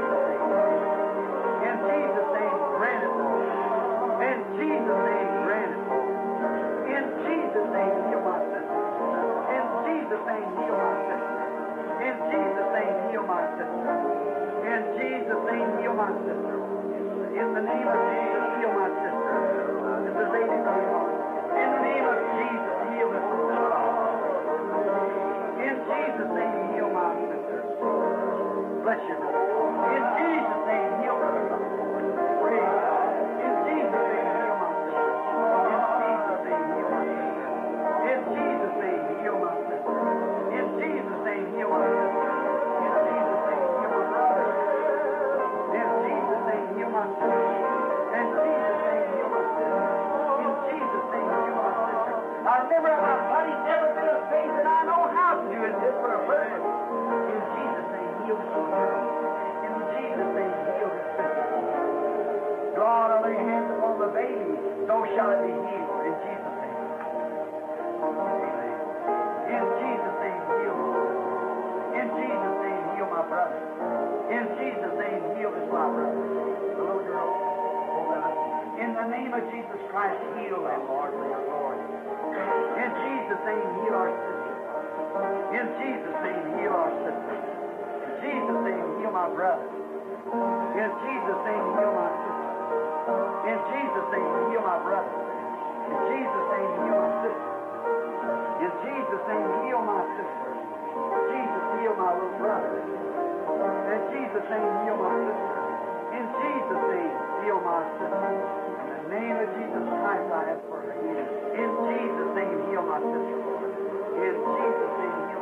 In Jesus' name, grant it, Lord. In Jesus' name, grant it, Lord. In Jesus' name, heal my sister. In Jesus' name, heal my sister. In Jesus' name, heal my sister. In Jesus' name, heal my sister. In the name of Jesus, heal my sister. This is Lady Lord. In the name of Jesus, heal this sister. In Jesus' name, heal my sister. Bless you, Lord. In Jesus' name, heal her. Praise God. In Jesus' name, heal my sister. In Jesus' name, heal my sister. In Jesus' name, heal my sister. In Jesus' name, heal my sister. In Jesus' name, heal my brother. In Jesus' name, heal my sister. In Jesus' name, heal my sister. In Jesus' name, heal my sister. Now remember, my body's never been a faith, and I know how to do it just for a purpose. In Jesus' name, heal this little girl. In Jesus' name, heal this sister. God, I'll lay hands upon the baby, so shall it be healed. In Jesus' name. Amen. In Jesus' name, heal my sister. In Jesus' name, heal my brother. In Jesus' name, heal this my brother. The little girl. In the name of Jesus Christ, heal them, Lord, for your glory. In Jesus' name, heal our sister. In Jesus' name, heal our sister. In Jesus' name, heal my brother. In Jesus' name, heal my sister. In Jesus' name, heal my brother. In Jesus' name, heal my sister. In Jesus' name, heal my sister. Jesus, heal my little brother. In Jesus' name, heal my sister. In Jesus' name, heal my sister. In the name of Jesus Christ, I ask for her healing. In Jesus' name, heal my sister, Lord. In Jesus' name, heal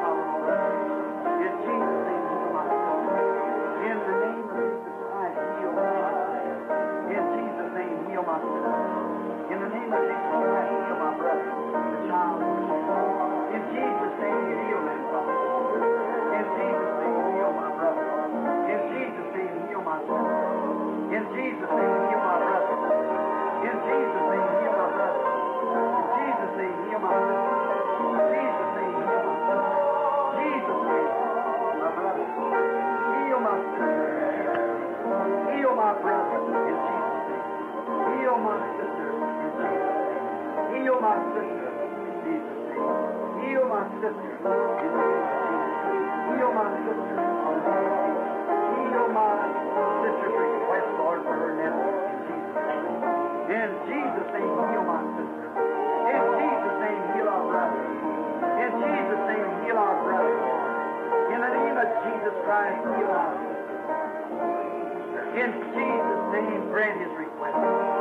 Heal my sister. In Jesus' name. Heal my sister. In Jesus' name. Heal my sister. Heal my sister's request, Lord, for her nephew. In Jesus' name. In Jesus' name, heal my sister. In Jesus' name, heal our brother. In Jesus' name, heal our brother. In the name of Jesus Christ, heal our sister. In Jesus' name, grant his request.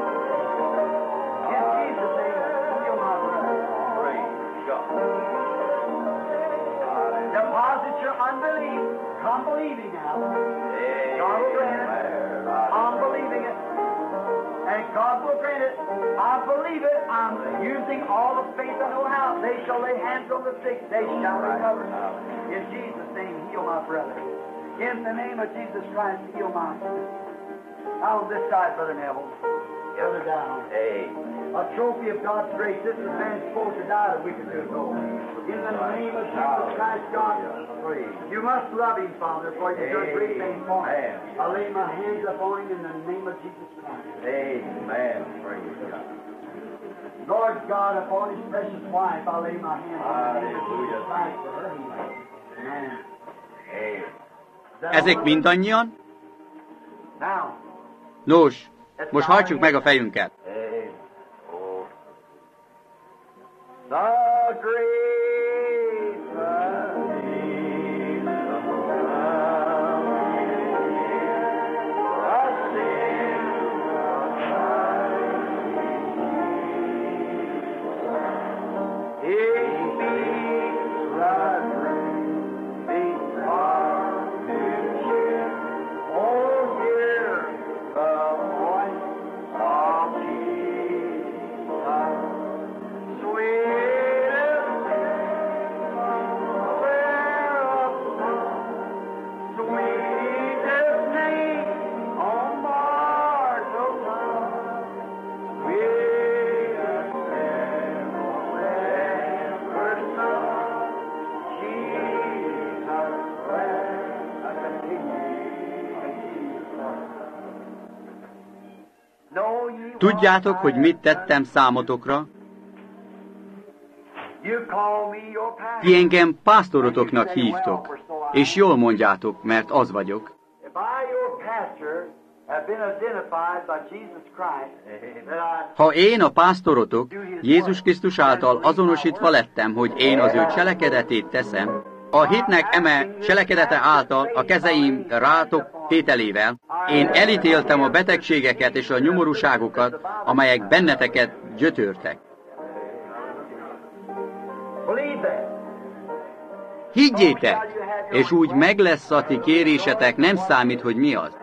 In Jesus' name, heal my brother. Praise God. Deposit your unbelief. Come believing now. God will grant it. I'm believing it. And God will grant it. I believe it. I'm using all the faith I know how. They shall lay hands on the sick. They shall recover. In Jesus' name, heal my brother. In the name of Jesus Christ, heal my sister. Now on this side, Brother Neville. The other down. Amen. A trophy of God's grace. This is man supposed to die a week or two ago. In the name of Jesus Christ, God, you must love him, Father, for you've done great things for him. I lay my hands upon him in the name of Jesus Christ. Amen. Praise God. Lord God, upon his precious wife, I lay my hands on the name of Jesus Christ for her healing. Amen. Ezek mindannyian? Nos, most hajtsuk meg a fejünket. The great Tudjátok, hogy mit tettem számotokra? Ti engem pásztorotoknak hívtok, és jól mondjátok, mert az vagyok. Ha én a pásztorotok Jézus Krisztus által azonosítva lettem, hogy én az ő cselekedetét teszem, a hitnek eme cselekedete által a kezeim rátok tételével, én elítéltem a betegségeket és a nyomorúságokat, amelyek benneteket gyötörtek. Higgyétek, és úgy meg lesz a ti kérésetek, nem számít, hogy mi az.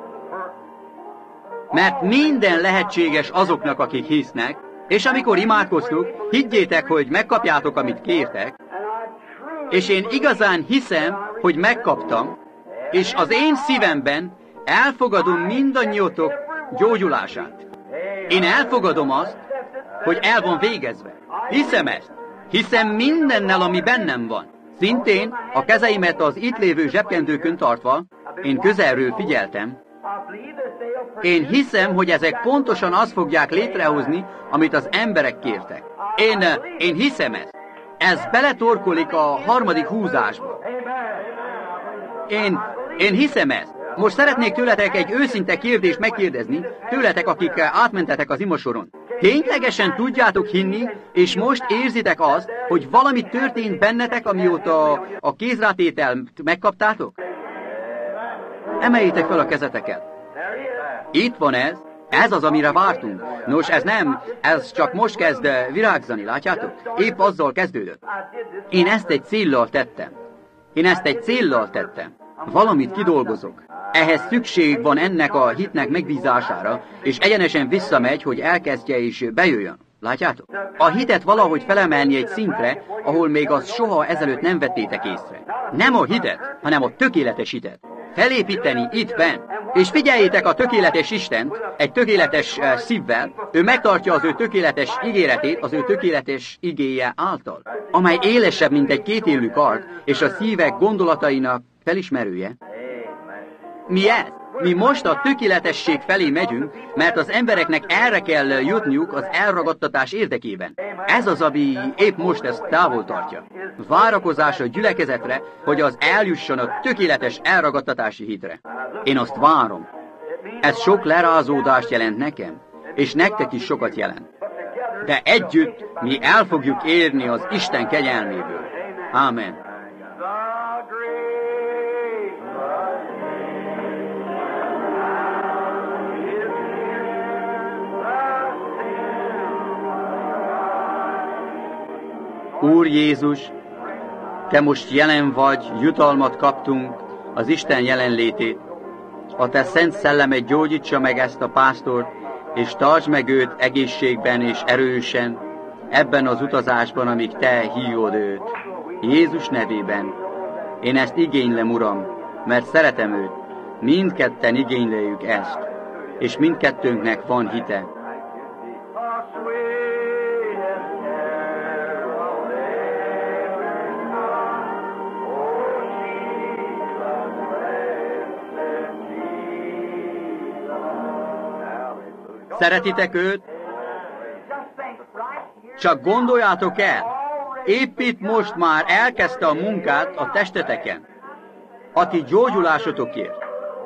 Mert minden lehetséges azoknak, akik hisznek, és amikor imádkoztuk, higgyétek, hogy megkapjátok, amit kértek, és én igazán hiszem, hogy megkaptam, és az én szívemben elfogadom mindannyiótok gyógyulását. Én elfogadom azt, hogy el van végezve. Hiszem ezt. Hiszem mindennel, ami bennem van. Szintén a kezeimet az itt lévő zsebkendőkön tartva, én közelről figyeltem. Én hiszem, hogy ezek pontosan azt fogják létrehozni, amit az emberek kértek. Én, én hiszem ezt. Ez beletorkolik a harmadik húzásba. Én, én hiszem ezt. Most szeretnék tőletek egy őszinte kérdést megkérdezni, tőletek, akik átmentetek az imasoron. Ténylegesen tudjátok hinni, és most érzitek azt, hogy valami történt bennetek, amióta a kézrátételt megkaptátok? Emeljétek fel a kezeteket. Itt van ez. Ez az, amire vártunk. Nos, ez nem, ez csak most kezd virágzani, látjátok? Épp azzal kezdődött. Én ezt egy céllal tettem. Én ezt egy céllal tettem. Valamit kidolgozok. Ehhez szükség van ennek a hitnek megbízására, és egyenesen visszamegy, hogy elkezdje és bejöjjön. Látjátok? A hitet valahogy felemelni egy szintre, ahol még azt soha ezelőtt nem vettétek észre. Nem a hitet, hanem a tökéletes hitet. Felépíteni itt benn. És figyeljétek a tökéletes Istent egy tökéletes uh, szívvel, ő megtartja az ő tökéletes ígéretét az ő tökéletes igéje által, amely élesebb, mint egy kétélű kard, és a szívek gondolatainak felismerője. Mi ez? Mi most a tökéletesség felé megyünk, mert az embereknek erre kell jutniuk az elragadtatás érdekében. Ez az, ami épp most ezt távol tartja. Várakozás a gyülekezetre, hogy az eljusson a tökéletes elragadtatási hitre. Én azt várom. Ez sok lerázódást jelent nekem, és nektek is sokat jelent. De együtt mi el fogjuk érni az Isten kegyelméből. Ámen. Úr Jézus, Te most jelen vagy, jutalmat kaptunk, az Isten jelenlétét. A Te szent szellemed gyógyítsa meg ezt a pásztort, és tartsd meg őt egészségben és erősen, ebben az utazásban, amíg Te hívod őt. Jézus nevében. Én ezt igénylem, Uram, mert szeretem őt. Mindketten igényleljük ezt, és mindkettőnknek van hite. Szeretitek őt? Csak gondoljátok el, épp itt most már elkezdte a munkát a testeteken, a ti gyógyulásotokért.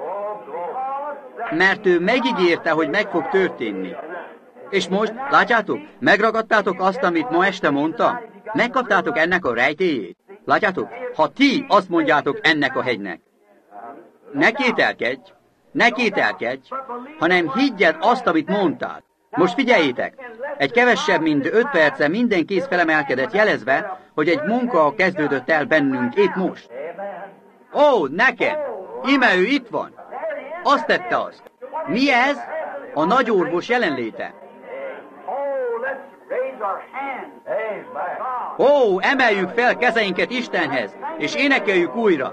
Mert ő megígérte, hogy meg fog történni. És most, látjátok, megragadtátok azt, amit ma este mondta? Megkaptátok ennek a rejtélyét? Látjátok, ha ti azt mondjátok ennek a hegynek, ne kételkedj, ne kételkedj, hanem higgyed azt, amit mondtál. Most figyeljétek, egy kevesebb, mint öt perce minden kéz felemelkedett jelezve, hogy egy munka kezdődött el bennünk épp most. Ó, nekem! Íme ő itt van! Azt tette azt. Mi ez? A nagyorvos jelenléte. Ó, emeljük fel kezeinket Istenhez, és énekeljük újra.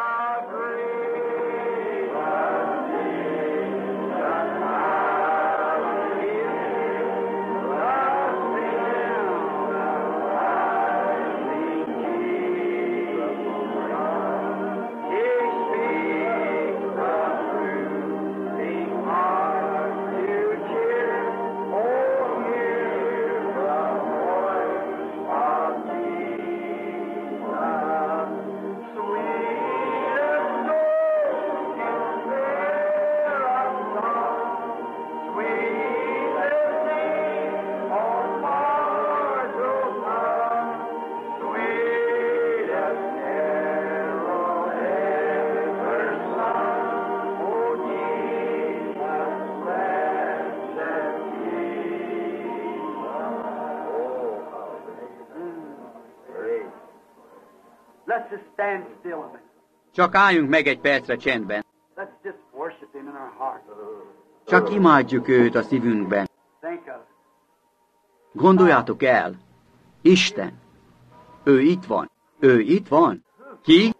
Csak álljunk meg egy percre csendben. Csak imádjuk őt a szívünkben. Gondoljátok el, Isten, ő itt van. Ő itt van. Ki?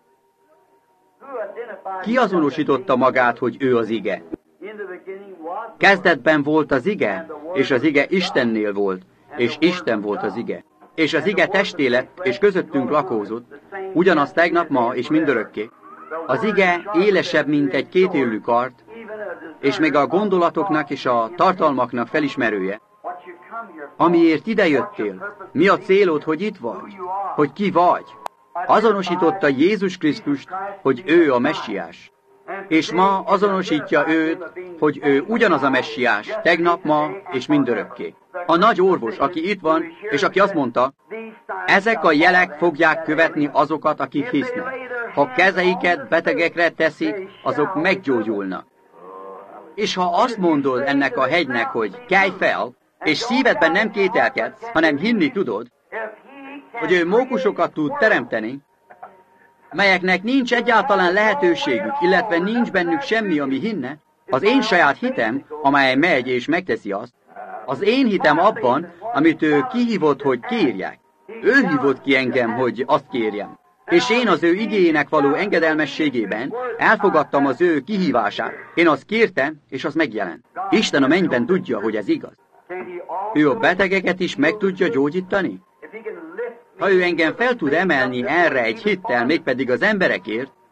Ki azonosította magát, hogy ő az ige? Kezdetben volt az ige, és az ige Istennél volt, és Isten volt az ige. És az ige testé lett, és közöttünk lakózott, ugyanaz tegnap, ma, és mindörökké. Az ige élesebb, mint egy kétélű kard, és még a gondolatoknak és a tartalmaknak felismerője. Amiért idejöttél, mi a célod, hogy itt vagy, hogy ki vagy. Azonosította Jézus Krisztust, hogy ő a messiás. És ma azonosítja őt, hogy ő ugyanaz a messiás, tegnap, ma, és mindörökké. A nagy orvos, aki itt van, és aki azt mondta, ezek a jelek fogják követni azokat, akik hisznek. Ha kezeiket betegekre teszik, azok meggyógyulnak. És ha azt mondod ennek a hegynek, hogy kelj fel, és szívedben nem kételkedsz, hanem hinni tudod, hogy ő mókusokat tud teremteni, melyeknek nincs egyáltalán lehetőségük, illetve nincs bennük semmi, ami hinne, az én saját hitem, amely megy és megteszi azt, az én hitem abban, amit ő kihívott, hogy kérjek. Ő hívott ki engem, hogy azt kérjem. És én az ő igéjének való engedelmességében elfogadtam az ő kihívását. Én azt kértem, és az megjelent. Isten a mennyben tudja, hogy ez igaz. Ő a betegeket is meg tudja gyógyítani? Ha ő engem fel tud emelni erre egy hittel, mégpedig az emberekért,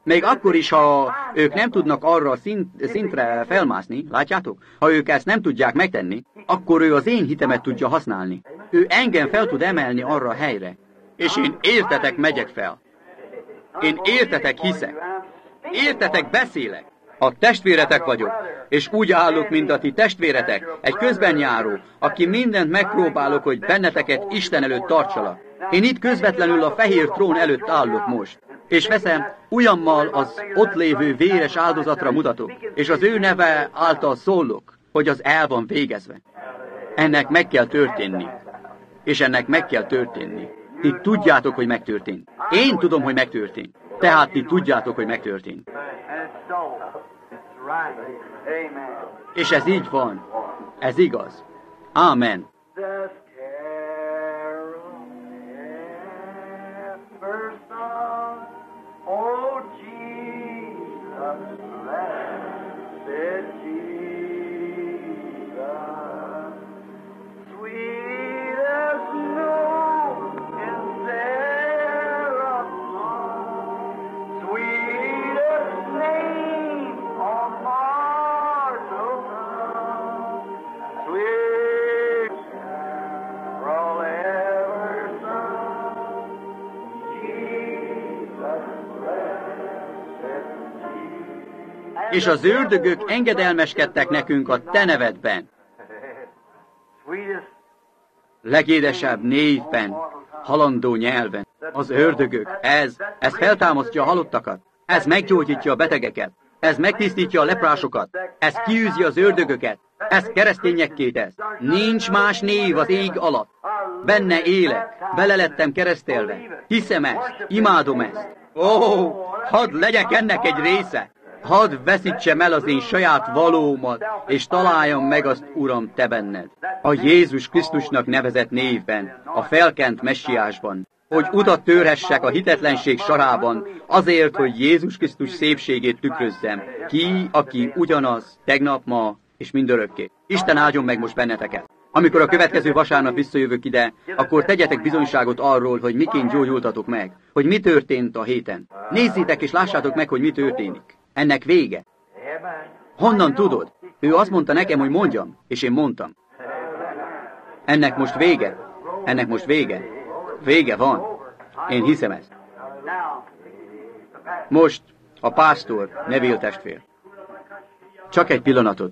Még akkor is, ha ők nem tudnak arra a szint, szintre felmászni, látjátok? Ha ők ezt nem tudják megtenni, akkor ő az én hitemet tudja használni. Ő engem fel tud emelni arra a helyre. És én értetek megyek fel. Én értetek hiszek. Értetek beszélek. A testvéretek vagyok, és úgy állok, mint a ti testvéretek, egy közbenjáró, aki mindent megpróbálok, hogy benneteket Isten előtt tartsalak. Én itt közvetlenül a fehér trón előtt állok most, és veszem, ujjammal az ott lévő véres áldozatra mutatok, és az ő neve által szólok, hogy az el van végezve. Ennek meg kell történni, és ennek meg kell történni. Ti tudjátok, hogy megtörtént. Én tudom, hogy megtörtént. Tehát ti tudjátok, hogy megtörtént. És ez így van. Ez igaz. Ámen. És az ördögök engedelmeskedtek nekünk a te nevedben. Legédesebb névben, halandó nyelven. Az ördögök, ez, ez feltámasztja a halottakat. Ez meggyógyítja a betegeket. Ez megtisztítja a leprásokat. Ez kiűzi az ördögöket. Ez keresztényekké tesz. Nincs más név az ég alatt. Benne élek, bele lettem keresztelve. Hiszem ezt, imádom ezt. Ó, hadd legyek ennek egy része. Hadd veszítsem el az én saját valómat, és találjam meg azt, Uram, te benned. A Jézus Krisztusnak nevezett névben, a felkent messiásban, hogy utat törhessek a hitetlenség sorában, azért, hogy Jézus Krisztus szépségét tükrözzem, ki, aki ugyanaz, tegnap, ma és mindörökké. Isten áldjon meg most benneteket. Amikor a következő vasárnap visszajövök ide, akkor tegyetek bizonyságot arról, hogy miként gyógyultatok meg, hogy mi történt a héten. Nézzétek és lássátok meg, hogy mi történik. Ennek vége. Honnan tudod? Ő azt mondta nekem, hogy mondjam, és én mondtam. Ennek most vége. Ennek most vége. Vége van. Én hiszem ezt. Most a pásztor, Neville testvér. Csak egy pillanatot.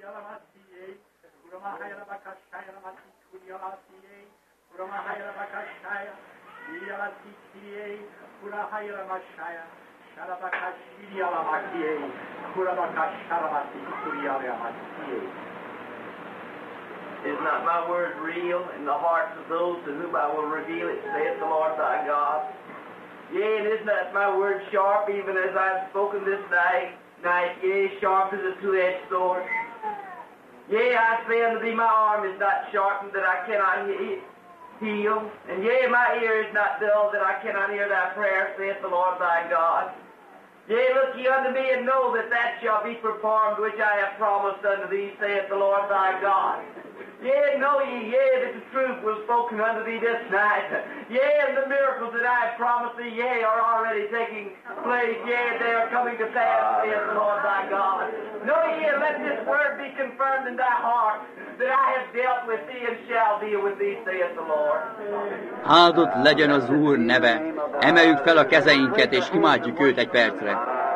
Is not my word real in the hearts of those to whom I will reveal it, saith the Lord thy God? Yea, and is not my word sharp, even as I have spoken this night, night, yea, sharp as a two-edged sword? Yea, I say unto thee, my arm is not sharpened that I cannot he- heal, and yea, my ear is not dull that I cannot hear thy prayer, saith the Lord thy God. Yea, look ye unto me, and know that that shall be performed which I have promised unto thee, saith the Lord thy God. Yea, know ye, yea, that the truth was spoken unto thee this night. Yea, and the miracles that I have promised thee, yea, are already taking place. Yea, they are coming to pass, saith the Lord thy God. Know ye, and let this word be confirmed in thy heart, that I have dealt with thee and shall deal with thee, saith the Lord. Áldott legyen az Úr neve. Emeljük fel a kezeinket, és imádjuk őt egy percre.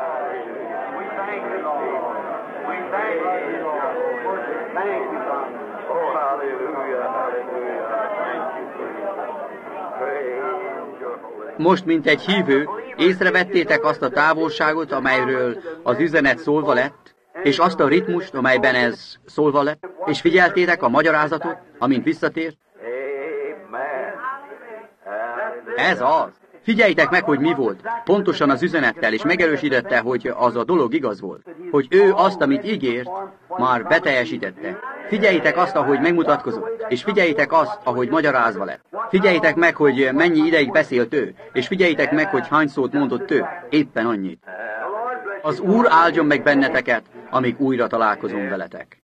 Most, mint egy hívő, észrevettétek azt a távolságot, amelyről az üzenet szólva lett, és azt a ritmust, amelyben ez szólva lett, és figyeltétek a magyarázatot, amint visszatért? Ez az. Figyeljtek meg, hogy mi volt, pontosan az üzenettel, és megerősítette, hogy az a dolog igaz volt. Hogy ő azt, amit ígért, már beteljesítette. Figyeljétek azt, ahogy megmutatkozott, és figyeljétek azt, ahogy magyarázva lett. Figyeljétek meg, hogy mennyi ideig beszélt ő, és figyeljétek meg, hogy hány szót mondott ő. Éppen annyit. Az Úr áldjon meg benneteket, amíg újra találkozom veletek.